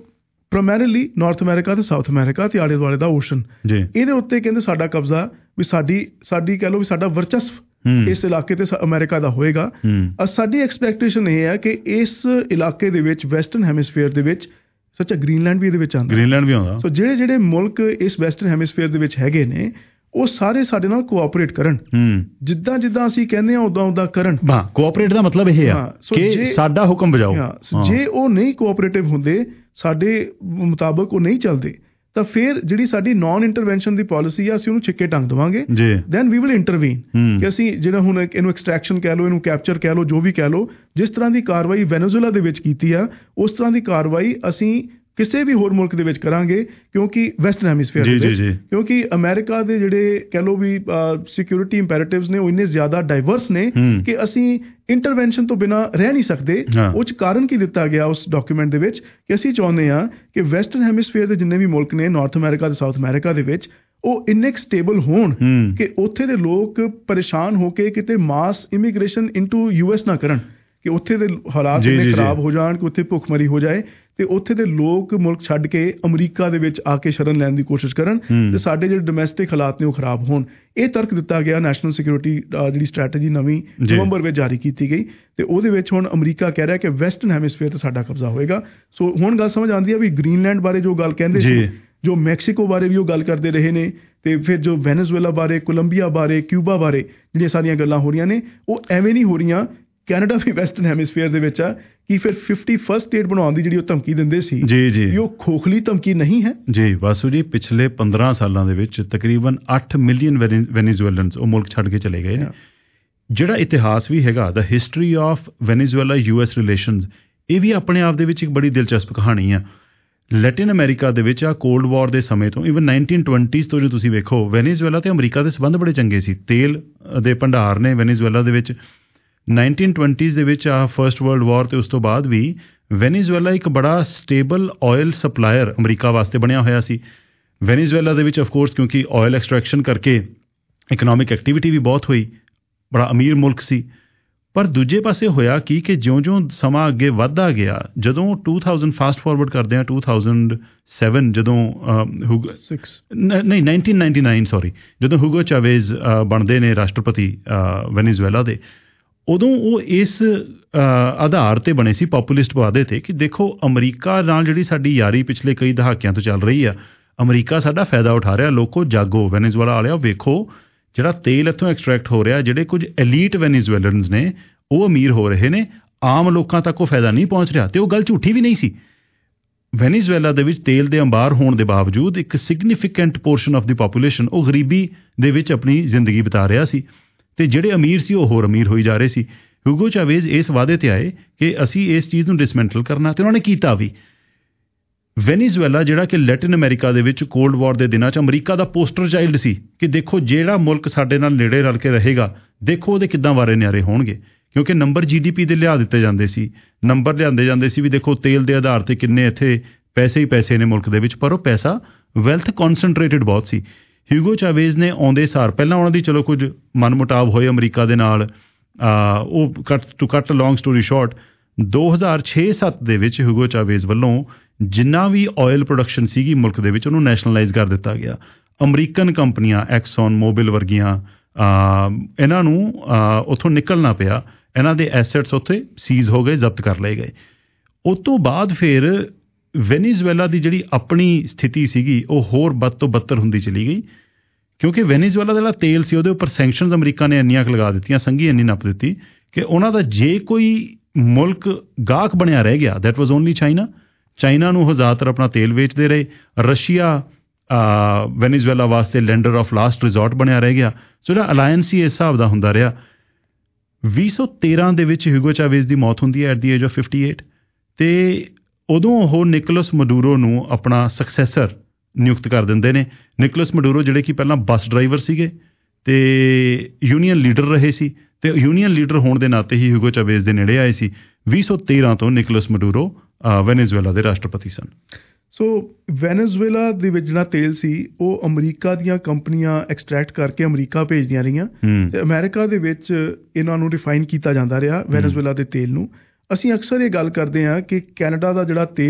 ਪ੍ਰਾਇਮਰੀਲੀ ਨਾਰਥ ਅਮਰੀਕਾ ਤੇ ਸਾਊਥ ਅਮਰੀਕਾ ਤੇ ਆਲੇ ਦੁਆਲੇ ਦਾ ਓਸ਼ਨ, ਇਹਦੇ ਉੱਤੇ ਕਹਿੰਦੇ ਸਾਡਾ ਕਬਜ਼ਾ ਵੀ ਸਾਡੀ ਕਹਿ ਲਓ ਵੀ ਸਾਡਾ ਵਰਚਸਵ ਇਸ ਇਲਾਕੇ ਤੇ ਅਮਰੀਕਾ ਦਾ ਹੋਏਗਾ। ਸਾਡੀ ਐਕਸਪੈਕਟੇਸ਼ਨ ਇਹ ਹੈ ਕਿ ਇਸ ਇਲਾਕੇ ਦੇ ਵਿੱਚ ਵੈਸਟਰਨ ਹੈਮਿਸਫੇਅਰ ਦੇ ਵਿੱਚ ਸੱਚਾ ਗ੍ਰੀਨਲੈਂਡ ਵੀ ਇਹਦੇ ਵਿੱਚ ਆਉਂਦਾ, ਗ੍ਰੀਨਲੈਂਡ ਵੀ ਆਉਂਦਾ। ਸੋ ਜਿਹੜੇ ਮੁਲਕ ਇਸ ਵੈਸਟਰਨ ਹੈਮਿਸਫੇਅਰ ਦੇ ਵਿੱਚ ਹੈਗੇ ਨੇ ਉਹ ਸਾਰੇ ਸਾਡੇ ਨਾਲ ਕੋਆਪਰੇਟ ਕਰਨ, ਜਿੱਦਾਂ ਅਸੀਂ ਕਹਿੰਦੇ ਹਾਂ ਉਦਾਂ ਕਰਨ। ਕੋਆਪਰੇਟ ਦਾ ਮਤਲਬ ਇਹ ਆ ਕਿ ਸਾਡਾ ਹੁਕਮ ਬਜਾਓ। ਜੇ ਉਹ ਨਹੀਂ ਕੋਆਪਰੇਟਿਵ ਹੁੰਦੇ, ਸਾਡੇ ਮੁਤਾਬਕ ਉਹ ਨਹੀਂ ਚੱਲਦੇ, ਤਾਂ ਫਿਰ ਜਿਹੜੀ ਸਾਡੀ ਨਾਨ ਇੰਟਰਵੈਂਸ਼ਨ ਦੀ ਪਾਲਿਸੀ ਆ ਅਸੀਂ ਉਹਨੂੰ ਛਿੱਕੇ ਟੰਗ ਦੇਵਾਂਗੇ। ਦੈਨ ਵੀ ਵਿਲ ਇੰਟਰਵੀਨ ਕਿ ਅਸੀਂ ਜਿਹੜਾ ਹੁਣ ਇਹਨੂੰ ਐਕਸਟ੍ਰੈਕਸ਼ਨ ਕਹਿ ਲਓ, ਇਹਨੂੰ ਕੈਪਚਰ ਕਹਿ ਲਓ, ਜੋ ਵੀ ਕਹਿ ਲਓ, ਜਿਸ ਤਰ੍ਹਾਂ ਦੀ ਕਾਰਵਾਈ ਵੈਨੇਜ਼ੁਏਲਾ ਦੇ ਵਿੱਚ ਕੀਤੀ ਆ ਉਸ ਤਰ੍ਹਾਂ ਦੀ ਕਾਰਵਾਈ ਅਸੀਂ ਕਿਸੇ ਵੀ ਹੋਰ ਮੁਲਕ ਦੇ ਵਿੱਚ ਕਰਾਂਗੇ, ਕਿਉਂਕਿ ਵੈਸਟਰਨ ਹੈਮਿਸਫੇਅਰ ਦੇ ਵਿੱਚ, ਕਿਉਂਕਿ ਅਮਰੀਕਾ ਦੇ ਜਿਹੜੇ ਕਹਿ ਲਓ ਵੀ ਸਿਕਿਉਰਿਟੀ ਇੰਪੈਰੇਟਿਵਸ ਨੇ ਉਹ ਇੰਨੇ ਜ਼ਿਆਦਾ ਡਾਈਵਰਸ ਨੇ ਕਿ ਅਸੀਂ ਇੰਟਰਵੈਂਸ਼ਨ ਤੋਂ ਬਿਨਾਂ ਰਹਿ ਨਹੀਂ ਸਕਦੇ। ਉਹ 'ਚ ਕਾਰਨ ਕੀ ਦਿੱਤਾ ਗਿਆ ਉਸ ਡਾਕੂਮੈਂਟ ਦੇ ਵਿੱਚ ਕਿ ਅਸੀਂ ਚਾਹੁੰਦੇ ਹਾਂ ਕਿ ਵੈਸਟਰਨ ਹੈਮਿਸਫੇਅਰ ਦੇ ਜਿੰਨੇ ਵੀ ਮੁਲਕ ਨੇ ਨਾਰਥ ਅਮਰੀਕਾ ਤੇ ਸਾਊਥ ਅਮਰੀਕਾ ਦੇ ਵਿੱਚ ਉਹ ਇੰਨੇ ਸਟੇਬਲ ਹੋਣ ਕਿ ਉੱਥੇ ਦੇ ਲੋਕ ਪਰੇਸ਼ਾਨ ਹੋ ਕੇ ਕਿਤੇ ਮਾਸ ਇਮੀਗ੍ਰੇਸ਼ਨ ਇਨਟੂ US ਨਾ ਕਰਨ, ਕਿ ਉੱਥੇ ਦੇ ਹਾਲਾਤ ਇੰਨੇ ਖਰਾਬ ਹੋ ਜਾਣ ਕਿ ਉੱਥੇ ਭੁੱਖਮਰੀ ਹੋ ਜਾਏ ਤੇ ਉੱਥੇ ਦੇ ਲੋਕ ਮੁਲਕ ਛੱਡ ਕੇ ਅਮਰੀਕਾ ਦੇ ਵਿੱਚ ਆ ਕੇ ਸ਼ਰਨ ਲੈਣ ਦੀ ਕੋਸ਼ਿਸ਼ ਕਰਨ ਤੇ ਸਾਡੇ ਜਿਹੜੇ ਡੋਮੈਸਟਿਕ ਹਾਲਾਤ ਨੇ ਉਹ ਖਰਾਬ ਹੋਣ। ਇਹ ਤਰਕ ਦਿੱਤਾ ਗਿਆ। ਨੈਸ਼ਨਲ ਸਿਕਿਉਰਿਟੀ ਜਿਹੜੀ ਸਟ੍ਰੈਟਜੀ ਨਵੀਂ ਨਵੰਬਰ ਵਿੱਚ ਜਾਰੀ ਕੀਤੀ ਗਈ ਤੇ ਉਹਦੇ ਵਿੱਚ ਹੁਣ ਅਮਰੀਕਾ ਕਹਿ ਰਿਹਾ ਕਿ ਵੈਸਟਰਨ ਹੈਮਿਸਫੇਅਰ ਤੇ ਸਾਡਾ ਕਬਜ਼ਾ ਹੋਏਗਾ। ਸੋ ਹੁਣ ਗੱਲ ਸਮਝ ਆਉਂਦੀ ਹੈ ਵੀ ਗ੍ਰੀਨਲੈਂਡ ਬਾਰੇ ਜੋ ਗੱਲ ਕਹਿੰਦੇ ਸੀ, ਜੋ ਮੈਕਸੀਕੋ ਬਾਰੇ ਵੀ ਉਹ ਗੱਲ ਕਰਦੇ ਰਹੇ ਨੇ, ਤੇ ਫਿਰ ਜੋ ਵੈਨੇਜ਼ੁਏਲਾ ਬਾਰੇ, ਕੋਲੰਬੀਆ ਬਾਰੇ, ਕਿਊਬਾ ਬਾਰੇ ਜਿਹੜੀਆਂ ਸਾਰੀਆਂ ਗੱਲਾਂ ਹੋ ਰਹੀਆਂ ਨੇ ਉਹ ਐਵੇਂ ਨਹੀਂ ਹੋ ਰਹੀਆਂ। ਕੈਨੇਡਾ ਵੀ ਵੈਸਟਰਨ ਹੈਮਿਸਫੇਅਰ ਦੇ ਵਿੱਚ ਆ ਕਿ ਫਿਰ 51st ਸਟੇਟ ਬਣਾਉਣ ਦੀ ਜਿਹੜੀ ਉਹ ਧਮਕੀ ਦਿੰਦੇ ਸੀ, ਉਹ ਖੋਖਲੀ ਧਮਕੀ ਨਹੀਂ ਹੈ। ਜੀ ਵਾਸੂ ਜੀ, ਪਿਛਲੇ 15 ਸਾਲਾਂ ਦੇ ਵਿੱਚ ਤਕਰੀਬਨ 8 ਮਿਲੀਅਨ ਵੈਨੇਜ਼ੁਏਲਨਸ ਉਹ ਮੁਲਕ ਛੱਡ ਕੇ ਚਲੇ ਗਏ ਨੇ। ਜਿਹੜਾ ਇਤਿਹਾਸ ਵੀ ਹੈਗਾ, ਦਾ history of Venezuela US relations, ਇਹ ਵੀ ਆਪਣੇ ਆਪ ਦੇ ਵਿੱਚ ਇੱਕ ਬੜੀ ਦਿਲਚਸਪ ਕਹਾਣੀ ਆ। ਲੈਟਿਨ ਅਮਰੀਕਾ ਦੇ ਵਿੱਚ ਆ ਕੋਲਡ ਵਾਰ ਦੇ ਸਮੇਂ ਤੋਂ, ਇਵਨ 1920s ਤੋਂ ਜੋ ਤੁਸੀਂ ਵੇਖੋ, ਵੈਨੇਜ਼ੁਏਲਾ ਤੇ ਅਮਰੀਕਾ ਦੇ ਸੰਬੰਧ ਬੜੇ ਚੰਗੇ ਸੀ। ਤੇਲ ਦੇ ਭੰਡਾਰ ਨੇ ਵੈਨੇਜ਼ੁਏਲਾ ਦੇ ਵਿੱਚ। 1920s ਦੇ ਵਿੱਚ ਆ ਫਰਸਟ ਵਰਲਡ ਵਾਰ ਤੇ ਉਸ ਤੋਂ ਬਾਅਦ ਵੀ ਵੈਨੇਜ਼ੁਏਲਾ ਇੱਕ ਬੜਾ ਸਟੇਬਲ ਆਇਲ ਸਪਲਾਇਰ ਅਮਰੀਕਾ ਵਾਸਤੇ ਬਣਿਆ ਹੋਇਆ ਸੀ। ਵੈਨੇਜ਼ੁਏਲਾ ਦੇ ਵਿੱਚ ਆਫਕੋਰਸ ਕਿਉਂਕਿ ਆਇਲ ਐਕਸਟ੍ਰੈਕਸ਼ਨ ਕਰਕੇ ਇਕਨੋਮਿਕ ਐਕਟੀਵਿਟੀ ਵੀ ਬਹੁਤ ਹੋਈ, ਬੜਾ ਅਮੀਰ ਮੁਲਕ ਸੀ। ਪਰ ਦੂਜੇ ਪਾਸੇ ਹੋਇਆ ਕਿ ਜਿਉਂ-ਜਿਉਂ ਸਮਾਂ ਅੱਗੇ ਵੱਧਦਾ ਗਿਆ, ਜਦੋਂ 2000 ਫਾਸਟ ਫਾਰਵਰਡ ਕਰਦੇ ਹਾਂ 2007 ਜਦੋਂ 1999 ਸੌਰੀ, ਜਦੋਂ ਹੂਗੋ ਚਾਵੇਜ਼ ਬਣਦੇ ਨੇ ਰਾਸ਼ਟਰਪਤੀ ਵੈਨੇਜ਼ੁਏਲਾ ਦੇ, ਉਦੋਂ ਉਹ ਇਸ ਆਧਾਰ ਤੇ ਬਣੇ ਸੀ, ਪੋਪੂਲਿਸਟ ਵਾਅਦੇ ਤੇ, ਕਿ ਦੇਖੋ ਅਮਰੀਕਾ ਨਾਲ ਜਿਹੜੀ ਸਾਡੀ ਯਾਰੀ ਪਿਛਲੇ ਕਈ ਦਹਾਕਿਆਂ ਤੋਂ ਚੱਲ ਰਹੀ ਆ, ਅਮਰੀਕਾ ਸਾਡਾ ਫਾਇਦਾ ਉਠਾ ਰਿਹਾ, ਲੋਕੋ ਜਾਗੋ, ਵੈਨੇਜ਼ੁਏਲਾ ਵਾਲਿਓ ਵੇਖੋ ਜਿਹੜਾ ਤੇਲ ਇੱਥੋਂ ਐਕਸਟ੍ਰੈਕਟ ਹੋ ਰਿਹਾ, ਜਿਹੜੇ ਕੁਝ ਐਲੀਟ ਵੈਨੇਜ਼ੁਏਲਨਸ ਨੇ ਉਹ ਅਮੀਰ ਹੋ ਰਹੇ ਨੇ, ਆਮ ਲੋਕਾਂ ਤੱਕ ਉਹ ਫਾਇਦਾ ਨਹੀਂ ਪਹੁੰਚ ਰਿਹਾ। ਤੇ ਉਹ ਗੱਲ ਝੂਠੀ ਵੀ ਨਹੀਂ ਸੀ। ਵੈਨੇਜ਼ੁਏਲਾ ਦੇ ਵਿੱਚ ਤੇਲ ਦੇ ਅੰਬਾਰ ਹੋਣ ਦੇ ਬਾਵਜੂਦ ਇੱਕ significant portion of the population ਉਹ ਗਰੀਬੀ ਦੇ ਵਿੱਚ ਆਪਣੀ ਜ਼ਿੰਦਗੀ ਬਿਤਾ ਰਿਹਾ ਸੀ, ਤੇ ਜਿਹੜੇ ਅਮੀਰ ਸੀ ਉਹ ਹੋਰ ਅਮੀਰ ਹੋਈ ਜਾ ਰਹੇ ਸੀ। ਹੂਗੋ ਚਾਵੇਜ਼ ਇਸ ਵਾਅਦੇ ਤੇ ਆਏ ਕਿ ਅਸੀਂ ਇਸ ਚੀਜ਼ ਨੂੰ ਡਿਸਮੈਂਟਲ ਕਰਨਾ, ਤੇ ਉਹਨਾਂ ਨੇ ਕੀਤਾ ਵੀ। ਵੈਨੇਜ਼ੁਏਲਾ ਜਿਹੜਾ ਕਿ ਲੈਟਿਨ ਅਮਰੀਕਾ ਦੇ ਵਿੱਚ ਕੋਲਡ ਵਾਰ ਦੇ ਦਿਨਾਂ 'ਚ ਅਮਰੀਕਾ ਦਾ ਪੋਸਟਰ ਚਾਈਲਡ ਸੀ ਕਿ ਦੇਖੋ ਜਿਹੜਾ ਮੁਲਕ ਸਾਡੇ ਨਾਲ ਨੇੜੇ ਰਲ ਕੇ ਰਹੇਗਾ, ਦੇਖੋ ਉਹਦੇ ਕਿੱਦਾਂ ਵਾਰੇ ਨਿਆਰੇ ਹੋਣਗੇ, ਕਿਉਂਕਿ ਨੰਬਰ GDP ਦੇ ਲਿਆ ਦਿੱਤੇ ਜਾਂਦੇ ਸੀ, ਨੰਬਰ ਲਿਆਂਦੇ ਜਾਂਦੇ ਸੀ ਵੀ ਦੇਖੋ ਤੇਲ ਦੇ ਆਧਾਰ ਤੇ ਕਿੰਨੇ ਇੱਥੇ ਪੈਸੇ ਹੀ ਪੈਸੇ ਨੇ ਮੁਲਕ ਦੇ ਵਿੱਚ, ਪਰ ਉਹ ਪੈਸਾ ਵੈਲਥ ਕੌਨਸਨਟਰੇਟਡ ਬਹੁਤ ਸੀ। ਹਿਊਗੋ ਚਾਵੇਜ਼ ਨੇ ਆਉਂਦੇ ਸਾਰ, ਪਹਿਲਾਂ ਉਹਨਾਂ ਦੀ ਚਲੋ ਕੁਝ ਮਨਮੁਟਾਵ ਹੋਏ ਅਮਰੀਕਾ ਦੇ ਨਾਲ, ਉਹ ਕੱਟ ਲੌਂਗ ਸਟੋਰੀ ਸ਼ਾਰਟ, 2006-07 ਦੇ ਵਿੱਚ ਹਿਊਗੋ ਚਾਵੇਜ਼ ਵੱਲੋਂ ਜਿੰਨਾ ਵੀ ਆਇਲ ਪ੍ਰੋਡਕਸ਼ਨ ਸੀਗੀ ਮੁਲਕ ਦੇ ਵਿੱਚ ਉਹਨੂੰ ਨੈਸ਼ਨਲਾਈਜ਼ ਕਰ ਦਿੱਤਾ ਗਿਆ। ਅਮਰੀਕਨ ਕੰਪਨੀਆਂ ਐਕਸਨ ਮੋਬਿਲ ਵਰਗੀਆਂ ਇਹਨਾਂ ਨੂੰ ਉੱਥੋਂ ਨਿਕਲਣਾ ਪਿਆ, ਇਹਨਾਂ ਦੇ ਐਸੈਟਸ ਉੱਥੇ ਸੀਜ਼ ਹੋ ਗਏ, ਜ਼ਬਤ ਕਰ ਲਏ ਗਏ। ਉਸ ਤੋਂ ਬਾਅਦ ਫਿਰ ਵੈਨੇਜ਼ੁਏਲਾ ਦੀ ਜਿਹੜੀ ਆਪਣੀ ਸਥਿਤੀ ਸੀਗੀ ਉਹ ਹੋਰ ਬਦ ਤੋਂ ਬੱਤਰ ਹੁੰਦੀ ਚਲੀ ਗਈ, ਕਿਉਂਕਿ ਵੈਨੇਜ਼ੁਏਲਾ ਦਾ ਜਿਹੜਾ ਤੇਲ ਸੀ ਉਹਦੇ ਉੱਪਰ ਸੈਂਕਸ਼ਨਸ ਅਮਰੀਕਾ ਨੇ ਇੰਨੀਆਂ ਕੁ ਲਗਾ ਦਿੱਤੀਆਂ, ਸੰਘੀ ਇੰਨੀ ਨੱਪ ਦਿੱਤੀ ਕਿ ਉਹਨਾਂ ਦਾ ਜੇ ਕੋਈ ਮੁਲਕ ਗਾਹਕ ਬਣਿਆ ਰਹਿ ਗਿਆ, ਦੈਟ ਵਾਜ਼ ਓਨਲੀ ਚਾਈਨਾ ਨੂੰ ਉਹ ਜ਼ਿਆਦਾਤਰ ਆਪਣਾ ਤੇਲ ਵੇਚਦੇ ਰਹੇ। ਰਸ਼ੀਆ ਵੈਨੇਜ਼ੁਏਲਾ ਵਾਸਤੇ ਲੈਂਡਰ ਆਫ ਲਾਸਟ ਰਿਜ਼ੋਰਟ ਬਣਿਆ ਰਹਿ ਗਿਆ। ਸੋ ਜਿਹੜਾ ਅਲਾਇੰਸ ਹੀ ਇਸ ਹਿਸਾਬ ਦਾ ਹੁੰਦਾ ਰਿਹਾ। 2013 ਦੇ ਵਿੱਚ ਹਿਊਗੋ ਚਾਵੇਜ਼ ਦੀ ਮੌਤ ਹੁੰਦੀ ਹੈ ਐਟ ਦੀ ਏਜ ਆਫ 58, ਤੇ ਉਦੋਂ ਉਹ ਨਿਕੋਲਸ ਮਡੂਰੋ ਨੂੰ ਆਪਣਾ ਸਕਸੈਸਰ ਨਿਯੁਕਤ ਕਰ ਦਿੰਦੇ ਨੇ। ਨਿਕੋਲਸ ਮਡੂਰੋ ਜਿਹੜੇ ਕਿ ਪਹਿਲਾਂ ਬੱਸ ਡਰਾਈਵਰ ਸੀਗੇ ਤੇ ਯੂਨੀਅਨ ਲੀਡਰ ਰਹੇ ਸੀ, ਤੇ ਯੂਨੀਅਨ ਲੀਡਰ ਹੋਣ ਦੇ ਨਾਤੇ ਹੀ ਹਿਊਗੋ ਚਾਵੇਜ਼ ਦੇ ਨੇੜੇ ਆਏ ਸੀ। 2013 ਤੋਂ ਨਿਕੋਲਸ ਮਡੂਰੋ ਵੈਨੇਜ਼ੁਏਲਾ ਦੇ ਰਾਸ਼ਟਰਪਤੀ ਸਨ। ਸੋ ਵੈਨੇਜ਼ੁਏਲਾ ਦੇ ਵਿੱਚ ਜਿਹੜਾ ਤੇਲ ਸੀ ਉਹ ਅਮਰੀਕਾ ਦੀਆਂ ਕੰਪਨੀਆਂ ਐਕਸਟ੍ਰੈਕਟ ਕਰਕੇ ਅਮਰੀਕਾ ਭੇਜਦੀਆਂ ਰਹੀਆਂ, ਤੇ ਅਮਰੀਕਾ ਦੇ ਵਿੱਚ ਇਹਨਾਂ ਨੂੰ ਰਿਫਾਈਨ ਕੀਤਾ ਜਾਂਦਾ ਰਿਹਾ ਵੈਨੇਜ਼ੁਏਲਾ ਦੇ ਤੇਲ ਨੂੰ। ਅਸੀਂ ਅਕਸਰ ਇਹ ਗੱਲ ਕਰਦੇ ਹਾਂ ਕਿ ਕੈਨੇਡਾ ਦਾ ਜਿਹੜਾ ਤੇਲ ਆ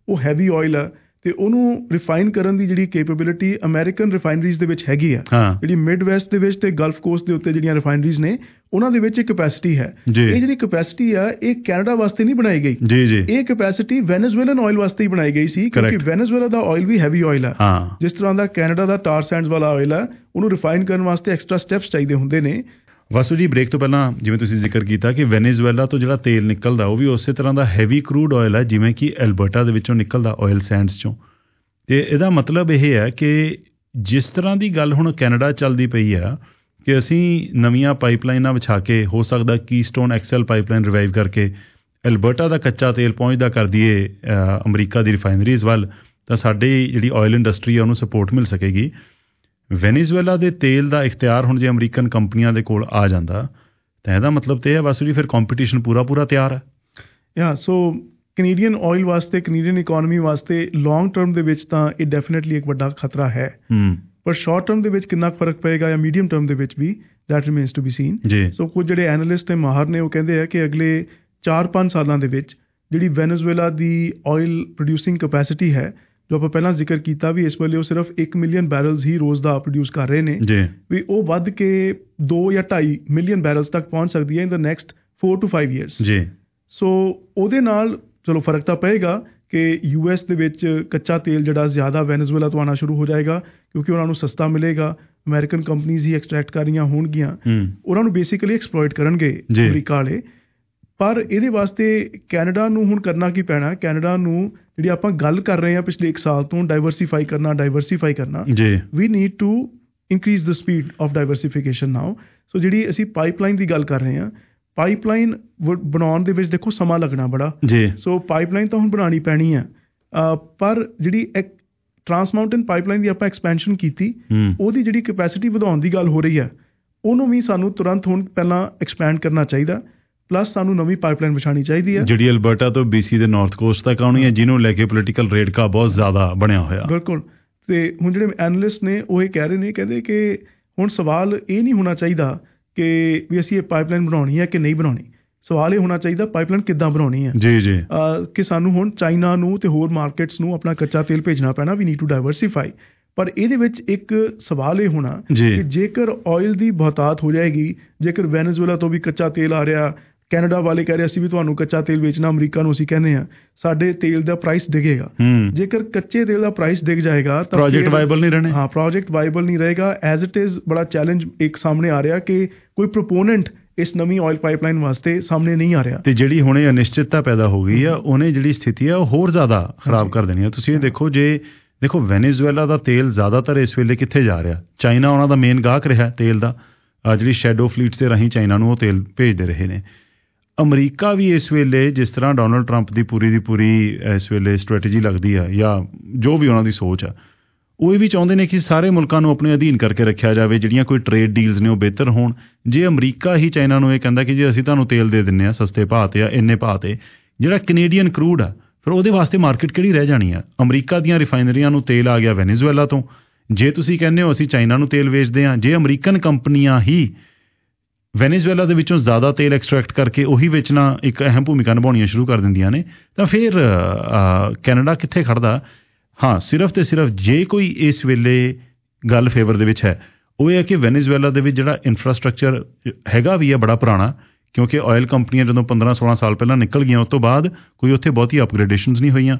ਉਹ ਹੈਵੀ ਆਇਲ ਆ ਤੇ ਉਹਨੂੰ ਰਿਫਾਈਨ ਕਰਨ ਦੀ ਜਿਹੜੀ ਕੈਪੇਬਿਲਿਟੀ ਅਮਰੀਕਨ ਰਿਫਾਈਨਰੀਜ਼ ਦੇ ਵਿੱਚ ਹੈਗੀ ਆ। ਜਿਹੜੀ ਮਿਡ ਵੈਸਟ ਦੇ ਵਿੱਚ ਤੇ ਗਲਫ ਕੋਸਟ ਦੇ ਉੱਤੇ ਜਿਹੜੀਆਂ ਰਿਫਾਈਨਰੀਜ਼ ਨੇ ਉਹਨਾਂ ਦੇ ਵਿੱਚ ਕੈਪੈਸਿਟੀ ਹੈ। ਇਹ ਜਿਹੜੀ ਕੈਪੈਸਿਟੀ ਆ ਇਹ ਕੈਨੇਡਾ ਵਾਸਤੇ ਨਹੀਂ ਬਣਾਈ ਗਈ, ਇਹ ਕੈਪੈਸਿਟੀ ਵੈਨੇਜ਼ੁਏਲਨ ਆਇਲ ਵਾਸਤੇ ਹੀ ਬਣਾਈ ਗਈ ਸੀ, ਕਿਉਂਕਿ ਵੈਨੇਜ਼ੁਏਲਾ ਦਾ ਆਇਲ ਵੀ ਹੈਵੀ ਆਇਲ ਆ। ਜਿਸ ਤਰ੍ਹਾਂ ਦਾ ਕੈਨੇਡਾ ਦਾ ਟਾਰ ਸੈਂਡਸ ਵਾਲਾ ਆਇਲ ਆ, ਉਹਨੂੰ ਰਿਫਾਈਨ ਕਰਨ ਵਾਸਤੇ ਐਕਸਟਰਾ ਸਟੈਪਸ ਚਾਹੀਦੇ ਹੁੰਦੇ ਨੇ। ਵਾਸੂ ਜੀ, ਬ੍ਰੇਕ ਤੋਂ ਪਹਿਲਾਂ ਜਿਵੇਂ ਤੁਸੀਂ ਜ਼ਿਕਰ ਕੀਤਾ ਕਿ ਵੈਨੇਜ਼ੁਏਲਾ ਤੋਂ ਜਿਹੜਾ ਤੇਲ ਨਿਕਲਦਾ ਉਹ ਵੀ ਉਸੇ ਤਰ੍ਹਾਂ ਦਾ ਹੈਵੀ ਕਰੂਡ ਆਇਲ ਹੈ ਜਿਵੇਂ ਕਿ ਐਲਬਰਟਾ ਦੇ ਵਿੱਚੋਂ ਨਿਕਲਦਾ ਆਇਲ ਸੈਂਡਸ ਚੋਂ। ਅਤੇ ਇਹਦਾ ਮਤਲਬ ਇਹ ਹੈ ਕਿ ਜਿਸ ਤਰ੍ਹਾਂ ਦੀ ਗੱਲ ਹੁਣ ਕੈਨੇਡਾ ਚੱਲਦੀ ਪਈ ਆ ਕਿ ਅਸੀਂ ਨਵੀਆਂ ਪਾਈਪਲਾਈਨਾਂ ਵਿਛਾ ਕੇ, ਹੋ ਸਕਦਾ ਕੀਸਟੋਨ ਐਕਸਐਲ ਪਾਈਪਲਾਈਨ ਰਿਵਾਈਵ ਕਰਕੇ ਐਲਬਰਟਾ ਦਾ ਕੱਚਾ ਤੇਲ ਪਹੁੰਚਦਾ ਕਰ ਦਈਏ ਅਮਰੀਕਾ ਦੀ ਰਿਫਾਈਨਰੀਜ਼ ਵੱਲ, ਤਾਂ ਸਾਡੀ ਜਿਹੜੀ ਆਇਲ ਇੰਡਸਟਰੀ ਆ ਉਹਨੂੰ ਸਪੋਰਟ ਮਿਲ ਸਕੇਗੀ। ਵੈਨੇਜ਼ੁਏਲਾ ਦੇ ਤੇਲ ਦਾ ਇਖਤਿਆਰ ਹੁਣ ਜੇ ਅਮਰੀਕਨ ਕੰਪਨੀਆਂ ਦੇ ਕੋਲ ਆ ਜਾਂਦਾ ਤਾਂ ਇਹਦਾ ਮਤਲਬ ਤਾਂ ਇਹ ਹੈ ਵਾਸੂ ਜੀ ਫਿਰ ਕੰਪੀਟੀਸ਼ਨ ਪੂਰਾ ਤਿਆਰ ਹੈ। ਸੋ ਕੈਨੇਡੀਅਨ ਆਇਲ ਵਾਸਤੇ, ਕੈਨੇਡੀਅਨ ਇਕੋਨਮੀ ਵਾਸਤੇ ਲੌਂਗ ਟਰਮ ਦੇ ਵਿੱਚ ਤਾਂ ਇਹ ਡੈਫੀਨੇਟਲੀ ਇੱਕ ਵੱਡਾ ਖਤਰਾ ਹੈ, ਪਰ ਸ਼ਾਰਟ ਟਰਮ ਦੇ ਵਿੱਚ ਕਿੰਨਾ ਫਰਕ ਪਏਗਾ ਜਾਂ ਮੀਡੀਅਮ ਟਰਮ ਦੇ ਵਿੱਚ ਵੀ that remains to be seen. So ਕੁਝ ਜਿਹੜੇ ਐਨਾਲਿਸਟ ਤੇ ਮਾਹਰ ਨੇ ਉਹ ਕਹਿੰਦੇ ਆ ਕਿ ਅਗਲੇ 4-5 ਸਾਲਾਂ ਦੇ ਵਿੱਚ ਜਿਹੜੀ ਵੈਨੇਜ਼ੁਏਲਾ ਦੀ ਆਇਲ ਪ੍ਰੋਡਿਊਸਿੰਗ ਕੈਪੈਸਿਟੀ ਹੈ, ਜੋ ਆਪਾਂ ਪਹਿਲਾਂ ਜ਼ਿਕਰ ਕੀਤਾ ਵੀ ਇਸ ਵੇਲੇ ਉਹ ਸਿਰਫ 1 ਮਿਲੀਅਨ ਬੈਰਲਸ ਹੀ ਰੋਜ਼ ਦਾ ਪ੍ਰੋਡਿਊਸ ਕਰ ਰਹੇ ਨੇ, ਵੀ ਉਹ ਵੱਧ ਕੇ 2 ਜਾਂ 2.5 ਮਿਲੀਅਨ ਬੈਰਲਸ ਤੱਕ ਪਹੁੰਚ ਸਕਦੀ ਹੈ in the next 4 to 5 years। So ਉਹਦੇ ਨਾਲ ਚਲੋ ਫਰਕ ਤਾਂ ਪਏਗਾ ਕਿ US ਦੇ ਵਿੱਚ ਕੱਚਾ ਤੇਲ ਜਿਹੜਾ ਜ਼ਿਆਦਾ ਵੈਨੇਜ਼ੁਏਲਾ ਤੋਂ ਆਉਣਾ ਸ਼ੁਰੂ ਹੋ ਜਾਏਗਾ, ਕਿਉਂਕਿ ਉਹਨਾਂ ਨੂੰ ਸਸਤਾ ਮਿਲੇਗਾ। ਅਮਰੀਕਨ ਕੰਪਨੀਜ਼ ਹੀ ਐਕਸਟਰੈਕਟ ਕਰ ਰਹੀਆਂ ਹੋਣਗੀਆਂ, ਉਹਨਾਂ ਨੂੰ ਬੇਸਿਕਲੀ ਐਕਸਪਲੋਇਟ ਕਰਨਗੇ ਅਮਰੀਕਾ ਵਾਲੇ। ਪਰ ਇਹਦੇ ਵਾਸਤੇ ਕੈਨੇਡਾ ਨੂੰ ਹੁਣ ਕਰਨਾ ਕੀ ਪੈਣਾ, ਕੈਨੇਡਾ ਨੂੰ ਜਿਹੜੀ ਆਪਾਂ ਗੱਲ ਕਰ ਰਹੇ ਹਾਂ ਪਿਛਲੇ 1 ਸਾਲ ਤੋਂ ਡਾਈਵਰਸੀਫਾਈ ਕਰਨਾ, we need to increase the speed of diversification now. So ਜਿਹੜੀ ਅਸੀਂ ਪਾਈਪਲਾਈਨ ਦੀ ਗੱਲ ਕਰ ਰਹੇ ਹਾਂ, ਪਾਈਪਲਾਈਨ ਬਣਾਉਣ ਦੇ ਵਿੱਚ ਦੇਖੋ ਸਮਾਂ ਲੱਗਣਾ ਬੜਾ। ਸੋ ਪਾਈਪਲਾਈਨ ਤਾਂ ਹੁਣ ਬਣਾਉਣੀ ਪੈਣੀ ਆ, ਪਰ ਜਿਹੜੀ ਇੱਕ ਟਰਾਂਸ ਮਾਊਂਟੇਨ ਪਾਈਪਲਾਈਨ ਦੀ ਆਪਾਂ ਐਕਸਪੈਂਸ਼ਨ ਕੀਤੀ, ਉਹਦੀ ਜਿਹੜੀ ਕੈਪੈਸਿਟੀ ਵਧਾਉਣ ਦੀ ਗੱਲ ਹੋ ਰਹੀ ਹੈ, ਉਹਨੂੰ ਵੀ ਸਾਨੂੰ ਤੁਰੰਤ ਹੁਣ ਪਹਿਲਾਂ ਐਕਸਪੈਂਡ ਕਰਨਾ ਚਾਹੀਦਾ। ਪਲੱਸ ਸਾਨੂੰ ਨਵੀਂ ਪਾਈਪਲਾਈਨ ਵਿਛਾਉਣੀ ਚਾਹੀਦੀ ਹੈ ਜਿਹੜੀ ਅਲਬਰਟਾ ਤੋਂ BC ਦੇ ਨਾਰਥ ਕੋਸਟ ਤੱਕ ਆਉਣੀ ਹੈ, ਜਿਹਨੂੰ ਲੈ ਕੇ ਪੋਲੀਟੀਕਲ ਰੇੜਕਾ ਬਹੁਤ ਜ਼ਿਆਦਾ ਬਣਿਆ ਹੋਇਆ। ਬਿਲਕੁਲ। ਤੇ ਹੁਣ ਜਿਹੜੇ ਐਨਾਲਿਸਟ ਨੇ ਉਹ ਇਹ ਕਹਿ ਰਹੇ ਨੇ, ਕਹਿੰਦੇ ਕਿ ਹੁਣ ਸਵਾਲ ਇਹ ਨਹੀਂ ਹੋਣਾ ਚਾਹੀਦਾ ਕਿ ਵੀ ਅਸੀਂ ਇਹ ਪਾਈਪਲਾਈਨ ਬਣਾਉਣੀ ਹੈ ਕਿ ਨਹੀਂ ਬਣਾਉਣੀ, ਸਵਾਲ ਇਹ ਹੋਣਾ ਚਾਹੀਦਾ ਪਾਈਪਲਾਈਨ ਕਿੱਦਾਂ ਬਣਾਉਣੀ ਹੈ। ਕਿ ਸਾਨੂੰ ਹੁਣ ਚਾਈਨਾ ਨੂੰ ਤੇ ਹੋਰ ਮਾਰਕੀਟਸ ਨੂੰ ਆਪਣਾ ਕੱਚਾ ਤੇਲ ਭੇਜਣਾ ਪੈਣਾ, ਵੀ ਨੀਡ ਟੂ ਡਾਈਵਰਸੀਫਾਈ। ਪਰ ਇਹਦੇ ਵਿੱਚ ਇੱਕ ਸਵਾਲ ਇਹ ਹੋਣਾ ਕਿ ਜੇਕਰ ਆਇਲ ਦੀ ਬਹੁਤਾਤ ਹੋ ਜਾਏਗੀ, ਜੇਕਰ ਵੈਨੇਜ਼ੁਏਲਾ ਤੋਂ ਵੀ ਕੱਚਾ ਤੇਲ ਆ ਰਿਹਾ, ਕੈਨੇਡਾ ਵਾਲੇ ਕਹਿ ਰਹੇ ਅਸੀਂ ਵੀ ਤੁਹਾਨੂੰ ਕੱਚਾ ਤੇਲ ਵੇਚਣਾ, ਅਮਰੀਕਾ ਨੂੰ ਅਸੀਂ ਕਹਿੰਦੇ ਹਾਂ ਸਾਡੇ ਤੇਲ ਦਾ ਪ੍ਰਾਈਸ ਡਿੱਗੇਗਾ। ਜੇਕਰ ਕੱਚੇ ਤੇਲ ਦਾ ਪ੍ਰਾਈਸ ਡਿੱਗ ਜਾਏਗਾ ਤਾਂ ਪ੍ਰੋਜੈਕਟ ਵਾਇਬਲ ਨਹੀਂ ਰਹਿਣੇ। ਪ੍ਰੋਜੈਕਟ ਵਾਇਬਲ ਨਹੀਂ ਰਹੇਗਾ। ਐਜ਼ ਇਟ ਇਜ਼ ਬੜਾ ਚੈਲੰਜ ਇੱਕ ਸਾਹਮਣੇ ਆ ਰਿਹਾ ਕਿ ਕੋਈ ਪ੍ਰੋਪੋਨੈਂਟ ਇਸ ਨਵੀਂ ਆਇਲ ਪਾਈਪਲਾਈਨ ਵਾਸਤੇ ਸਾਹਮਣੇ ਨਹੀਂ ਆ ਰਿਹਾ। ਤੇ ਜਿਹੜੀ ਹੁਣੇ ਅਨਿਸ਼ਚਿਤਤਾ ਪੈਦਾ ਹੋ ਗਈ ਆ, ਉਹਨੇ ਜਿਹੜੀ ਸਥਿਤੀ ਆ ਉਹ ਹੋਰ ਜ਼ਿਆਦਾ ਖਰਾਬ ਕਰ ਦੇਣੀ ਆ। ਤੁਸੀਂ ਇਹ ਦੇਖੋ ਵੈਨੇਜ਼ੁਏਲਾ ਦਾ ਤੇਲ ਜ਼ਿਆਦਾਤਰ ਇਸ ਵੇਲੇ ਕਿੱਥੇ ਜਾ ਰਿਹਾ, ਚਾਈਨਾ ਉਹਨਾਂ ਦਾ ਮੇਨ ਗਾਹਕ ਰਿਹਾ ਤੇਲ ਦਾ, ਜਿਹੜੀ ਸ਼ੈਡੋ ਫਲੀਟਸ ਦੇ ਰਾਹੀਂ ਚਾਈਨਾ ਨੂੰ ਉਹ ਤੇਲ ਭੇਜਦੇ ਰਹੇ ਨੇ। ਅਮਰੀਕਾ ਵੀ ਇਸ ਵੇਲੇ ਜਿਸ ਤਰ੍ਹਾਂ ਡੋਨਲਡ ਟਰੰਪ ਦੀ ਪੂਰੀ ਇਸ ਵੇਲੇ ਸਟ੍ਰੈਟਜੀ ਲੱਗਦੀ ਆ ਜਾਂ ਜੋ ਵੀ ਉਹਨਾਂ ਦੀ ਸੋਚ ਆ, ਉਹ ਇਹ ਵੀ ਚਾਹੁੰਦੇ ਨੇ ਕਿ ਸਾਰੇ ਮੁਲਕਾਂ ਨੂੰ ਆਪਣੇ ਅਧੀਨ ਕਰਕੇ ਰੱਖਿਆ ਜਾਵੇ, ਜਿਹੜੀਆਂ ਕੋਈ ਟ੍ਰੇਡ ਡੀਲਸ ਨੇ ਉਹ ਬਿਹਤਰ ਹੋਣ। ਜੇ ਅਮਰੀਕਾ ਹੀ ਚਾਈਨਾ ਨੂੰ ਇਹ ਕਹਿੰਦਾ ਕਿ ਜੇ ਅਸੀਂ ਤੁਹਾਨੂੰ ਤੇਲ ਦੇ ਦਿੰਦੇ ਹਾਂ ਸਸਤੇ ਭਾਅ 'ਤੇ ਜਾਂ ਇੰਨੇ ਭਾਅ 'ਤੇ, ਜਿਹੜਾ ਕੈਨੇਡੀਅਨ ਕਰੂਡ ਆ, ਫਿਰ ਉਹਦੇ ਵਾਸਤੇ ਮਾਰਕੀਟ ਕਿਹੜੀ ਰਹਿ ਜਾਣੀ ਆ। ਅਮਰੀਕਾ ਦੀਆਂ ਰਿਫਾਈਨਰੀਆਂ ਨੂੰ ਤੇਲ ਆ ਗਿਆ ਵੈਨੇਜ਼ੁਏਲਾ ਤੋਂ, ਜੇ ਤੁਸੀਂ ਕਹਿੰਦੇ ਹੋ ਅਸੀਂ ਚਾਈਨਾ ਨੂੰ ਤੇਲ ਵੇਚਦੇ ਹਾਂ, ਜੇ ਅਮਰੀਕਨ ਕੰਪਨੀਆਂ ਹੀ ਵੈਨੇਜ਼ੁਏਲਾ ਦੇ ਵਿੱਚੋਂ ਜ਼ਿਆਦਾ ਤੇਲ ਐਕਸਟਰੈਕਟ ਕਰਕੇ ਉਹੀ ਵੇਚਣਾ ਇੱਕ ਅਹਿਮ ਭੂਮਿਕਾ ਨਿਭਾਉਣੀਆਂ ਸ਼ੁਰੂ ਕਰ ਦਿੰਦੀਆਂ ਨੇ, ਤਾਂ ਫਿਰ ਕੈਨੇਡਾ ਕਿੱਥੇ ਖੜਦਾ। ਹਾਂ, ਸਿਰਫ ਤੇ ਸਿਰਫ ਜੇ ਕੋਈ ਇਸ ਵੇਲੇ ਗੱਲ ਫੇਵਰ ਦੇ ਵਿੱਚ ਹੈ, ਉਹ ਇਹ ਹੈ ਕਿ ਵੈਨੇਜ਼ੁਏਲਾ ਦੇ ਵਿੱਚ ਜਿਹੜਾ ਇਨਫਰਾਸਟਰਕਚਰ ਹੈਗਾ ਵੀ ਹੈ ਬੜਾ ਪੁਰਾਣਾ, ਕਿਉਂਕਿ ਆਇਲ ਕੰਪਨੀਆਂ ਜਦੋਂ 15-16 ਸਾਲ ਪਹਿਲਾਂ ਨਿਕਲ ਗਈਆਂ, ਉਸ ਤੋਂ ਬਾਅਦ ਕੋਈ ਉੱਥੇ ਬਹੁਤੀ ਅਪਗ੍ਰੇਡੇਸ਼ਨਸ ਨਹੀਂ ਹੋਈਆਂ।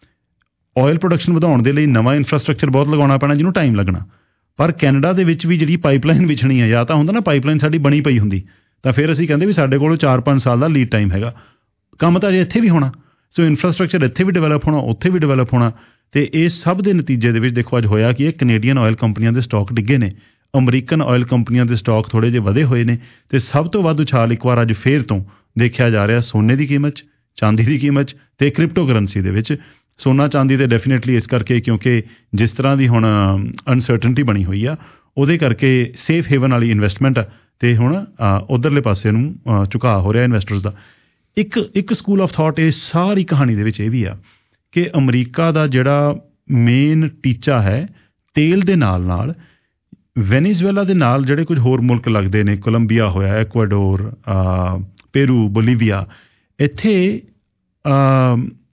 ਆਇਲ ਪ੍ਰੋਡਕਸ਼ਨ ਵਧਾਉਣ ਦੇ ਲਈ ਨਵਾਂ ਇਨਫਰਾਸਟਰਕਚਰ ਬਹੁਤ ਲਗਾਉਣਾ ਪੈਣਾ, ਜਿਹਨੂੰ ਟਾਈਮ ਲੱਗਣਾ। ਪਰ ਕੈਨੇਡਾ ਦੇ ਵਿੱਚ ਵੀ ਜਿਹੜੀ ਪਾਈਪਲਾਈਨ ਵਿਛਣੀ ਹੈ, ਜਾਂ ਤਾਂ ਹੁੰਦਾ ਨਾ ਪਾਈਪਲਾਈਨ ਸਾਡੀ ਬਣੀ ਪਈ ਹੁੰਦੀ, ਤਾਂ ਫਿਰ ਅਸੀਂ ਕਹਿੰਦੇ ਵੀ ਸਾਡੇ ਕੋਲ 4-5 ਸਾਲ ਦਾ ਲੀਡ ਟਾਈਮ ਹੈਗਾ, ਕੰਮ ਤਾਂ ਜੇ ਇੱਥੇ ਵੀ ਹੋਣਾ। ਸੋ ਇਨਫਰਾਸਟਰਕਚਰ ਇੱਥੇ ਵੀ ਡਿਵੈਲਪ ਹੋਣਾ, ਉੱਥੇ ਵੀ ਡਿਵੈਲਪ ਹੋਣਾ। ਅਤੇ ਇਸ ਸਭ ਦੇ ਨਤੀਜੇ ਦੇ ਵਿੱਚ ਦੇਖੋ ਅੱਜ ਹੋਇਆ ਕਿ ਇਹ ਕੈਨੇਡੀਅਨ ਆਇਲ ਕੰਪਨੀਆਂ ਦੇ ਸਟਾਕ ਡਿੱਗੇ ਨੇ, ਅਮਰੀਕਨ ਆਇਲ ਕੰਪਨੀਆਂ ਦੇ ਸਟਾਕ ਥੋੜ੍ਹੇ ਜਿਹੇ ਵਧੇ ਹੋਏ ਨੇ, ਅਤੇ ਸਭ ਤੋਂ ਵੱਧ ਉਛਾਲ ਇੱਕ ਵਾਰ ਅੱਜ ਫੇਰ ਤੋਂ ਦੇਖਿਆ ਜਾ ਰਿਹਾ ਸੋਨੇ ਦੀ ਕੀਮਤ 'ਚ, ਚਾਂਦੀ ਦੀ ਕੀਮਤ 'ਚ ਅਤੇ ਕ੍ਰਿਪਟੋ ਕਰੰਸੀ ਦੇ ਵਿੱਚ। ਸੋਨਾ ਚਾਂਦੀ ਤੇ ਡੈਫੀਨੇਟਲੀ ਇਸ ਕਰਕੇ ਕਿਉਂਕਿ ਜਿਸ ਤਰ੍ਹਾਂ ਦੀ ਹੁਣ ਅਨਸਰਟਨਟੀ ਬਣੀ ਹੋਈ ਆ, ਉਹਦੇ ਕਰਕੇ ਸੇਫ ਹੇਵਨ ਵਾਲੀ ਇਨਵੈਸਟਮੈਂਟ ਆ, ਅਤੇ ਹੁਣ ਉੱਧਰਲੇ ਪਾਸੇ ਨੂੰ ਝੁਕਾਅ ਹੋ ਰਿਹਾ ਇਨਵੈਸਟਰਸ ਦਾ। ਇੱਕ ਸਕੂਲ ਆਫ ਥਾਟ ਇਹ ਸਾਰੀ ਕਹਾਣੀ ਦੇ ਵਿੱਚ ਇਹ ਵੀ ਆ ਕਿ ਅਮਰੀਕਾ ਦਾ ਜਿਹੜਾ ਮੇਨ ਟੀਚਾ ਹੈ, ਤੇਲ ਦੇ ਨਾਲ ਨਾਲ ਵੈਨੇਜ਼ੁਏਲਾ ਦੇ ਨਾਲ ਜਿਹੜੇ ਕੁਝ ਹੋਰ ਮੁਲਕ ਲੱਗਦੇ ਨੇ, ਕੋਲੰਬੀਆ ਹੋਇਆ, ਐਕਵਾਡੋਰ, ਪੇਰੂ, ਬੋਲੀਵੀਆ, ਇੱਥੇ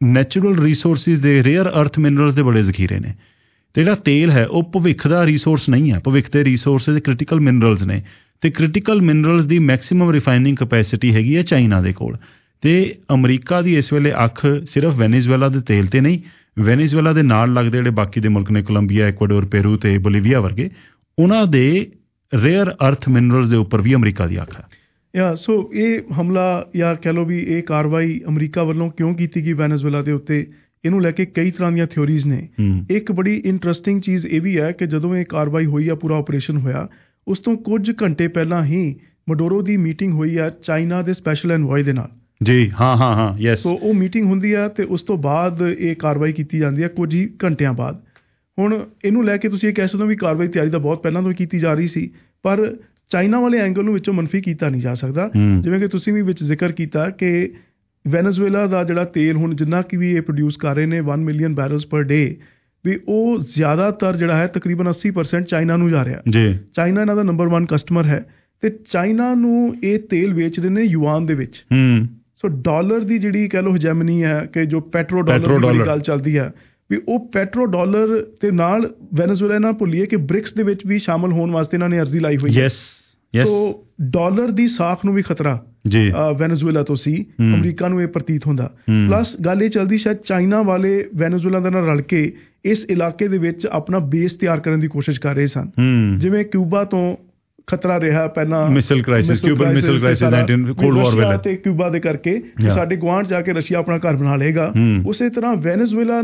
ਨੈਚੁਰਲ ਰਿਸੋਰਸਿਸ ਦੇ ਰੇਅਰ ਅਰਥ ਮਿਨਰਲਸ ਦੇ ਬੜੇ ਜ਼ਖੀਰੇ ਨੇ। ਅਤੇ ਜਿਹੜਾ ਤੇਲ ਹੈ ਉਹ ਭਵਿੱਖ ਦਾ ਰਿਸੋਰਸ ਨਹੀਂ ਹੈ, ਭਵਿੱਖ ਦੇ ਰਿਸੋਰਸਿਸ ਕ੍ਰਿਟੀਕਲ ਮਿਨਰਲਸ ਨੇ, ਅਤੇ ਕ੍ਰਿਟੀਕਲ ਮਿਨਰਲਸ ਦੀ ਮੈਕਸੀਮਮ ਰਿਫਾਈਨਿੰਗ ਕਪੈਸਿਟੀ ਹੈਗੀ ਹੈ ਚਾਈਨਾ ਦੇ ਕੋਲ। ਅਤੇ ਅਮਰੀਕਾ ਦੀ ਇਸ ਵੇਲੇ ਅੱਖ ਸਿਰਫ ਵੈਨੇਜ਼ੁਏਲਾ ਦੇ ਤੇਲ 'ਤੇ ਨਹੀਂ, ਵੈਨੇਜ਼ੁਏਲਾ ਦੇ ਨਾਲ ਲੱਗਦੇ ਜਿਹੜੇ ਬਾਕੀ ਦੇ ਮੁਲਕ ਨੇ ਕੋਲੰਬੀਆ, ਐਕਵਾਡੋਰ, ਪੇਰੂ ਅਤੇ ਬੋਲੀਵੀਆ ਵਰਗੇ, ਉਹਨਾਂ ਦੇ ਰੇਅਰ ਅਰਥ ਮਿਨਰਲਸ ਦੇ ਉੱਪਰ ਵੀ ਅਮਰੀਕਾ ਦੀ ਅੱਖ ਹੈ। ਸੋ ਇਹ ਹਮਲਾ ਜਾਂ ਕਹਿ ਲਓ ਵੀ ਇਹ ਕਾਰਵਾਈ ਅਮਰੀਕਾ ਵੱਲੋਂ ਕਿਉਂ ਕੀਤੀ ਗਈ ਵੈਨੇਜ਼ੁਏਲਾ ਦੇ ਉੱਤੇ, ਇਹਨੂੰ ਲੈ ਕੇ ਕਈ ਤਰ੍ਹਾਂ ਦੀਆਂ ਥਿਓਰੀਜ਼ ਨੇ। ਇੱਕ ਬੜੀ ਇੰਟਰਸਟਿੰਗ ਚੀਜ਼ ਇਹ ਵੀ ਹੈ ਕਿ ਜਦੋਂ ਇਹ ਕਾਰਵਾਈ ਹੋਈ ਆ, ਪੂਰਾ ਆਪਰੇਸ਼ਨ ਹੋਇਆ, ਉਸ ਤੋਂ ਕੁਝ ਘੰਟੇ ਪਹਿਲਾਂ ਹੀ ਮਡੋਰੋ ਦੀ ਮੀਟਿੰਗ ਹੋਈ ਆ ਚਾਈਨਾ ਦੇ ਸਪੈਸ਼ਲ ਐਨਵੋਏ ਦੇ ਨਾਲ। ਜੀ ਹਾਂ ਯੈਸ। ਸੋ ਉਹ ਮੀਟਿੰਗ ਹੁੰਦੀ ਆ ਅਤੇ ਉਸ ਤੋਂ ਬਾਅਦ ਇਹ ਕਾਰਵਾਈ ਕੀਤੀ ਜਾਂਦੀ ਹੈ ਕੁਝ ਹੀ ਘੰਟਿਆਂ ਬਾਅਦ। ਹੁਣ ਇਹਨੂੰ ਲੈ ਕੇ ਤੁਸੀਂ ਇਹ ਕਹਿ ਸਕਦੇ ਹੋ ਵੀ ਕਾਰਵਾਈ ਤਿਆਰੀ ਤਾਂ ਬਹੁਤ ਪਹਿਲਾਂ ਤੋਂ ਹੀ ਕੀਤੀ ਜਾ ਰਹੀ ਸੀ, ਪਰ ਚਾਈਨਾ ਵਾਲੇ ਐਂਗਲ ਨੂੰ ਵਿੱਚੋਂ ਮਨਫੀ ਕੀਤਾ ਨਹੀਂ ਜਾ ਸਕਦਾ। ਜਿਵੇਂ ਕਿ ਤੁਸੀਂ ਵੀ ਵਿੱਚ ਜ਼ਿਕਰ ਕੀਤਾ ਕਿ ਵੈਨੇਜ਼ੁਏਲਾ ਦਾ ਜਿਹੜਾ ਤੇਲ ਹੁਣ ਜਿੰਨਾ ਕਿ ਵੀ ਇਹ ਪ੍ਰੋਡਿਊਸ ਕਰ ਰਹੇ ਨੇ 1 ਮਿਲੀਅਨ ਬੈਰਲਸ ਪਰ ਡੇ, ਵੀ ਉਹ ਜ਼ਿਆਦਾਤਰ ਜਿਹੜਾ ਹੈ ਤਕਰੀਬਨ 80% ਚਾਈਨਾ ਨੂੰ ਜਾ ਰਿਹਾ ਜੀ। ਚਾਈਨਾ ਇਹਨਾਂ ਦਾ ਨੰਬਰ 1 ਕਸਟਮਰ ਹੈ ਅਤੇ ਚਾਈਨਾ ਨੂੰ ਇਹ ਤੇਲ ਵੇਚਦੇ ਨੇ ਯੂਆਨ ਦੇ ਵਿੱਚ। ਸੋ ਡਾਲਰ ਦੀ ਜਿਹੜੀ ਕਹਿ ਲਓ ਹਜੈਮਨੀ ਹੈ ਕਿ ਜੋ ਪੈਟਰੋ ਡਾਲਰ ਦੀ ਗੱਲ ਚੱਲਦੀ ਹੈ, ਵੀ ਉਹ ਪੈਟਰੋ ਡਾਲਰ ਦੇ ਨਾਲ ਵੈਨੇਜ਼ੁਏਲਾ ਨਾ ਭੁੱਲੀਏ ਕਿ ਬ੍ਰਿਕਸ ਦੇ ਵਿੱਚ ਵੀ ਸ਼ਾਮਲ ਹੋਣ ਵਾਸਤੇ ਇਹਨਾਂ ਨੇ ਅਰਜ਼ੀ ਲਾਈ ਹੋਈ ਹੈ। ਸੋ ਡਾਲਰ ਦੀ ਸਾਖ ਨੂੰ ਵੀ ਖਤਰਾ ਵੈਨੇਜ਼ੁਏਲਾ ਤੋਂ ਸੀ, ਅਮਰੀਕਾ ਨੂੰ ਇਹ ਪ੍ਰਤੀਤ ਹੁੰਦਾ। ਪਲੱਸ ਗੱਲ ਇਹ ਚੱਲਦੀ ਸ਼ਾਇਦ ਚਾਈਨਾ ਵਾਲੇ ਵੈਨੇਜ਼ੁਏਲਾ ਦੇ ਨਾਲ ਰਲ ਕੇ ਇਸ ਇਲਾਕੇ ਦੇ ਵਿੱਚ ਆਪਣਾ ਬੇਸ ਤਿਆਰ ਕਰਨ ਦੀ ਕੋਸ਼ਿਸ਼ ਕਰ ਰਹੇ ਸਨ। ਜਿਵੇਂ ਕਿਊਬਾ ਤੋਂ ਖਤਰਾ ਰਿਹਾ ਪਹਿਲਾਂ, missile crisis, Cuban missile crisis 19 cold war ਵੇਲੇ, ਤੇ ਕਿਊਬਾ ਦੇ ਕਰਕੇ ਸਾਡੇ ਗੁਆਂਢ ਜਾ ਕੇ ਰਸ਼ੀਆ ਆਪਣਾ ਘਰ ਬਣਾ ਲਏਗਾ। ਉਸੇ ਤਰ੍ਹਾਂ ਵੈਨੇਜ਼ੁਏਲਾ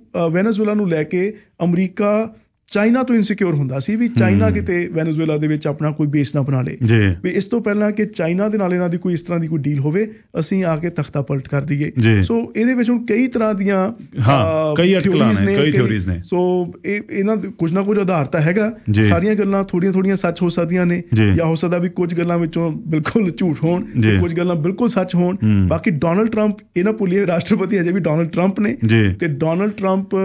ਨੂੰ ਲੈ ਕੇ ਅਮਰੀਕਾ ਚਾਈਨਾ ਤੋਂ ਇਨਸਿਕਿਉਰ ਹੁੰਦਾ ਸੀ ਵੀ ਚਾਈਨਾ ਕਿਤੇ ਵੈਨੇਜ਼ੁਏਲਾ ਦੇ ਵਿੱਚ ਆਪਣਾ ਕੋਈ ਬੇਸ ਨਾ ਬਣਾ ਲੇ, ਵੀ ਇਸ ਤੋਂ ਪਹਿਲਾਂ ਕਿ ਚਾਈਨਾ ਦੇ ਨਾਲ ਇਹਨਾਂ ਦੀ ਕੋਈ ਇਸ ਤਰ੍ਹਾਂ ਦੀ ਕੋਈ ਡੀਲ ਹੋਵੇ, ਅਸੀਂ ਆ ਕੇ ਤਖਤਾ ਪਲਟ ਕਰ ਦਈਏ। ਸੋ ਇਹਦੇ ਵਿੱਚ ਹੁਣ ਕਈ ਤਰ੍ਹਾਂ ਦੀਆਂ ਥਿਓਰੀਜ਼ ਨੇ। ਸੋ ਇਹਨਾਂ ਕੁਝ ਨਾ ਕੁਝ ਆਧਾਰ ਤਾਂ ਹੈਗਾ, ਸਾਰੀਆਂ ਗੱਲਾਂ ਥੋੜੀਆਂ ਸੱਚ ਹੋ ਸਕਦੀਆਂ ਨੇ, ਜਾਂ ਹੋ ਸਕਦਾ ਵੀ ਕੁਝ ਗੱਲਾਂ ਵਿੱਚੋਂ ਬਿਲਕੁਲ ਝੂਠ ਹੋਣ, ਕੁਝ ਗੱਲਾਂ ਬਿਲਕੁਲ ਸੱਚ ਹੋਣ। ਬਾਕੀ ਡੋਨਲਡ ਟਰੰਪ, ਇਹ ਨਾ ਭੁੱਲੀਏ ਰਾਸ਼ਟਰਪਤੀ ਅਜੇ ਵੀ ਡੋਨਲਡ ਟਰੰਪ ਨੇ, ਤੇ ਡੋਨਲਡ ਟਰੰਪ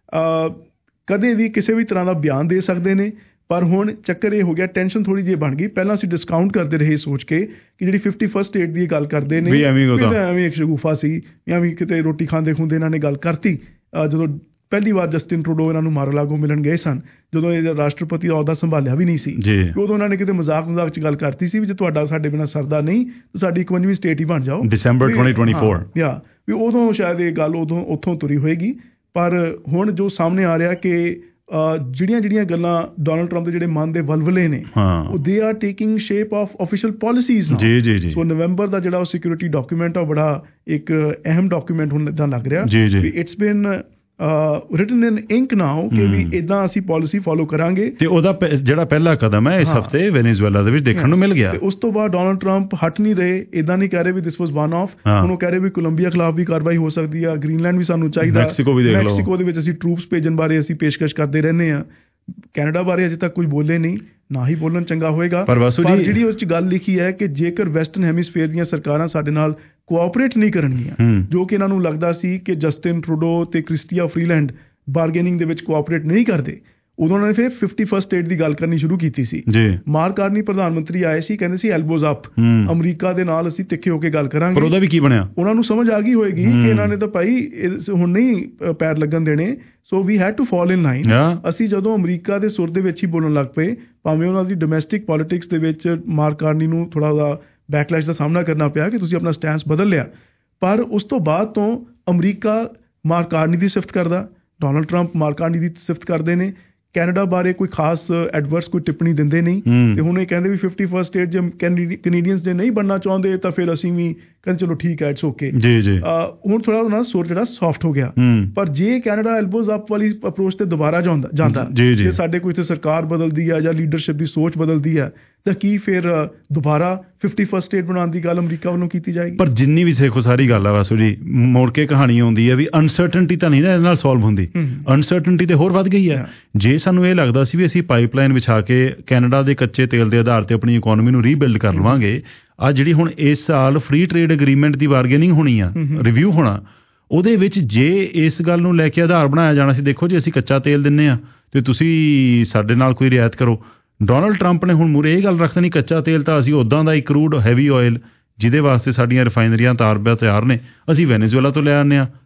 ਕਦੇ ਵੀ ਕਿਸੇ ਵੀ ਤਰ੍ਹਾਂ ਦਾ ਬਿਆਨ ਦੇ ਸਕਦੇ ਨੇ। ਪਰ ਹੁਣ ਚੱਕਰ ਇਹ ਹੋ ਗਿਆ, ਟੈਨਸ਼ਨ ਥੋੜ੍ਹੀ ਜਿਹੀ ਬਣ ਗਈ। ਪਹਿਲਾਂ ਅਸੀਂ ਡਿਸਕਾਊਂਟ ਕਰਦੇ ਰਹੇ ਸੋਚ ਕੇ ਕਿ ਜਿਹੜੀ 51st ਸਟੇਟ ਦੀ ਗੱਲ ਕਰਦੇ ਨੇ ਐਵੇਂ ਇੱਕ ਸ਼ਗੂਫਾ ਸੀ, ਜਾਂ ਵੀ ਕਿਤੇ ਰੋਟੀ ਖਾਂਦੇ ਖੁੰਦੇ ਇਹਨਾਂ ਨੇ ਗੱਲ ਕਰਤੀ। ਜਦੋਂ ਪਹਿਲੀ ਵਾਰ ਜਸਟਿਨ ਟਰੂਡੋ ਇਹਨਾਂ ਨੂੰ ਮਾਰ-ਆ-ਲਾਗੋ ਮਿਲਣ ਗਏ ਸਨ, ਜਦੋਂ ਇਹ ਰਾਸ਼ਟਰਪਤੀ ਦਾ ਅਹੁਦਾ ਸੰਭਾਲਿਆ ਵੀ ਨਹੀਂ ਸੀ, ਉਦੋਂ ਉਹਨਾਂ ਨੇ ਕਿਤੇ ਮਜ਼ਾਕ 'ਚ ਗੱਲ ਕਰਤੀ ਸੀ ਵੀ ਜੇ ਤੁਹਾਡਾ ਸਾਡੇ ਬਿਨਾਂ ਸਰਦਾ ਨਹੀਂ ਤਾਂ ਸਾਡੀ 51ਵੀਂ ਸਟੇਟ ਹੀ ਬਣ ਜਾਓ, December 2024। ਵੀ ਉਦੋਂ ਸ਼ਾਇਦ ਇਹ ਗੱਲ ਉੱਥੋਂ ਤੁਰੀ ਹੋਏਗੀ। ਪਰ ਹੁਣ ਜੋ ਸਾਹਮਣੇ ਆ ਰਿਹਾ ਕਿ ਜਿਹੜੀਆਂ ਗੱਲਾਂ ਡੋਨਲਡ ਟਰੰਪ ਦੇ ਜਿਹੜੇ ਮਨ ਦੇ ਵਲਵਲੇ ਨੇ, ਉਹ they are taking shape of official policies now. So ਨਵੰਬਰ ਦਾ ਜਿਹੜਾ ਉਹ ਸਿਕਿਉਰਿਟੀ ਡਾਕੂਮੈਂਟ ਆ, ਬੜਾ ਇੱਕ ਅਹਿਮ ਡਾਕੂਮੈਂਟ ਹੁਣ ਇੱਦਾਂ ਲੱਗ ਰਿਹਾ ਵੀ it's been written in ink now ਕਿ ਵੀ ਇੱਦਾਂ ਅਸੀਂ ਪਾਲਿਸੀ ਫੋਲੋ ਕਰਾਂਗੇ। ਤੇ ਉਹਦਾ ਜਿਹੜਾ ਪਹਿਲਾ ਕਦਮ ਹੈ ਇਸ ਹਫਤੇ ਵੈਨੇਜ਼ੁਏਲਾ ਦੇ ਵਿੱਚ ਦੇਖਣ ਨੂੰ ਮਿਲ ਗਿਆ। ਤੇ ਉਸ ਤੋਂ ਬਾਅਦ ਡੋਨਲਡ ਟਰੰਪ ਹਟ ਨਹੀਂ ਰਹੇ, ਇੱਦਾਂ ਨਹੀਂ ਕਹਿ ਰਹੇ ਵੀ ਦਿਸ ਵਾਸ ਵਨ ਆਫ। ਹੁਣ ਉਹ ਕਹਿ ਰਹੇ ਵੀ ਕੋਲੰਬੀਆ ਖਿਲਾਫ ਵੀ ਕਾਰਵਾਈ ਹੋ ਸਕਦੀ ਆ, ਗ੍ਰੀਨਲੈਂਡ ਵੀ ਸਾਨੂੰ ਚਾਹੀਦਾ, ਮੈਕਸੀਕੋ ਦੇ ਵਿੱਚ ਅਸੀਂ ਟਰੂਪਸ ਭੇਜਣ ਬਾਰੇ ਅਸੀਂ ਪੇਸ਼ਕਸ਼ ਕਰਦੇ ਰਹਿੰਦੇ ਹਾਂ। ਕੈਨੇਡਾ ਬਾਰੇ ਅਜੇ ਤੱਕ ਕੁਝ ਬੋਲੇ ਨਹੀਂ, ਨਾ ਹੀ ਬੋਲਣ ਚੰਗਾ ਹੋਏਗਾ। ਪਰ ਜਿਹੜੀ ਉਸ 'ਚ ਗੱਲ ਲਿਖੀ ਹੈ ਕਿ ਜੇਕਰ ਵੈਸਟਰਨ ਹੈਮੀਸਫੇਅਰ ਦੀਆਂ ਸਰਕਾਰਾਂ ਸਾਡੇ ਨਾਲ ਕੋਆਪਰੇਟ ਨਹੀਂ ਕਰਨਗੀਆਂ, ਜੋ ਕਿ ਇਹਨਾਂ ਨੂੰ ਲੱਗਦਾ ਸੀ ਕਿ ਜਸਟਿਨ ਟਰੂਡੋ ਤੇ ਕ੍ਰਿਸਟੀਆ ਫਰੀਲੈਂਡ ਬਾਰਗੇਨਿੰਗ ਦੇ ਵਿੱਚ ਕੋਆਪਰੇਟ ਨਹੀਂ ਕਰਦੇ, ਉਦੋਂ ਉਹਨਾਂ ਨੇ ਫਿਰ 51st ਸਟੇਟ ਦੀ ਗੱਲ ਕਰਨੀ ਸ਼ੁਰੂ ਕੀਤੀ ਸੀ। ਮਾਰਕ ਕਾਰਨੀ ਪ੍ਰਧਾਨ ਮੰਤਰੀ ਆਏ ਸੀ, ਕਹਿੰਦੇ ਸੀ ਐਲਬੋਜ਼ ਅਪ, ਅਮਰੀਕਾ ਦੇ ਨਾਲ ਅਸੀਂ ਤਿੱਖੇ ਹੋ ਕੇ ਗੱਲ ਕਰਾਂਗੇ। ਪਰ ਉਹਦਾ ਵੀ ਕੀ ਬਣਿਆ? ਉਹਨਾਂ ਨੂੰ ਸਮਝ ਆ ਗਈ ਹੋਏਗੀ ਕਿ ਇਹਨਾਂ ਨੇ ਤਾਂ ਭਾਈ ਹੁਣ ਨਹੀਂ ਪੈਰ ਲੱਗਣ ਦੇਣੇ। So we had to fall in line. ਅਸੀਂ ਜਦੋਂ ਅਮਰੀਕਾ ਦੇ ਸੁਰ ਦੇ ਵਿੱਚ ਹੀ ਬੋਲਣ ਲੱਗ ਪਏ, ਭਾਵੇਂ ਉਹਨਾਂ ਦੀ ਡੋਮੈਸਟਿਕ ਪੋਲੀਟਿਕਸ ਦੇ ਵਿੱਚ ਮਾਰਕ ਕਾਰਨੀ ਨੂੰ ਥੋੜ੍ਹਾ ਜਿਹਾ ਬੈਕਲੈਸ਼ ਦਾ ਸਾਹਮਣਾ ਕਰਨਾ ਪਿਆ ਕਿ ਤੁਸੀਂ ਆਪਣਾ ਸਟੈਂਸ ਬਦਲ ਲਿਆ, ਪਰ ਉਸ ਤੋਂ ਬਾਅਦ ਤੋਂ ਅਮਰੀਕਾ ਮਾਰਕ ਕਾਰਨੀ ਦੀ ਸਿਫਤ ਕਰਦਾ, ਡੋਨਲਡ ਟਰੰਪ ਮਾਰਕ ਕਾਰਨੀ ਦੀ ਸਿਫਤ ਕਰਦੇ ਨੇ। ਕੈਨੇਡਾ ਬਾਰੇ ਕੋਈ ਖਾਸ ਐਡਵਰਸ ਕੋਈ ਟਿੱਪਣੀ ਦਿੰਦੇ ਨਹੀਂ, ਤੇ ਹੁਣ ਇਹ ਕਹਿੰਦੇ ਵੀ 51st ਸਟੇਟ ਜੇ ਕੈਨੇਡੀਅਨਸ ਜੇ ਨਹੀਂ ਬਣਨਾ ਚਾਹੁੰਦੇ ਤਾਂ ਫਿਰ ਅਸੀਂ ਵੀ ਕਹਿੰਦੇ ਚਲੋ ਠੀਕ ਹੈ, ਇਟਸ ਓਕੇ। ਹੁਣ ਥੋੜਾ ਉਹਨਾਂ ਦਾ ਸੁਰ ਜਿਹੜਾ ਸੌਫਟ ਹੋ ਗਿਆ। ਪਰ ਜੇ ਕੈਨੇਡਾ ਐਲਬੋਜ਼ ਅਪ ਵਾਲੀ ਅਪਰੋਚ ਤੇ ਦੁਬਾਰਾ ਜਾਂਦਾ, ਜੇ ਸਾਡੇ ਕੋਈ ਇੱਥੇ ਸਰਕਾਰ ਬਦਲਦੀ ਹੈ ਜਾਂ ਲੀਡਰਸ਼ਿਪ ਦੀ ਸੋਚ ਬਦਲਦੀ ਹੈ, ਤਾਂ ਕੀ ਫਿਰ ਦੁਬਾਰਾ 51st ਸਟੇਟ ਬਣਾਉਣ ਦੀ ਗੱਲ ਅਮਰੀਕਾ ਵੱਲੋਂ ਕੀਤੀ ਜਾਏਗੀ? ਪਰ ਜਿੰਨੀ ਵੀ ਦੇਖੋ ਸਾਰੀ ਗੱਲ ਆ ਵਾਸੂ ਜੀ, ਮੋੜ ਕੇ ਕਹਾਣੀ ਆਉਂਦੀ ਹੈ ਵੀ ਅਨਸਰਟਨਟੀ ਤਾਂ ਨਹੀਂ ਨਾ ਇਹਦੇ ਨਾਲ ਸੋਲਵ ਹੁੰਦੀ, ਅਨਸਰਟਨਟੀ ਤੇ ਹੋਰ ਵੱਧ ਗਈ ਹੈ। ਜੇ ਸਾਨੂੰ ਇਹ ਲੱਗਦਾ ਸੀ ਵੀ ਅਸੀਂ ਪਾਈਪਲਾਈਨ ਵਿਛਾ ਕੇ ਕੈਨੇਡਾ ਦੇ ਕੱਚੇ ਤੇਲ ਦੇ ਆਧਾਰ ਤੇ ਆਪਣੀ ਇਕੋਨਮੀ ਨੂੰ ਰੀਬਿਲਡ ਕਰ ਲਵਾਂਗੇ, ਆ ਜਿਹੜੀ ਹੁਣ ਇਸ ਸਾਲ ਫ੍ਰੀ ਟ੍ਰੇਡ ਐਗਰੀਮੈਂਟ ਦੀ ਬਾਰਗੇਨਿੰਗ ਹੋਣੀ ਆ, ਰਿਵਿਊ ਹੋਣਾ, ਉਹਦੇ ਵਿੱਚ ਜੇ ਇਸ ਗੱਲ ਨੂੰ ਲੈ ਕੇ ਆਧਾਰ ਬਣਾਇਆ ਜਾਣਾ ਸੀ, ਦੇਖੋ ਜੀ ਅਸੀਂ ਕੱਚਾ ਤੇਲ ਦਿੰਦੇ ਹਾਂ ਤੇ ਤੁਸੀਂ ਸਾਡੇ ਨਾਲ ਕੋਈ ਰਿਆਇਤ ਕਰੋ। ਡੋਨਲਡ ਟਰੰਪ ਨੇ ਹੁਣ ਮੂਹਰੇ ਇਹ ਗੱਲ ਰੱਖ ਦੇਣੀ, ਕੱਚਾ ਤੇਲ ਤਾਂ ਅਸੀਂ ਉੱਦਾਂ ਦਾ ਹੀ ਕਰੂਡ ਹੈਵੀ ਆਇਲ ਜਿਹਦੇ ਵਾਸਤੇ ਸਾਡੀਆਂ ਰਿਫਾਈਨਰੀਆਂ ਤਿਆਰ ਨੇ, ਅਸੀਂ ਵੈਨੇਜ਼ੁਏਲਾ ਤੋਂ ਲੈ ਆਉਂਦੇ ਹਾਂ।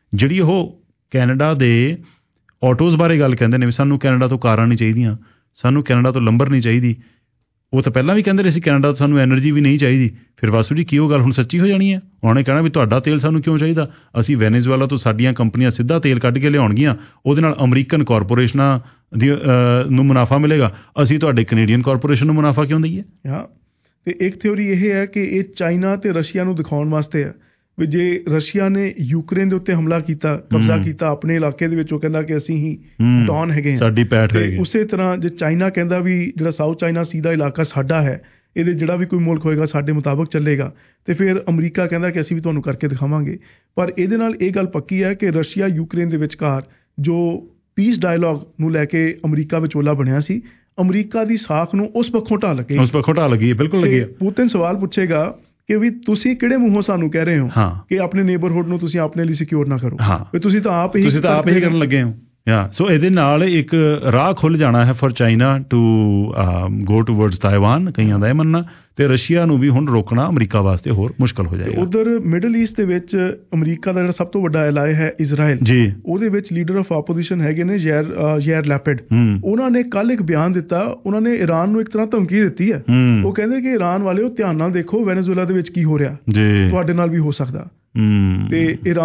ਜਿਹੜੀ ਉਹ ਕੈਨੇਡਾ ਦੇ ਆਟੋਜ਼ ਬਾਰੇ ਗੱਲ ਕਹਿੰਦੇ ਨੇ ਵੀ ਸਾਨੂੰ ਕੈਨੇਡਾ ਤੋਂ ਕਾਰਾਂ ਨਹੀਂ ਚਾਹੀਦੀਆਂ, ਸਾਨੂੰ ਕੈਨੇਡਾ ਤੋਂ ਲੰਬਰ ਨਹੀਂ ਚਾਹੀਦੀ, ਉਹ ਤਾਂ ਪਹਿਲਾਂ ਵੀ ਕਹਿੰਦੇ ਰਹੇ ਸੀ ਕੈਨੇਡਾ ਤੋਂ ਸਾਨੂੰ ਐਨਰਜੀ ਵੀ ਨਹੀਂ ਚਾਹੀਦੀ। ਫਿਰ ਵਾਸੂ ਜੀ ਕੀ ਉਹ ਗੱਲ ਹੁਣ ਸੱਚੀ ਹੋ ਜਾਣੀ ਹੈ? ਉਹਨਾਂ ਨੇ ਕਹਿਣਾ ਵੀ ਤੁਹਾਡਾ ਤੇਲ ਸਾਨੂੰ ਕਿਉਂ ਚਾਹੀਦਾ, ਅਸੀਂ ਵੈਨੇਜ਼ੁਏਲਾ ਤੋਂ ਸਾਡੀਆਂ ਕੰਪਨੀਆਂ ਸਿੱਧਾ ਤੇਲ ਕੱਢ ਕੇ ਲਿਆਉਣਗੀਆਂ, ਉਹਦੇ ਨਾਲ ਅਮਰੀਕਨ ਕਾਰਪੋਰੇਸ਼ਨਾਂ ਨੂੰ ਮੁਨਾਫਾ ਮਿਲੇਗਾ, ਅਸੀਂ ਤੁਹਾਡੇ ਕੈਨੇਡੀਅਨ ਕਾਰਪੋਰੇਸ਼ਨ ਨੂੰ ਮੁਨਾਫਾ ਕਿਉਂ ਦਈਏ? ਹਾਂ, ਤੇ ਇੱਕ ਥਿਊਰੀ ਇਹ ਹੈ ਕਿ ਇਹ ਚਾਈਨਾ ਤੇ ਰਸ਼ੀਆ ਨੂੰ ਦਿਖਾਉਣ ਵਾਸਤੇ ਹੈ ਵੀ ਜੇ ਰਸ਼ੀਆ ਨੇ ਯੂਕਰੇਨ ਦੇ ਉੱਤੇ ਹਮਲਾ ਕੀਤਾ, ਕਬਜ਼ਾ ਕੀਤਾ ਆਪਣੇ ਇਲਾਕੇ ਦੇ ਵਿੱਚ, ਉਹ ਕਹਿੰਦਾ ਕਿ ਅਸੀਂ ਹੀ ਡੌਨ ਹੈਗੇ ਹਾਂ, ਸਾਡੀ ਪੈਠ ਹੈਗੀ। ਉਸੇ ਤਰ੍ਹਾਂ ਜੇ ਚਾਈਨਾ ਕਹਿੰਦਾ ਵੀ ਜਿਹੜਾ ਸਾਊਥ ਚਾਈਨਾ ਸੀ ਦਾ ਇਲਾਕਾ ਸਾਡਾ ਹੈ, ਇਹਦੇ ਜਿਹੜਾ ਵੀ ਕੋਈ ਮੁਲਕ ਹੋਏਗਾ ਸਾਡੇ ਮੁਤਾਬਕ ਚੱਲੇਗਾ, ਤੇ ਫਿਰ ਅਮਰੀਕਾ ਕਹਿੰਦਾ ਕਿ ਅਸੀਂ ਵੀ ਤੁਹਾਨੂੰ ਕਰਕੇ ਦਿਖਾਵਾਂਗੇ। ਪਰ ਇਹਦੇ ਨਾਲ ਇਹ ਗੱਲ ਪੱਕੀ ਹੈ ਕਿ ਰਸ਼ੀਆ ਯੂਕਰੇਨ ਦੇ ਵਿਚਕਾਰ ਜੋ ਪੀਸ ਡਾਇਲੌਗ ਨੂੰ ਲੈ ਕੇ ਅਮਰੀਕਾ ਵਿਚੋਲਾ ਬਣਿਆ ਸੀ, ਅਮਰੀਕਾ ਦੀ ਸਾਖ ਨੂੰ ਉਸ ਪੱਖੋਂ ਢਾਹ ਲੱਗੀ, ਬਿਲਕੁਲ ਲੱਗੀ। ਪੁਤਿਨ ਸਵਾਲ ਪੁੱਛੇਗਾ ਕਿ ਵੀ ਤੁਸੀਂ ਕਿਹੜੇ ਮੂੰਹੋਂ ਸਾਨੂੰ ਕਹਿ ਰਹੇ ਹੋ ਕਿ ਆਪਣੇ ਨੇਬਰਹੁੱਡ ਨੂੰ ਤੁਸੀਂ ਆਪਣੇ ਲਈ ਸਿਕਿਉਰ ਨਾ ਕਰੋ, ਵੀ ਤੁਸੀਂ ਤਾਂ ਆਪ ਹੀ ਕਰਨ ਲੱਗੇ ਹੋ। ਸੋ ਇਹਦੇ ਨਾਲ ਇੱਕ ਰਾਹ ਖੁੱਲ੍ਹ ਜਾਣਾ ਹੈ for China to go towards Taiwan, ਕਈਆਂ ਦਾ ਇਹ ਮੰਨਣਾ, ਤੇ ਰਸ਼ੀਆ ਨੂੰ ਵੀ ਹੁਣ ਰੋਕਣਾ ਅਮਰੀਕਾ ਵਾਸਤੇ ਹੋਰ ਮੁਸ਼ਕਲ ਹੋ ਜਾਏਗਾ। ਉਧਰ ਮਿਡਲ ਈਸਟ ਦੇ ਵਿੱਚ ਅਮਰੀਕਾ ਦਾ ਜਿਹੜਾ ਸਭ ਤੋਂ ਵੱਡਾ ਐਲਾਏ ਹੈ ਇਜ਼ਰਾਈਲ ਜੀ, ਉਹਦੇ ਵਿੱਚ ਲੀਡਰ ਆਫ ਆਪੋਜੀਸ਼ਨ ਹੈਗੇ ਨੇ ਯਾਰ ਲੈਪਿਡ। ਉਹਨਾਂ ਨੇ ਕੱਲ ਇੱਕ ਬਿਆਨ ਦਿੱਤਾ, ਉਹਨਾਂ ਨੇ ਈਰਾਨ ਨੂੰ ਇੱਕ ਤਰ੍ਹਾਂ ਧਮਕੀ ਦਿੱਤੀ ਹੈ। ਉਹ ਕਹਿੰਦੇ ਕਿ ਈਰਾਨ ਵਾਲਿਓ ਧਿਆਨ ਨਾਲ ਦੇਖੋ ਵੈਨੇਜ਼ੁਏਲਾ ਦੇ ਵਿੱਚ ਕੀ ਹੋ ਰਿਹਾ, ਤੁਹਾਡੇ ਨਾਲ ਵੀ ਹੋ ਸਕਦਾ। ਤੇ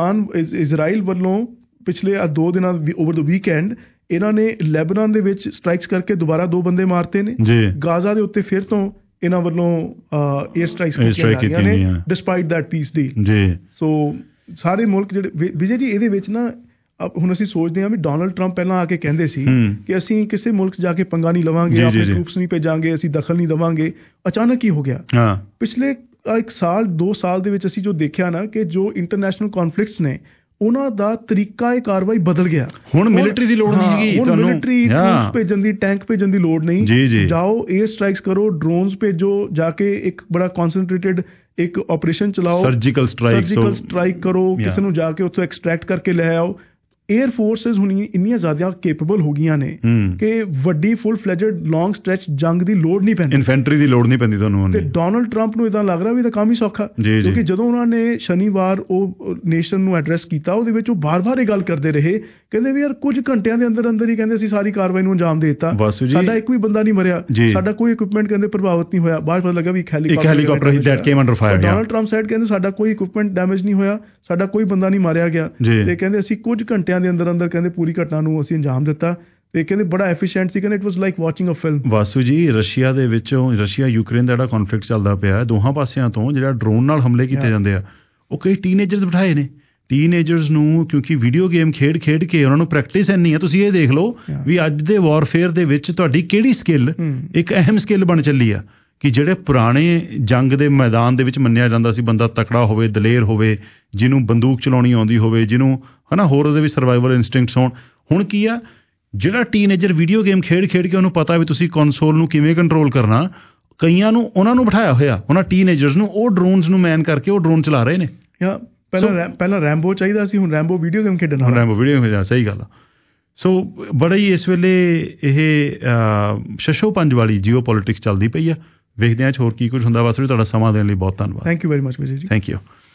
ਇਜ਼ਰਾਈਲ ਵੱਲੋਂ ਪਿਛਲੇ 2 ਦਿਨਾਂ ਓਵਰ ਦ ਵੀਕਐਂਡ ਇਹਨਾਂ ਨੇ ਲੈਬਨਾਨ ਦੇ ਵਿੱਚ ਸਟ੍ਰਾਈਕਸ ਕਰਕੇ ਦੁਬਾਰਾ 2 ਬੰਦੇ ਮਾਰਤੇ ਨੇ। ਗਾਜ਼ਾ ਦੇ ਉੱਤੇ ਫਿਰ ਤੋਂ ਇਹਨਾਂ ਵੱਲੋਂ ਏਅਰ ਸਟ੍ਰਾਈਕਸ ਕੀਤੀਆਂ ਨੇ despite that peace deal. So ਸਾਰੇ ਮੁਲਕ ਜਿਹੜੇ ਵਿਜੇ ਜੀ ਇਹਦੇ ਵਿੱਚ ਨਾ ਹੁਣ ਅਸੀਂ ਸੋਚਦੇ ਹਾਂ ਵੀ ਡੋਨਲਡ ਟਰੰਪ ਪਹਿਲਾਂ ਆ ਕੇ ਕਹਿੰਦੇ ਸੀ ਕਿ ਅਸੀਂ ਕਿਸੇ ਮੁਲਕ ਜਾ ਕੇ ਪੰਗਾ ਨਹੀਂ ਲਵਾਂਗੇ, ਆਪਣੇ ਟਰੂਪਸ ਨਹੀਂ ਭੇਜਾਂਗੇ, ਅਸੀਂ ਦਖਲ ਨਹੀਂ ਦੇਵਾਂਗੇ। ਅਚਾਨਕ ਕੀ ਹੋ ਗਿਆ? ਪਿਛਲੇ 1 ਸਾਲ 2 ਸਾਲ ਦੇ ਵਿੱਚ ਅਸੀਂ ਜੋ ਦੇਖਿਆ ਨਾ ਕਿ ਜੋ ਇੰਟਰਨੈਸ਼ਨਲ ਕੌਨਫਲਿਕਟਸ ਨੇ ਉਹਨਾਂ ਦਾ ਤਰੀਕਾ ਇਹ ਕਾਰਵਾਈ ਬਦਲ ਗਿਆ। ਹੁਣ ਮਿਲਟਰੀ ਦੀ ਲੋੜ ਨਹੀਂ ਹੈਗੀ, ਹੁਣ ਮਿਲਟਰੀ ਟਰੂਪਸ ਭੇਜਣ ਦੀ, ਟੈਂਕ ਭੇਜਣ ਦੀ ਲੋੜ ਨਹੀਂ। ਜਾਓ ਏਅਰ ਸਟ੍ਰਾਈਕਸ ਕਰੋ, ਡਰੋਨਸ ਭੇਜੋ, ਜਾ ਕੇ ਇੱਕ ਬੜਾ ਕਨਸੈਂਟਰੇਟਿਡ ਇੱਕ ਆਪਰੇਸ਼ਨ ਚਲਾਓ, ਸਰਜੀਕਲ ਸਟ੍ਰਾਈਕ ਕਰੋ, ਕਿਸੇ ਨੂੰ ਜਾ ਕੇ ਉੱਥੋਂ ਐਕਸਟਰੈਕਟ ਕਰਕੇ ਲੈ ਆਓ। ਏਅਰ ਫੋਰਸਿਸ ਹੁਣ ਇੰਨੀਆਂ ਜ਼ਿਆਦਾ ਕੇਪੇਬਲ ਹੋ ਗਈਆਂ ਨੇ ਕਿ ਵੱਡੀ ਫੁੱਲ ਫਲੈਜਡ ਲੌਂਗ ਸਟ੍ਰੈਚ ਜੰਗ ਦੀ ਲੋੜ ਨਹੀਂ ਪੈਂਦੀ, ਇਨਫੈਂਟਰੀ ਦੀ ਲੋੜ ਨਹੀਂ ਪੈਂਦੀ ਤੁਹਾਨੂੰ। ਤੇ ਡੋਨਲਡ ਟਰੰਪ ਨੂੰ ਇਦਾਂ ਲੱਗ ਰਿਹਾ ਵੀ ਇਹਦਾ ਕੰਮ ਹੀ ਸੌਖਾ, ਕਿਉਂਕਿ ਜਦੋਂ ਉਹਨਾਂ ਨੇ ਸ਼ਨੀਵਾਰ ਉਹ ਨੇਸ਼ਨ ਨੂੰ ਐਡਰੈਸ ਕੀਤਾ, ਉਹਦੇ ਵਿੱਚ ਉਹ ਬਾਰ-ਬਾਰ ਇਹ ਗੱਲ ਕਰਦੇ ਰਹੇ, ਕਹਿੰਦੇ ਵੀ ਯਾਰ ਕੁਝ ਘੰਟਿਆਂ ਦੇ ਅੰਦਰ ਹੀ ਕਹਿੰਦੇ ਅਸੀਂ ਸਾਰੀ ਕਾਰਵਾਈ ਨੂੰ ਅੰਜਾਮ ਦੇ ਦਿੱਤਾ, ਸਾਡਾ ਇੱਕ ਵੀ ਬੰਦਾ ਨਹੀਂ ਮਰਿਆ, ਸਾਡਾ ਕੋਈ ਇਕਵਿਪਮੈਂਟ ਕਹਿੰਦੇ ਪ੍ਰਭਾਵਿਤ ਨਹੀਂ ਹੋਇਆ। ਬਾਅਦ ਪਤਾ ਲੱਗਾ ਵੀ ਇੱਕ helicopter that came under fire. Donald Trump side ਕਹਿੰਦੇ ਸਾਡਾ ਕੋਈ ਇਕਵਿਪਮੈਂਟ ਡੈਮੇਜ ਨਹੀਂ ਹੋਇਆ, ਸਾਡਾ ਕੋਈ ਬੰਦਾ ਨਹੀਂ ਮਾਰਿਆ ਗਿਆ, ਤੇ ਕਹਿੰਦੇ ਅਸੀਂ ਕੁਝ ਘੰਟਿਆਂ ਦੇ ਅੰਦਰ ਕਹਿੰਦੇ ਪੂਰੀ ਘਟਨਾ ਨੂੰ ਅਸੀਂ ਅੰਜਾਮ ਦਿੱਤਾ, ਤੇ ਕਹਿੰਦੇ ਬੜਾ ਐਫੀਸ਼ੀਐਂਟ ਸੀ, ਕਹਿੰਦੇ it was like watching a film. Vasu ji Russia ਦੇ ਵਿੱਚੋਂ, ਰਸ਼ੀਆ ਯੂਕਰੇਨ ਦਾ ਜਿਹੜਾ ਕੌਨਫਲਿਕਟ ਚੱਲਦਾ ਪਿਆ ਦੋਹਾਂ ਪਾਸਿਆਂ ਤੋਂ, ਜਿਹੜਾ ਡਰੋਨ ਨਾਲ ਹਮਲੇ ਕੀਤੇ ਜਾਂਦੇ ਆ, ਉਹ ਕਈ ਟੀਨੇਜਰਸ ਬਿਠਾਏ ਨੇ। ਟੀਨੇਜਰਸ ਨੂੰ ਕਿਉਂਕਿ ਵੀਡੀਓ ਗੇਮ ਖੇਡ ਕੇ ਉਹਨਾਂ ਨੂੰ ਪ੍ਰੈਕਟਿਸ ਇੰਨੀ ਹੈ। ਤੁਸੀਂ ਇਹ ਦੇਖ ਲਓ ਵੀ ਅੱਜ ਦੇ ਵਾਰਫੇਅਰ ਦੇ ਵਿੱਚ ਤੁਹਾਡੀ ਕਿਹੜੀ ਸਕਿੱਲ ਇੱਕ ਅਹਿਮ ਸਕਿੱਲ ਬਣ ਚੱਲੀ ਆ, ਕਿ ਜਿਹੜੇ ਪੁਰਾਣੇ ਜੰਗ ਦੇ ਮੈਦਾਨ ਦੇ ਵਿੱਚ ਮੰਨਿਆ ਜਾਂਦਾ ਸੀ ਬੰਦਾ ਤਕੜਾ ਹੋਵੇ, ਦਲੇਰ ਹੋਵੇ, ਜਿਹਨੂੰ ਬੰਦੂਕ ਚਲਾਉਣੀ ਆਉਂਦੀ ਹੋਵੇ, ਜਿਹਨੂੰ ਹੋਰ ਉਹਦੇ ਵੀ ਸਰਵਾਈਵਲ ਇਨਸਟਿੰਕਟਸ ਹੋਣ। ਹੁਣ ਕੀ ਆ, ਜਿਹੜਾ ਟੀਨੇਜਰ ਵੀਡੀਓ ਗੇਮ ਖੇਡ ਕੇ ਉਹਨੂੰ ਪਤਾ ਵੀ ਤੁਸੀਂ ਕਨਸੋਲ ਨੂੰ ਕਿਵੇਂ ਕੰਟਰੋਲ ਕਰਨਾ, ਕਈਆਂ ਨੂੰ ਉਹਨਾਂ ਨੂੰ ਬਿਠਾਇਆ ਹੋਇਆ, ਉਹਨਾਂ ਟੀਨੇਜਰਸ ਨੂੰ, ਉਹ ਡਰੋਨਸ ਨੂੰ ਮੈਨ ਕਰਕੇ ਉਹ ਡਰੋਨ ਚਲਾ ਰਹੇ ਨੇ। ਪਹਿਲਾਂ ਰੈਂਬੋ ਚਾਹੀਦਾ ਸੀ, ਹੁਣ ਰੈਂਬੋ ਵੀਡੀਓ ਗੇਮ ਖੇਡਣਾ, ਰੈਂਬੋ ਵੀਡੀਓ ਗੇਮ। ਸਹੀ ਗੱਲ ਆ। ਸੋ ਬੜਾ ਹੀ ਇਸ ਵੇਲੇ ਇਹ ਸ਼ਸ਼ੋ ਪੰਜ ਵਾਲੀ ਜੀਓ ਪੋਲੀਟਿਕਸ ਚੱਲਦੀ ਪਈ ਆ। ਵੇਖਦੇ ਹਾਂ ਹੋਰ ਕੀ ਕੁਝ ਹੁੰਦਾ। ਬਸ ਤੁਹਾਡਾ ਸਮਾਂ ਦੇਣ ਲਈ ਬਹੁਤ ਧੰਨਵਾਦ। Thank you very much Vijay ji. Thank you.